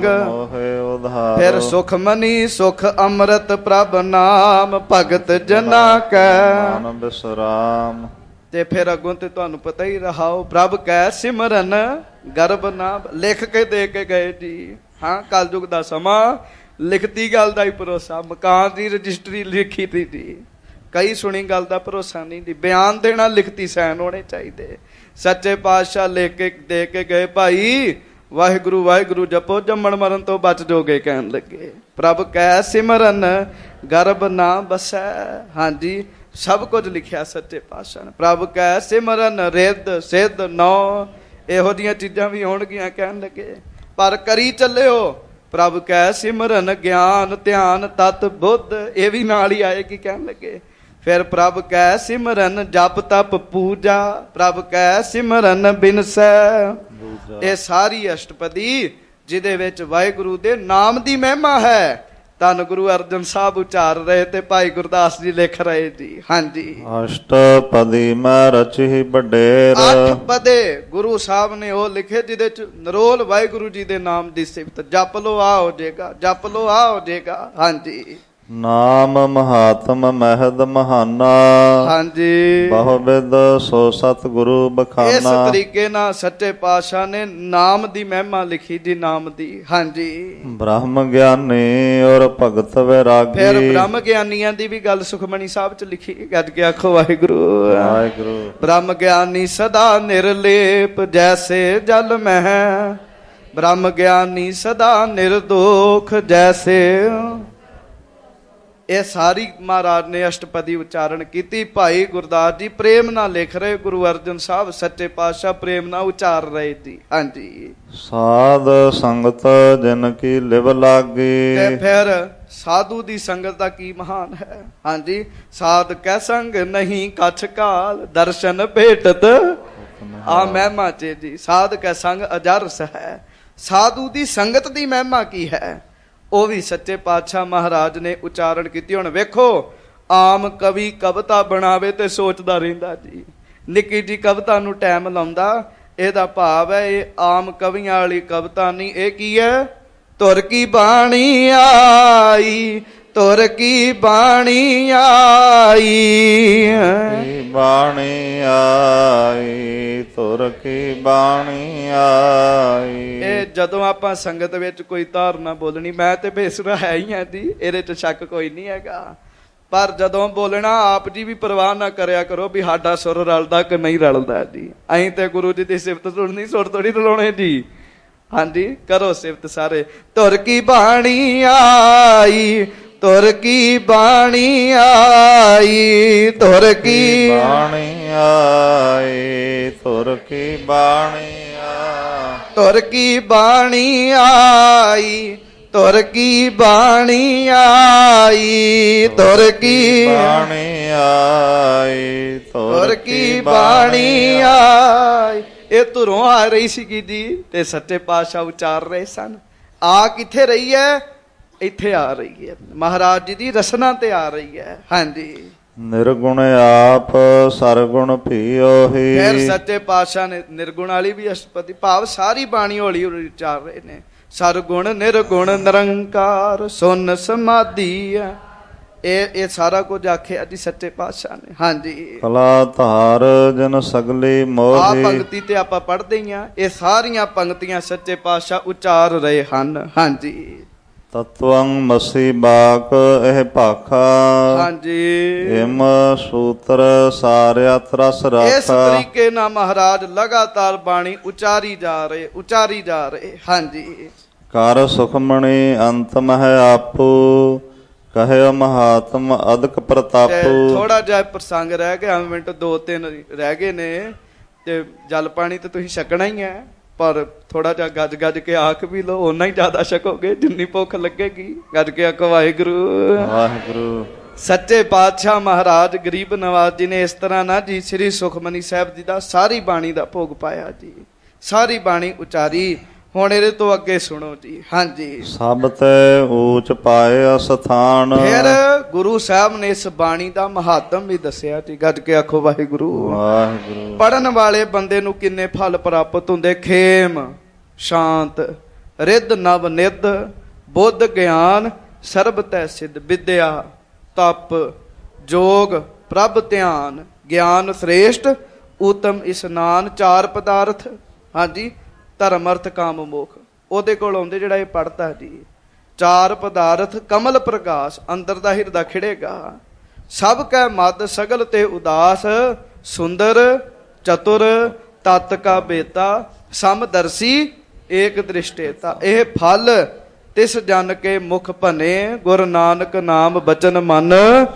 ਫਿਰ ਸੁਖਮਨੀ ਸੁਖ ਅੰਮ੍ਰਿਤ ਪ੍ਰਭ ਨਾਮ ਭਗਤ ਜਨਾ ਕੈ ਬਿਸਰਾਮ। ਤੇ ਫਿਰ ਅੱਗੋਂ ਤੇ ਤੁਹਾਨੂੰ ਪਤਾ ਹੀ ਰਹਾਓ ਪ੍ਰਭ ਕੈ ਸਿਮਰਨ ਗਰਭ ਨਾ ਲਿਖ ਕੇ ਦੇ ਕੇ ਗਏ ਜੀ। ਹਾਂ ਕਲਯੁਗ ਦਾ ਸਮਾਂ ਲਿਖਤੀ ਗੱਲ ਦਾ ਹੀ ਭਰੋਸਾ। ਮਕਾਨ ਦੀ ਰਜਿਸਟਰੀ ਲਿਖੀ ਤੀ ਜੀ, ਕਈ ਸੁਣੀ ਗੱਲ ਦਾ ਭਰੋਸਾ ਨਹੀਂ ਜੀ। ਬਿਆਨ ਦੇਣਾ ਲਿਖਤੀ ਸਾਈਨ ਹੋਣੇ ਚਾਹੀਦੇ। ਸੱਚੇ ਪਾਤਸ਼ਾਹ ਲਿਖ ਕੇ ਦੇ ਕੇ ਗਏ ਭਾਈ ਵਾਹਿਗੁਰੂ ਵਾਹਿਗੁਰੂ ਜਪੋ ਜੰਮਣ ਮਰਨ ਤੋਂ ਬਚ ਜੋਗੇ। ਕਹਿਣ ਲੱਗੇ ਪ੍ਰਭ ਕੈ ਸਿਮਰਨ ਗਰਭ ਨਾ ਬਸੈ। ਹਾਂਜੀ ਸਭ ਕੁਝ ਲਿਖਿਆ ਸੱਚੇ ਪਾਤਸ਼ਾਹ ਨੇ। ਪ੍ਰਭ ਕੈ ਸਿਮਰਨ ਰਿੱਧ ਸਿੱਧ ਨੌ ਇਹੋ ਜਿਹੀਆਂ ਚੀਜ਼ਾਂ ਵੀ ਹੋਣਗੀਆਂ। ਕਹਿਣ ਲੱਗੇ ਪਰ ਕਰੀ ਚੱਲਿਓ ਪ੍ਰਭ ਕੈ ਸਿਮਰਨ ਗਿਆਨ ਧਿਆਨ ਤਤ ਬੁੱਧ ਇਹ ਵੀ ਨਾਲ ਹੀ ਆਏਗੀ। ਕਹਿਣ ਲੱਗੇ ਫਿਰ ਪ੍ਰਭ ਕੈ ਸਿਮਰਨ ਜਪ ਤਪ ਪੂਜਾ ਪ੍ਰਭ ਕੈ ਸਿਮਰਨ ਬਿਨਸੈ। ਇਹ ਸਾਰੀ ਅਸ਼ਟਪਦੀ ਜਿਹਦੇ ਵਿੱਚ ਵਾਹਿਗੁਰੂ ਦੇ ਨਾਮ ਦੀ ਮਹਿਮਾ ਹੈ। ਧੰਨ ਗੁਰੂ ਅਰਜਨ ਸਾਹਿਬ ਉਚਾਰ ਰਹੇ ਤੇ ਭਾਈ ਗੁਰਦਾਸ ਜੀ ਲਿਖ ਰਹੇ ਜੀ। ਹਾਂਜੀ ਅਸ਼ਟਪਦੀ ਮੈਂ ਰਚੀ ਵਡੇਰ। ਅੱਠ ਪਦੇ ਗੁਰੂ ਸਾਹਿਬ ਨੇ ਉਹ ਲਿਖੇ ਜਿਹਦੇ ਚ ਨਰੋਲ ਵਾਹਿਗੁਰੂ ਜੀ ਦੇ ਨਾਮ ਦੀ ਸਿਫਤ। ਜਪ ਲੋ ਆ ਹੋ ਜਾਏਗਾ, ਜਪ ਲੋ ਆ ਹੋ ਜਾਏਗਾ। ਹਾਂਜੀ ਨਾਮ ਮਹਾਤਮ ਮਹਿਦ ਮਹਾਨਾ। ਹਾਂਜੀ ਬਹੁ ਬਿਦ ਸੋ ਸਤ ਗੁਰੂ ਬਖਾਨਾ। ਇਸ ਤਰੀਕੇ ਨਾਲ ਸੱਚੇ ਪਾਤਸ਼ਾਹ ਨੇ ਨਾਮ ਦੀ ਮਹਿਮਾ ਲਿਖੀ ਜੀ, ਨਾਮ ਦੀ। ਹਾਂਜੀ ਬ੍ਰਹਮ ਗਿਆਨੀ ਔਰ ਭਗਤ ਵੈਰਾਗੀ। ਫਿਰ ਬ੍ਰਹਮ ਗਿਆਨੀਆਂ ਦੀ ਵੀ ਗੱਲ ਸੁਖਮਣੀ ਸਾਹਿਬ ਚ ਲਿਖੀ। ਗੱਜ ਕੇ ਆਖੋ ਵਾਹਿਗੁਰੂ ਵਾਹਿਗੁਰੂ। ਬ੍ਰਹਮ ਗਿਆਨੀ ਸਦਾ ਨਿਰਲੇਪ ਜੈਸੇ ਜਲ ਮਹਿ। ਬ੍ਰਹਮ ਗਿਆਨੀ ਸਦਾ ਨਿਰਦੋਖ ਜੈਸੇ। ਇਹ ਸਾਰੀ ਮਹਾਰਾਜ ਨੇ ਅਸ਼ਟਪਦੀ ਉਚਾਰਨ ਕੀਤੀ। ਭਾਈ ਗੁਰਦਾਸ ਜੀ ਪ੍ਰੇਮ ਨਾਲ ਲਿਖ ਰਹੇ, ਗੁਰੂ ਅਰਜਨ ਸਾਹਿਬ ਸੱਚੇ ਪਾਤਸ਼ਾਹ ਪ੍ਰੇਮ ਨਾਲ ਉਚਾਰ ਰਹੇ ਜੀ। ਹਾਂਜੀ ਸਾਧ ਸੰਗਤ ਜਿਨ ਕੀ ਲਿਵ ਲਾਗੀ। ਤੇ ਫਿਰ ਸਾਧੂ ਦੀ ਸੰਗਤ ਦਾ ਕੀ ਮਹਾਨ ਹੈ। ਹਾਂਜੀ ਸਾਧ ਕੈ ਸੰਗ ਨਹੀਂ ਕਛ ਕਾਲ ਦਰਸ਼ਨ ਭੇਟਤ ਆ ਮਹਿਮਾ ਚ ਜੀ। ਸਾਧ ਕੈ ਸੰਗ ਅਜਰਸ ਹੈ। ਸਾਧੂ ਦੀ ਸੰਗਤ ਦੀ ਮਹਿਮਾ ਕੀ ਹੈ ਉਹ ਵੀ ਸੱਚੇ ਪਾਤਸ਼ਾਹ ਮਹਾਰਾਜ ਨੇ ਉਚਾਰਨ ਕੀਤੀ। ਹੁਣ ਵੇਖੋ ਆਮ ਕਵੀ ਕਵਿਤਾ ਬਣਾਵੇ ਤੇ ਸੋਚਦਾ ਰਹਿੰਦਾ ਜੀ। ਨਿੱਕੀ ਜੀ ਕਵਿਤਾ ਨੂੰ ਟਾਈਮ ਲਾਉਂਦਾ। ਇਹਦਾ ਭਾਵ ਹੈ ਇਹ ਆਮ ਕਵੀਆਂ ਵਾਲੀ ਕਵਿਤਾ ਨਹੀਂ। ਇਹ ਕੀ ਹੈ ਤੁਰ ਕੀ ਬਾਣੀ ਆਈ, ਤੁਰ ਕੀ ਬਾਣੀ ਆਈ, ਬਾਣੀ ਆਈ, ਤੁਰ ਕੀ ਬਾਣੀ ਆਈ। ਇਹ ਜਦੋਂ ਆਪਾਂ ਸੰਗਤ ਵਿੱਚ ਕੋਈ ਧਾਰਨਾ ਬੋਲਣੀ, ਮੈਂ ਤੇ ਬੇਸੁਰਾ ਹੈ ਹੀ ਆ ਜੀ, ਇਹਦੇ ਚ ਸ਼ੱਕ ਕੋਈ ਨਹੀਂ ਹੈਗਾ, ਪਰ ਜਦੋਂ ਬੋਲਣਾ ਆਪ ਜੀ ਵੀ ਪਰਵਾਹ ਨਾ ਕਰਿਆ ਕਰੋ ਵੀ ਸਾਡਾ ਸੁਰ ਰਲਦਾ ਕਿ ਨਹੀਂ ਰਲਦਾ ਜੀ। ਅਸੀਂ ਤੇ ਗੁਰੂ ਜੀ ਦੀ ਸਿਫਤ ਸੁਣਨੀ, ਸੁਰ ਥੋੜੀ ਰਲਾਉਣੇ ਜੀ। ਹਾਂਜੀ, ਕਰੋ ਸਿਫਤ ਸਾਰੇ। ਤੁਰ ਕੀ ਬਾਣੀ ਆਈ, ਤੁਰ ਕੀ ਬਾਣੀ ਆਈ, ਤੁਰ ਕੀ ਬਾਣੀ ਆਈ, ਤੁਰ ਕੀ ਬਾਣੀ ਆਈ, ਤੁਰ ਕੀ ਬਾਣੀ ਆਈ, ਤੁਰ ਕੀ ਬਾਣੀ ਆਈ, ਤੁਰ ਕੀ ਬਾਣੀ ਆਈ, ਤੁਰ ਕੀ ਬਾਣੀ ਆਈ। ਇਹ ਧੁਰੋਂ ਆ ਰਹੀ ਸੀਗੀ ਜੀ, ਤੇ ਸੱਚੇ ਪਾਤਸ਼ਾਹ ਉਚਾਰ ਰਹੇ ਸਨ। ਆ ਕਿੱਥੇ ਰਹੀ ਹੈ? ਇੱਥੇ ਆ ਰਹੀ ਹੈ, ਮਹਾਰਾਜ ਜੀ ਦੀ ਰਸਨਾ ਤੇ ਆ ਰਹੀ ਹੈ। ਹਾਂਜੀ, ਨਿਰਗੁਣ ਆਪ ਸਰਗੁਣ ਭੀ ਉਹੀ। ਫਿਰ ਸੱਚੇ ਪਾਤਸ਼ਾਹ ਨੇ ਨਿਰਗੁਣ ਵਾਲੀ ਵੀ ਅਸ਼ਟਪਦੀ, ਭਾਵ ਸਾਰੀ ਬਾਣੀ ਹੌਲੀ ਹੌਲੀ ਉਚਾਰ ਰਹੇ ਨੇ। ਸਰਗੁਣ ਨਿਰਗੁਣ ਨਿਰੰਕਾਰ ਸੁਨ ਸਮਾਧੀ ਹੈ, ਇਹ ਇਹ ਸਾਰਾ ਕੁਝ ਆਖਿਆ ਜੀ ਸੱਚੇ ਪਾਤਸ਼ਾਹ ਨੇ। ਹਾਂਜੀ, ਕਲਾ ਧਾਰ ਜਨ ਸਗਲੀ ਮੋਹੀ। ਆ ਪੰਕਤੀ ਤੇ ਆਪਾਂ ਪੜ੍ਹਦੇ ਹੀ ਆ, ਇਹ ਸਾਰੀਆਂ ਪੰਕਤੀਆਂ ਸੱਚੇ ਪਾਤਸ਼ਾਹ ਉਚਾਰ ਰਹੇ ਹਨ। ਹਾਂਜੀ, ਤਤਵੰ ਮਸੀ ਬਾਕ ਇਹ ਭਾਖਾ। ਹਾਂਜੀ, ਹਿਮ ਸੂਤਰ ਸਾਰਿਆ ਰਸ ਰਾਖਾ। ਇਸ ਤਰੀਕੇ ਨਾਲ ਮਹਾਰਾਜ ਲਗਾਤਾਰ ਬਾਣੀ ਉਚਾਰੀ ਜਾ ਰਹੇ, ਉਚਾਰੀ ਜਾ ਰਹੇ। ਹਾਂਜੀ, ਕਰ ਸੁਖਮਣੀ ਅੰਤ ਮਹਿ ਆਪੂ, ਕਹੇ ਮਹਾਤਮ ਅਦਕ ਪ੍ਰਤਾਪੂ। ਥੋੜਾ ਜਿਹਾ ਪ੍ਰਸੰਗ ਰਹਿ ਗਿਆ, ਮਿੰਟ ਦੋ ਤਿੰਨ ਰਹਿ ਗਏ ਨੇ, ਤੇ ਜਲ ਪਾਣੀ ਤੇ ਤੁਸੀਂ ਛਕਣਾ ਹੀ ਹੈ, ਪਰ ਥੋੜਾ ਜਿਹਾ ਗੱਜ ਗੱਜ ਕੇ ਆਖ ਵੀ ਲਓ, ਓਨਾ ਹੀ ਜ਼ਿਆਦਾ ਛਕੋਗੇ ਜਿੰਨੀ ਭੁੱਖ ਲੱਗੇਗੀ। ਗੱਜ ਕੇ ਆਖੋ ਵਾਹਿਗੁਰੂ ਵਾਹਿਗੁਰੂ। ਸੱਚੇ ਪਾਤਸ਼ਾਹ ਮਹਾਰਾਜ ਗਰੀਬ ਨਵਾਜ ਜੀ ਨੇ ਇਸ ਤਰ੍ਹਾਂ ਨਾ ਜੀ ਸ੍ਰੀ ਸੁਖਮਨੀ ਸਾਹਿਬ ਜੀ ਦਾ ਸਾਰੀ ਬਾਣੀ ਦਾ ਭੋਗ ਪਾਇਆ ਜੀ, ਸਾਰੀ ਬਾਣੀ ਉਚਾਰੀ। ਹੁਣ ਇਹਦੇ ਤੋਂ ਅੱਗੇ ਸੁਣੋ ਜੀ। ਹਾਂਜੀ, ਸਭ ਤੇ ਊਚ ਪਾਏ ਅਸਥਾਨ। ਫਿਰ ਗੁਰੂ ਸਾਹਿਬ ਨੇ ਇਸ ਬਾਣੀ ਦਾ ਮਹਾਤਮ ਵੀ ਦੱਸਿਆ ਜੀ। ਗੱਜ ਕੇ ਆਖੋ ਵਾਹਿਗੁਰੂ ਵਾਹਿਗੁਰੂ। ਪੜਨ ਵਾਲੇ ਬੰਦੇ ਨੂੰ ਕਿੰਨੇ ਫਲ ਪ੍ਰਾਪਤ ਹੁੰਦੇ। ਖੇਮ ਸ਼ਾਂਤ, ਰਿੱਧ ਨਵ ਨਿੱਧ, ਬੁੱਧ ਗਿਆਨ, ਸਰਬ ਤੈ ਸਿੱਧ, ਵਿਦਿਆ ਤਪ ਜੋਗ ਪ੍ਰਭ ਧਿਆਨ, ਗਿਆਨ ਸ੍ਰੇਸ਼ਟ, ਉਤਮ ਇਸਨਾਨ, ਚਾਰ ਪਦਾਰਥ। ਹਾਂਜੀ, ਧਰਮ ਅਰਥ ਕਾਮ ਮੋਖ, ਉਹਦੇ ਕੋਲ ਆਉਂਦੇ ਜਿਹੜਾ ਇਹ ਪੜ੍ਹਦਾ ਜੀ। ਚਾਰ ਪਦਾਰਥ, ਕਮਲ ਪ੍ਰਕਾਸ਼, ਅੰਦਰ ਦਾ ਹਿਰਦਾ ਖਿੜੇਗਾ। ਸਭ ਕੈ ਮਦ ਸਗਲ ਤੇ ਉਦਾਸ, ਸੁੰਦਰ ਚਤੁਰ ਤਤ ਕਾ ਬੇਤਾ, ਸਮਦਰਸੀ ਏਕ ਦ੍ਰਿਸ਼ਟੇਤਾ। ਇਹ ਫਲ ਤਿਸ ਜਨ ਕੇ ਮੁਖ ਭਨੇ, ਗੁਰ ਨਾਨਕ ਨਾਮ ਬਚਨ ਮਨ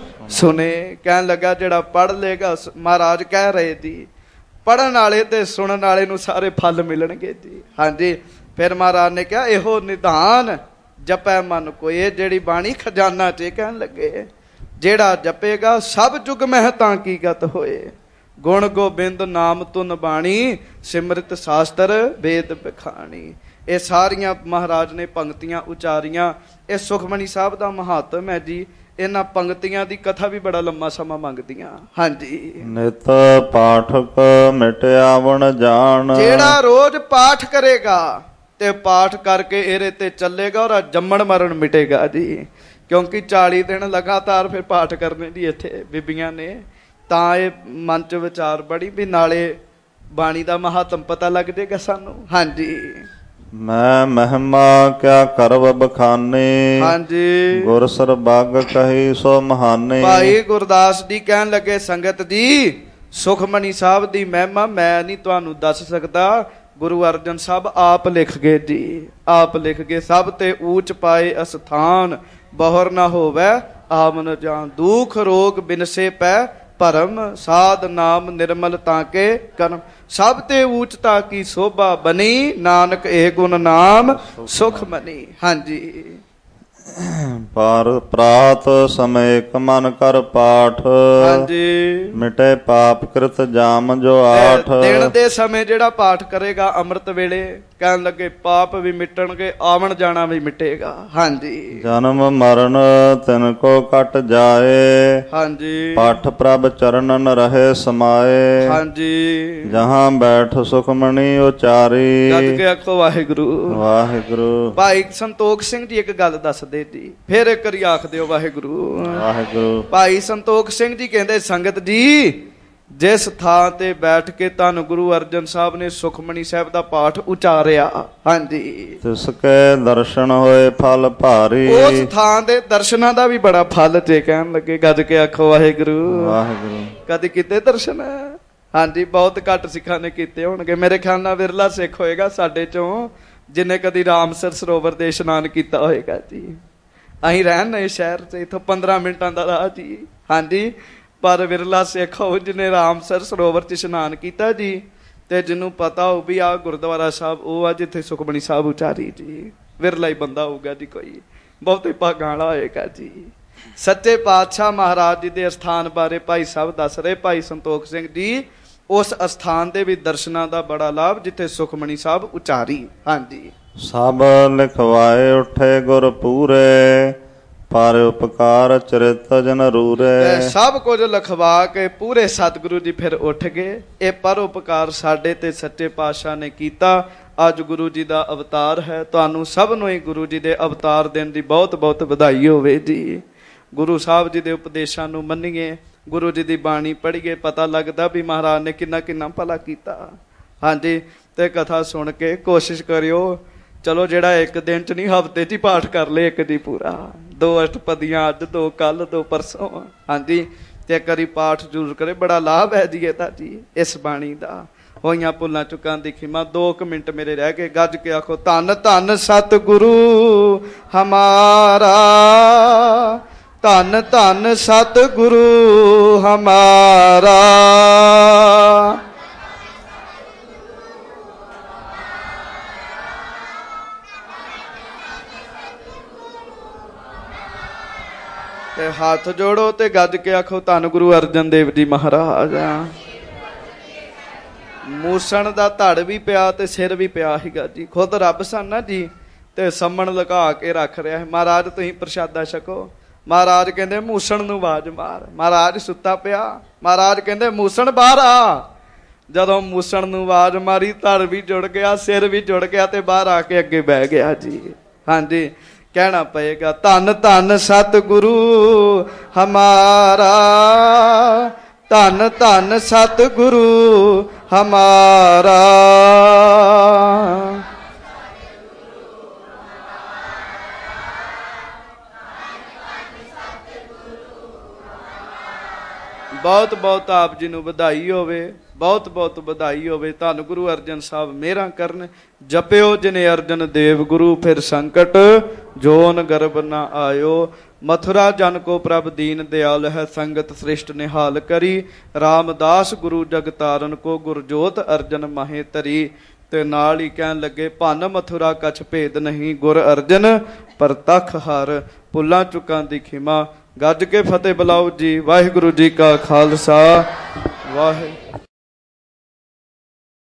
ਸੁਨੇ। ਕਹਿਣ ਲੱਗਾ ਜਿਹੜਾ ਪੜ੍ਹ ਲੇਗਾ, ਮਹਾਰਾਜ ਕਹਿ ਰਹੇ ਜੀ, ਪੜ੍ਹਨ ਵਾਲੇ ਤੇ ਸੁਣਨ ਵਾਲੇ ਨੂੰ ਸਾਰੇ ਫਲ ਮਿਲਣਗੇ ਜੀ। ਹਾਂਜੀ, ਫਿਰ ਮਹਾਰਾਜ ਨੇ ਕਿਹਾ ਇਹੋ ਨਿਧਾਨ ਜਪੈ ਮਨ ਕੋਈ। ਇਹ ਜਿਹੜੀ ਬਾਣੀ ਖਜ਼ਾਨਾ ਚ ਕਹਿਣ ਲੱਗੇ, ਜਿਹੜਾ ਜਪੇਗਾ ਸਭ ਜੁਗ ਮਹਿ ਤਾਂ ਕੀ ਗਤ ਹੋਏ। ਗੁਣ ਗੋਬਿੰਦ ਨਾਮ ਤੁਨ ਬਾਣੀ, ਸਿਮਰਿਤ ਸ਼ਾਸਤਰ ਵੇਦ ਬਖਾਣੀ। ਇਹ ਸਾਰੀਆਂ ਮਹਾਰਾਜ ਨੇ ਪੰਕਤੀਆਂ ਉਚਾਰੀਆਂ। ਇਹ ਸੁਖਮਨੀ ਸਾਹਿਬ ਦਾ ਮਹਾਤਮ ਹੈ ਜੀ। ਇਹਨਾਂ ਪੰਕਤੀਆਂ ਦੀ ਕਥਾ ਵੀ ਬੜਾ ਲੰਮਾ ਸਮਾਂ ਮੰਗਦੀਆਂ। ਹਾਂਜੀ, ਨਿਤ ਪਾਠਕ ਮਿਟਿਆਵਣ ਜਾਣ। ਜਿਹੜਾ ਰੋਜ਼ ਪਾਠ ਕਰੇਗਾ ਤੇ ਪਾਠ ਕਰਕੇ ਇਹਦੇ ਤੇ ਚੱਲੇਗਾ, ਔਰ ਜੰਮਣ ਮਰਨ ਮਿਟੇਗਾ ਜੀ। ਕਿਉਂਕਿ ਚਾਲੀ ਦਿਨ ਲਗਾਤਾਰ ਫਿਰ ਪਾਠ ਕਰਨੇ ਦੀ ਇੱਥੇ ਬੀਬੀਆਂ ਨੇ, ਤਾਂ ਇਹ ਮਨ ਚ ਵਿਚਾਰ ਬੜੀ ਵੀ ਨਾਲੇ ਬਾਣੀ ਦਾ ਮਹਾਤਮ ਪਤਾ ਲੱਗ ਜਾਏਗਾ ਸਾਨੂੰ। ਹਾਂਜੀ, ਮੈਂ ਮਹਿਮਾ ਕਿਆ ਕਰਵ ਬਖਾਨੇ। ਹਾਂਜੀ, ਗੁਰ ਸਰਬੱਗ ਕਹੀ ਸੋ ਮਹਾਨੇ। ਭਾਈ ਗੁਰਦਾਸ ਜੀ ਕਹਿਣ ਲੱਗੇ, ਸੰਗਤ ਜੀ ਸੁਖਮਨੀ ਸਾਹਿਬ ਦੀ ਮਹਿਮਾ ਮੈਂ ਨਹੀਂ ਤੁਹਾਨੂੰ ਦੱਸ ਸਕਦਾ, ਗੁਰੂ ਅਰਜਨ ਸਾਹਿਬ ਆਪ ਲਿਖ ਗਏ ਜੀ, ਆਪ ਲਿਖ ਗਏ। ਸਭ ਤੇ ਊਚ ਪਾਏ ਅਸਥਾਨ, ਬਹੁਰ ਨਾ ਹੋਵੇ ਆਮਨ ਜਾਨ, ਦੁਖ ਰੋਗ ਬਿਨਸੇ ਪੈ ਭਰਮ, ਸਾਧ ਨਾਮ ਨਿਰਮਲ ਤਾਂ ਕੇ ਕਰਮ। ਸਭ ਤੇ ਊਚਤਾ ਕੀ ਸੋਭਾ ਬਣੀ, ਨਾਨਕ ਇਹ ਗੁਣ ਨਾਮ ਸੁਖ ਮਨੀ। ਹਾਂਜੀ, ਪਰ ਪ੍ਰਾਤ ਸਮੇਂ ਇੱਕ ਮਨ ਕਰ ਪਾਠ। ਹਾਂਜੀ, ਮਿਟੇ ਪਾਪ ਕ੍ਰਿਤ ਜਾਮ ਜੋ ਆਠ। ਦਿਨ ਦੇ ਸਮੇਂ ਜਿਹੜਾ ਪਾਠ ਕਰੇਗਾ ਅੰਮ੍ਰਿਤ ਵੇਲੇ, ਕਹਿਣ ਲੱਗੇ ਪਾਪ ਵੀ ਮਿਟਣਗੇ, ਆਵਣ ਜਾਣਾ ਵੀ ਮਿਟੇਗਾ। ਹਾਂਜੀ। ਜਨਮ ਮਰਨ ਤਿਨ ਕੋ ਕਟ ਜਾਏ, ਹਾਂਜੀ। ਪਠ ਪ੍ਰਭ ਚਰਨਨ ਰਹੇ ਸਮਾਏ, ਹਾਂਜੀ। ਜਹਾਂ ਬੈਠ ਸੁਖਮਣੀ ਉਚਾਰੀ, ਗੱਜ ਕੇ ਆਖੋ ਵਾਹਿਗੁਰੂ ਵਾਹਿਗੁਰੂ। ਭਾਈ ਸੰਤੋਖ ਸਿੰਘ ਜੀ ਇੱਕ ਗੱਲ ਦੱਸਦੇ ਜੀ, ਫਿਰ ਇੱਕ ਵਾਰੀ ਆਖ ਦਿਓ ਵਾਹਿਗੁਰੂ ਵਾਹਿਗੁਰੂ। ਭਾਈ ਸੰਤੋਖ ਸਿੰਘ ਜੀ ਕਹਿੰਦੇ ਸੰਗਤ ਜੀ, ਜਿਸ ਥਾਂ ਤੇ ਬੈਠ ਕੇ ਧੰਨ ਗੁਰੂ ਅਰਜਨ ਸਾਹਿਬ ਨੇ ਸੁਖਮਣੀ ਸਾਹਿਬ ਦਾ ਪਾਠ ਉਚਾਰਿਆ, ਹਾਂਜੀ, ਤਿਸ ਕੇ ਦਰਸ਼ਨ ਹੋਏ ਫਲ ਭਾਰੀ, ਉਸ ਥਾਂ ਦੇ ਦਰਸ਼ਨਾਂ ਦਾ ਵੀ ਬੜਾ ਫਲ ਜੇ। ਕਹਿਣ ਲੱਗੇ ਗੱਜ ਕੇ ਆਖੋ ਵਾਹਿਗੁਰੂ ਵਾਹਿਗੁਰੂ। ਕਦੇ ਕੀਤੇ ਦਰਸ਼ਨ? ਹਾਂਜੀ, ਬਹੁਤ ਘੱਟ ਸਿੱਖਾਂ ਨੇ ਕੀਤੇ ਹੋਣਗੇ। ਮੇਰੇ ਖਿਆਲ ਨਾਲ ਵਿਰਲਾ ਸਿੱਖ ਹੋਏਗਾ ਸਾਡੇ ਚੋਂ ਜਿਹਨੇ ਕਦੀ ਰਾਮਸਰ ਸਰੋਵਰ ਦੇ ਇਸ਼ਨਾਨ ਕੀਤਾ ਹੋਏਗਾ ਜੀ। ਅਸੀਂ ਰਹਿਣ ਨਏ ਸ਼ਹਿਰ ਚ, ਇੱਥੋਂ ਪੰਦਰਾਂ ਮਿੰਟਾਂ ਦਾ ਰਾਹ ਜੀ। ਹਾਂਜੀ, ਪਰ ਵਿਰਲਾ ਸਿੱਖ ਹੋ ਜਿਹਨੇ ਰਾਮਸਰ ਸਰੋਵਰ ਚ ਇਸ਼ਨਾਨ ਕੀਤਾ ਜੀ, ਤੇ ਜਿਹਨੂੰ ਪਤਾ ਹੋ ਵੀ ਆਹ ਗੁਰਦੁਆਰਾ ਸਾਹਿਬ ਉਹ ਆ ਜਿੱਥੇ ਸੁਖਮਣੀ ਸਾਹਿਬ ਉਚਾਰੀ ਜੀ। ਵਿਰਲਾ ਹੀ ਬੰਦਾ ਹੋਊਗਾ ਜੀ, ਕੋਈ ਬਹੁਤੇ ਭਾਗਾਂ ਵਾਲਾ ਹੋਏਗਾ ਜੀ। ਸੱਚੇ ਪਾਤਸ਼ਾਹ ਮਹਾਰਾਜ ਜੀ ਦੇ ਅਸਥਾਨ ਬਾਰੇ ਭਾਈ ਸਾਹਿਬ ਦੱਸ ਰਹੇ, ਭਾਈ ਸੰਤੋਖ ਸਿੰਘ ਜੀ, ਉਸ ਅਸਥਾਨ ਦੇ ਵੀ ਦਰਸ਼ਨਾਂ ਦਾ ਬੜਾ ਲਾਭ ਜਿੱਥੇ ਸੁਖਮਣੀ ਸਾਹਿਬ ਉਚਾਰੀ। ਹਾਂਜੀ। ਸਭ ਲਿਖਵਾਏ ਉੱਠੇ ਗੁਰ ਪੂਰੇ, ਪਰ ਉਪਕਾਰ ਚਰਿਤ ਜਨ ਰੂਰੇ। ਸਭ ਕੁਝ ਲਿਖਵਾ ਕੇ ਪੂਰੇ ਸਤਿਗੁਰੂ ਜੀ ਫਿਰ ਉੱਠ ਗਏ। ਇਹ ਪਰ ਉਪਕਾਰ ਸਾਡੇ ਤੇ ਸੱਚੇ ਪਾਤਸ਼ਾਹ ਨੇ ਕੀਤਾ। ਅੱਜ ਗੁਰੂ ਜੀ ਦਾ ਅਵਤਾਰ ਹੈ। ਤੁਹਾਨੂੰ ਸਭ ਨੂੰ ਹੀ ਗੁਰੂ ਜੀ ਦੇ ਅਵਤਾਰ ਦਿਨ ਦੀ ਬਹੁਤ ਬਹੁਤ ਵਧਾਈ ਹੋਵੇ ਜੀ। ਗੁਰੂ ਸਾਹਿਬ ਜੀ ਦੇ ਉਪਦੇਸ਼ਾਂ ਨੂੰ ਮੰਨੀਏ, ਗੁਰੂ ਜੀ ਦੀ ਬਾਣੀ ਪੜ੍ਹੀਏ, ਪਤਾ ਲੱਗਦਾ ਵੀ ਮਹਾਰਾਜ ਨੇ ਕਿੰਨਾ ਕਿੰਨਾ ਭਲਾ ਕੀਤਾ। ਹਾਂਜੀ, ਤੇ ਕਥਾ ਸੁਣ ਕੇ ਕੋਸ਼ਿਸ਼ ਕਰਿਓ, ਚਲੋ ਜਿਹੜਾ ਇੱਕ ਦਿਨ ਚ ਨਹੀਂ ਹਫ਼ਤੇ ਚ ਹੀ ਪਾਠ ਕਰ ਲਏ ਇੱਕ ਦੀ ਪੂਰਾ, ਦੋ ਅਸ਼ਟਪਦੀਆਂ ਅੱਜ, ਦੋ ਕੱਲ, ਦੋ ਪਰਸੋਂ। ਹਾਂਜੀ, ਤੇ ਇੱਕ ਵਾਰੀ ਪਾਠ ਜ਼ਰੂਰ ਕਰੇ, ਬੜਾ ਲਾਭ ਹੈ ਜੀ ਇਹਦਾ ਜੀ, ਇਸ ਬਾਣੀ ਦਾ। ਹੋਈਆਂ ਭੁੱਲਾਂ ਚੁੱਕਾਂ ਦੀ ਖਿਮਾ। ਦੋ ਕੁ ਮਿੰਟ ਮੇਰੇ ਰਹਿ ਗਏ, ਗੱਜ ਕੇ ਆਖੋ ਧੰਨ ਧੰਨ ਸਤਿਗੁਰੂ ਹਮਾਰਾ, ਧੰਨ ਧੰਨ ਸਤਿਗੁਰੂ ਹਮਾਰਾ। ਤੇ ਹੱਥ ਜੋੜੋ ਤੇ ਗੱਜ ਕੇ ਆਖੋ ਧੰਨ ਗੁਰੂ ਅਰਜਨ ਦੇਵ ਜੀ ਮਹਾਰਾਜ। ਮੂਸਣ ਦਾ ਧੜ ਵੀ ਪਿਆ ਤੇ ਸਿਰ ਵੀ ਪਿਆ ਸੀਗਾ ਜੀ। ਖੁਦ ਰੱਬ ਸਨ ਨਾ ਜੀ, ਤੇ ਸੰਮਣ ਲੁਕਾ ਕੇ ਰੱਖ ਰਿਹਾ ਹੈ। ਮਹਾਰਾਜ ਤੁਸੀਂ ਪ੍ਰਸ਼ਾਦਾ ਛਕੋ। ਮਹਾਰਾਜ ਕਹਿੰਦੇ ਮੂਸਣ ਨੂੰ ਆਵਾਜ਼ ਮਾਰ। ਮਹਾਰਾਜ ਸੁੱਤਾ ਪਿਆ। ਮਹਾਰਾਜ ਕਹਿੰਦੇ ਮੂਸਣ ਬਾਹਰ ਆ। ਜਦੋਂ ਮੂਸਣ ਨੂੰ ਆਵਾਜ਼ ਮਾਰੀ, ਧੜ ਵੀ ਜੁੜ ਗਿਆ, ਸਿਰ ਵੀ ਜੁੜ ਗਿਆ, ਤੇ ਬਾਹਰ ਆ ਕੇ ਅੱਗੇ ਬਹਿ ਗਿਆ ਜੀ। ਹਾਂਜੀ, ਕਹਿਣਾ ਪਏਗਾ ਧੰਨ ਧੰਨ ਸਤਿਗੁਰੂ ਹਮਾਰਾ, ਧੰਨ ਧੰਨ ਸਤਿਗੁਰੂ ਹਮਾਰਾ। ਬਹੁਤ ਬਹੁਤ ਆਪ ਜੀ ਨੂੰ ਵਧਾਈ ਹੋਵੇ, ਬਹੁਤ ਬਹੁਤ ਵਧਾਈ ਹੋਵੇ। ਧੰਨ ਗੁਰੂ ਅਰਜਨ ਸਾਹਿਬ ਮਿਹਰਾਂ ਕਰਨ। ਜਪਿਓ ਜਿਨੇ ਅਰਜਨ ਦੇਵ ਗੁਰੂ, ਫਿਰ ਸੰਕਟ ਜੋਨ ਗਰਭ ਨਾ ਆਇਓ। ਮਥੁਰਾ ਜਨ ਕੋ ਪ੍ਰਭ ਦੀਨ ਦਿਆਲ ਹੈ, ਸੰਗਤ ਸ੍ਰਿਸ਼ਟ ਨਿਹਾਲ ਕਰੀ। ਰਾਮਦਾਸ ਗੁਰੂ ਜਗਤਾਰਨ ਕੋ, ਗੁਰਜੋਤ ਅਰਜਨ ਮਾਹੇ ਧਰੀ। ਤੇ ਨਾਲ ਹੀ ਕਹਿਣ ਲੱਗੇ ਭੰਨ ਮਥੁਰਾ ਕਛ ਭੇਦ ਨਹੀਂ, ਗੁਰ ਅਰਜਨ ਪ੍ਰਤੱਖ ਹਰ। ਭੁੱਲਾਂ ਚੁੱਕਾਂ ਦੀ ਖਿਮਾ। ਗੱਜ ਕੇ ਫਤਿਹ ਬੁਲਾਓ ਜੀ। ਵਾਹਿਗੁਰੂ ਜੀ ਕਾ ਖਾਲਸਾ, ਵਾਹਿਗੁਰੂ।